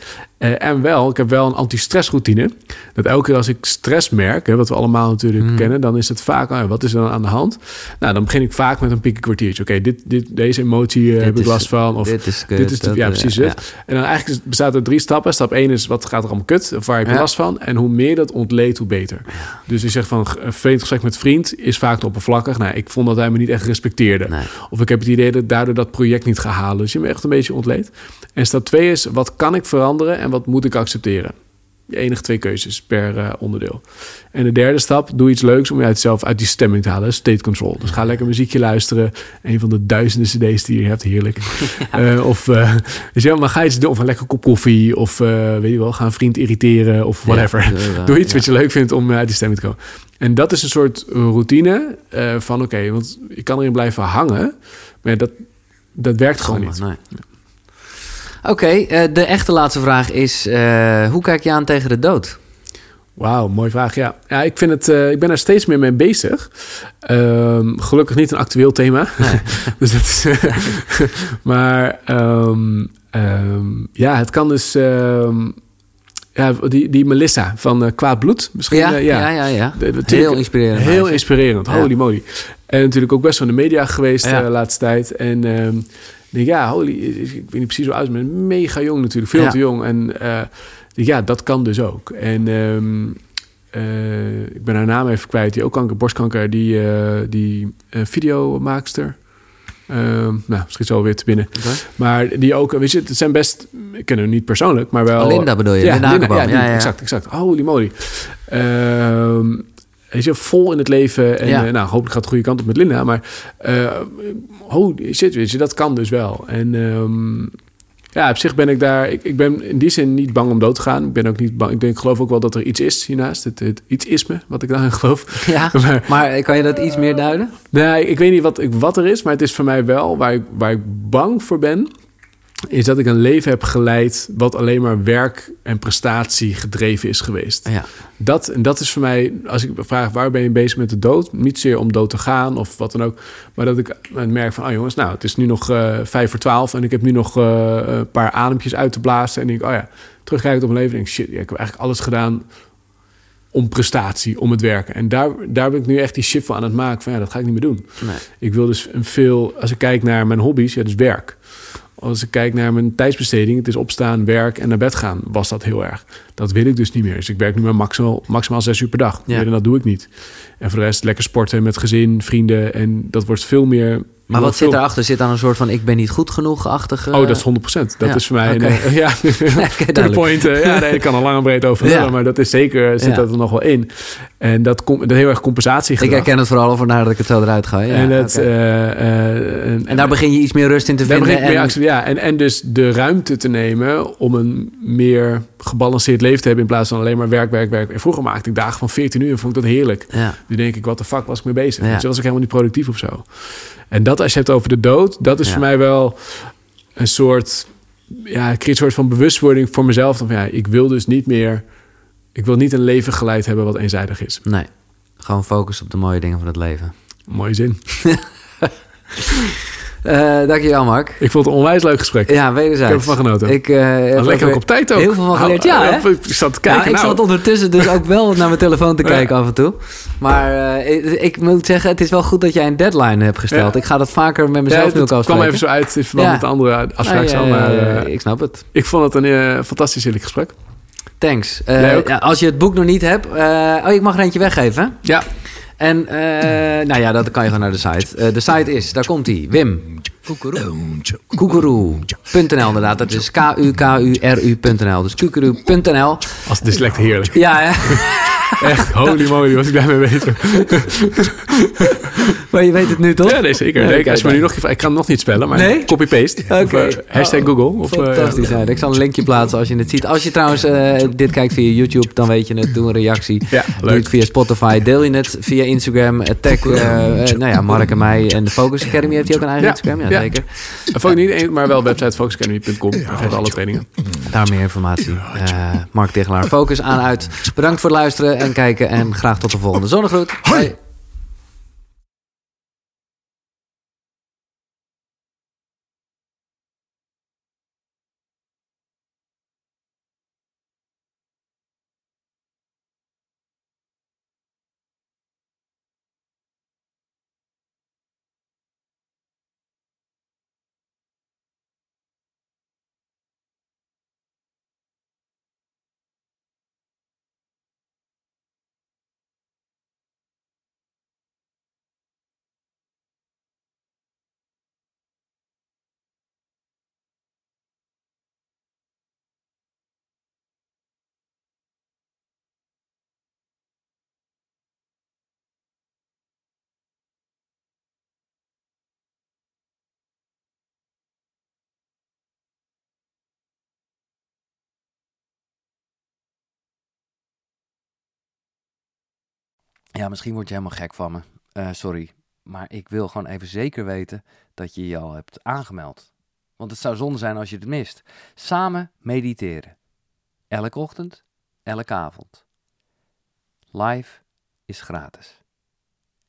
Ik heb wel een anti-stressroutine. Dat elke keer als ik stress merk, wat we allemaal natuurlijk kennen... dan is het vaak, wat is er dan aan de hand? Nou, dan begin ik vaak met een piekenkwartiertje. Oké, deze emotie heb ik last van. Of dit is kut. Precies het. Ja. En dan eigenlijk bestaat er 3 stappen. Stap 1 is, wat gaat er allemaal kut? Of waar heb je last van? En hoe meer dat ontleedt, hoe beter. Ja. Dus je zegt van, een vervelend gesprek met vriend is vaak te oppervlakkig. Nou, ik vond dat hij me niet echt respecteerde. Nee. Of ik heb het idee dat daardoor dat project niet ga halen. Dus je me echt een beetje ontleed. En stap 2 is, wat kan ik veranderen en wat moet ik accepteren? De enige 2 keuzes per onderdeel. En de derde stap, doe iets leuks om je zelf uit die stemming te halen. State control. Dus ga lekker muziekje luisteren. Een van de duizenden cd's die je hebt, heerlijk. Maar ga iets doen. Of een lekker kop koffie. Of weet je wel, ga een vriend irriteren. Of whatever. Doe iets wat je leuk vindt om uit die stemming te komen. En dat is een soort routine van want je kan erin blijven hangen. Maar dat werkt gewoon niet. Nee. Oké, de echte laatste vraag is... hoe kijk je aan tegen de dood? Wauw, mooie vraag. Ja, ik vind het. Ik ben er steeds meer mee bezig. Gelukkig niet een actueel thema. Nee. Dus dat is. Maar Het kan dus... die Melissa van Kwaad Bloed. Misschien, ja. Heel inspirerend. Heel inspirerend, holy moly. En natuurlijk ook best wel in de media geweest de laatste tijd. En ik weet niet precies hoe oud, maar mega jong natuurlijk. Veel te jong. En dat kan dus ook. En ik ben haar naam even kwijt. Die ook borstkanker, die videomaakster. Misschien zo weer te binnen. Okay. Maar die ook, weet je, het zijn best... Ik ken hem niet persoonlijk, maar wel... Linda bedoel je? Linda, exact. Holy moly. Weet je, vol in het leven. En hopelijk gaat het de goede kant op met Linda. Maar holy shit, weet je, dat kan dus wel. En op zich ben ik daar... Ik ben in die zin niet bang om dood te gaan. Ik ben ook niet bang. Ik geloof ook wel dat er iets is hiernaast. Het iets is me, wat ik daarin geloof. Ja, maar kan je dat iets meer duiden? Nee, ik weet niet wat er is. Maar het is voor mij wel... Waar ik bang voor ben... is dat ik een leven heb geleid... wat alleen maar werk en prestatie gedreven is geweest. Ja. Dat is voor mij... Als ik vraag, waar ben je bezig met de dood? Niet zozeer om dood te gaan of wat dan ook. Maar dat ik merk van... jongens, het is nu nog 11:55... en ik heb nu nog een paar adempjes uit te blazen. En denk terugkijkend op mijn leven... en denk shit, ik heb eigenlijk alles gedaan... om prestatie, om het werken. En daar ben ik nu echt die shift van aan het maken... van dat ga ik niet meer doen. Nee. Ik wil dus als ik kijk naar mijn hobby's... dus werk... Als ik kijk naar mijn tijdsbesteding, het is opstaan, werk en naar bed gaan, was dat heel erg. Dat wil ik dus niet meer. Dus ik werk nu maar maximaal 6 uur per dag. Ja. En dat doe ik niet. En voor de rest lekker sporten met gezin, vrienden. En dat wordt veel meer... Maar wat zit erachter? Zit dan een soort van ik ben niet goed genoeg-achtige... Oh, dat is 100%. Dat is voor mij... To the point. Ik kan er lang en breed over vertellen. Maar dat is zeker, zit dat er nog wel in. En dat heel erg compensatiegedrag. Ik herken het vooral over nadat ik het zo eruit ga. Ja, en daar begin je iets meer rust in te vinden. En dus de ruimte te nemen om een meer gebalanceerd leven te hebben... in plaats van alleen maar werk. En vroeger maakte ik dagen van 14 uur en vond ik dat heerlijk. Ja. Nu denk ik, wat de fuck was ik mee bezig? Ja. Dus was ik helemaal niet productief of zo. En dat, als je het hebt over de dood... dat is voor mij wel een soort... ik creëer een soort van bewustwording voor mezelf. Van, ik wil dus niet meer... Ik wil niet een leven geleid hebben wat eenzijdig is. Nee, gewoon focus op de mooie dingen van het leven. Mooie zin. Dankjewel, Mark. Ik vond het een onwijs leuk gesprek. Ja, wederzijds. Ik heb ervan genoten. Ik lekker ook op tijd ook. Heel veel van geleerd, hè? Ik zat te kijken. Ik zat ondertussen dus ook wel naar mijn telefoon te kijken af en toe. Maar ik moet zeggen, het is wel goed dat jij een deadline hebt gesteld. Ik ga dat vaker met mezelf nu ook afspreken. Het kwam even zo uit in verband met de andere afspraken. Ik snap het. Ik vond het een fantastisch heerlijk gesprek. Thanks. Als je het boek nog niet hebt... ik mag er eentje weggeven. Ja. En dat kan je gewoon naar de site. De site is, daar komt hij, Wim. Koekeroe.nl inderdaad. Dat is KUKURU.nl. Dus koekeroe.nl. Als dyslect heerlijk. Ja, hè? Echt, holy moly, was ik daarmee bezig. Maar je weet het nu toch? Ja, nee, zeker. Ik kan hem nog niet spellen, maar copy-paste. Hashtag Google. Fantastisch. Ik zal een linkje plaatsen als je het ziet. Als je trouwens dit kijkt via YouTube, dan weet je het. Doe een reactie. Ja, doe het via Spotify. Deel je het via Instagram. Tag Mark en mij. En de Focus Academy heeft hij ook een eigen Instagram. Ja, zeker. Niet, maar wel website focusacademy.com. Daar geeft alle trainingen. Daar meer informatie. Mark Tichelaar. Focus aan uit. Bedankt voor het luisteren en kijken. En graag tot de volgende zonnegroet. Hoi. Ja, misschien word je helemaal gek van me. Sorry. Maar ik wil gewoon even zeker weten dat je je al hebt aangemeld. Want het zou zonde zijn als je het mist. Samen mediteren. Elke ochtend, elke avond. Live is gratis.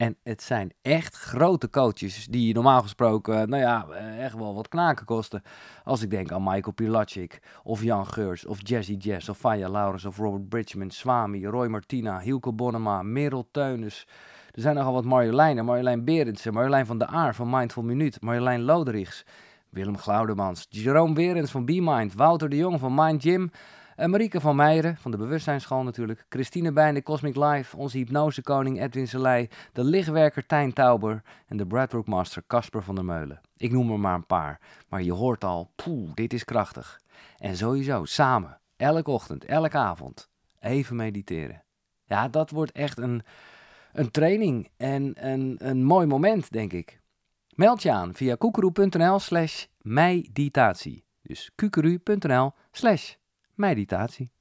En het zijn echt grote coaches die normaal gesproken, echt wel wat knaken kosten. Als ik denk aan Michael Pilatschik, of Jan Geurts, of Jazzy Jazz, of Vanja Laurens, of Robert Bridgman, Swami, Roy Martina, Hielke Bonnema, Merel Teunis. Er zijn nogal wat Marjolein Berendsen, Marjolein van der Aar van Mindful Minuut, Marjolein Loderichs, Willem Glaudemans, Jerome Berends van BeMind, Wouter de Jong van Mind Gym, Marieke van Meijeren van de Bewustzijnsschool natuurlijk, Christine Bij de Cosmic Life, onze hypnosekoning Edwin Selei, de lichtwerker Tijn Tauber en de Breathwork Master Casper van der Meulen. Ik noem er maar een paar, maar je hoort al, dit is krachtig. En sowieso, samen, elke ochtend, elke avond, even mediteren. Ja, dat wordt echt een training en een mooi moment, denk ik. Meld je aan via koekeroe.nl/meditatie. Dus koekeroe.nl/meditatie.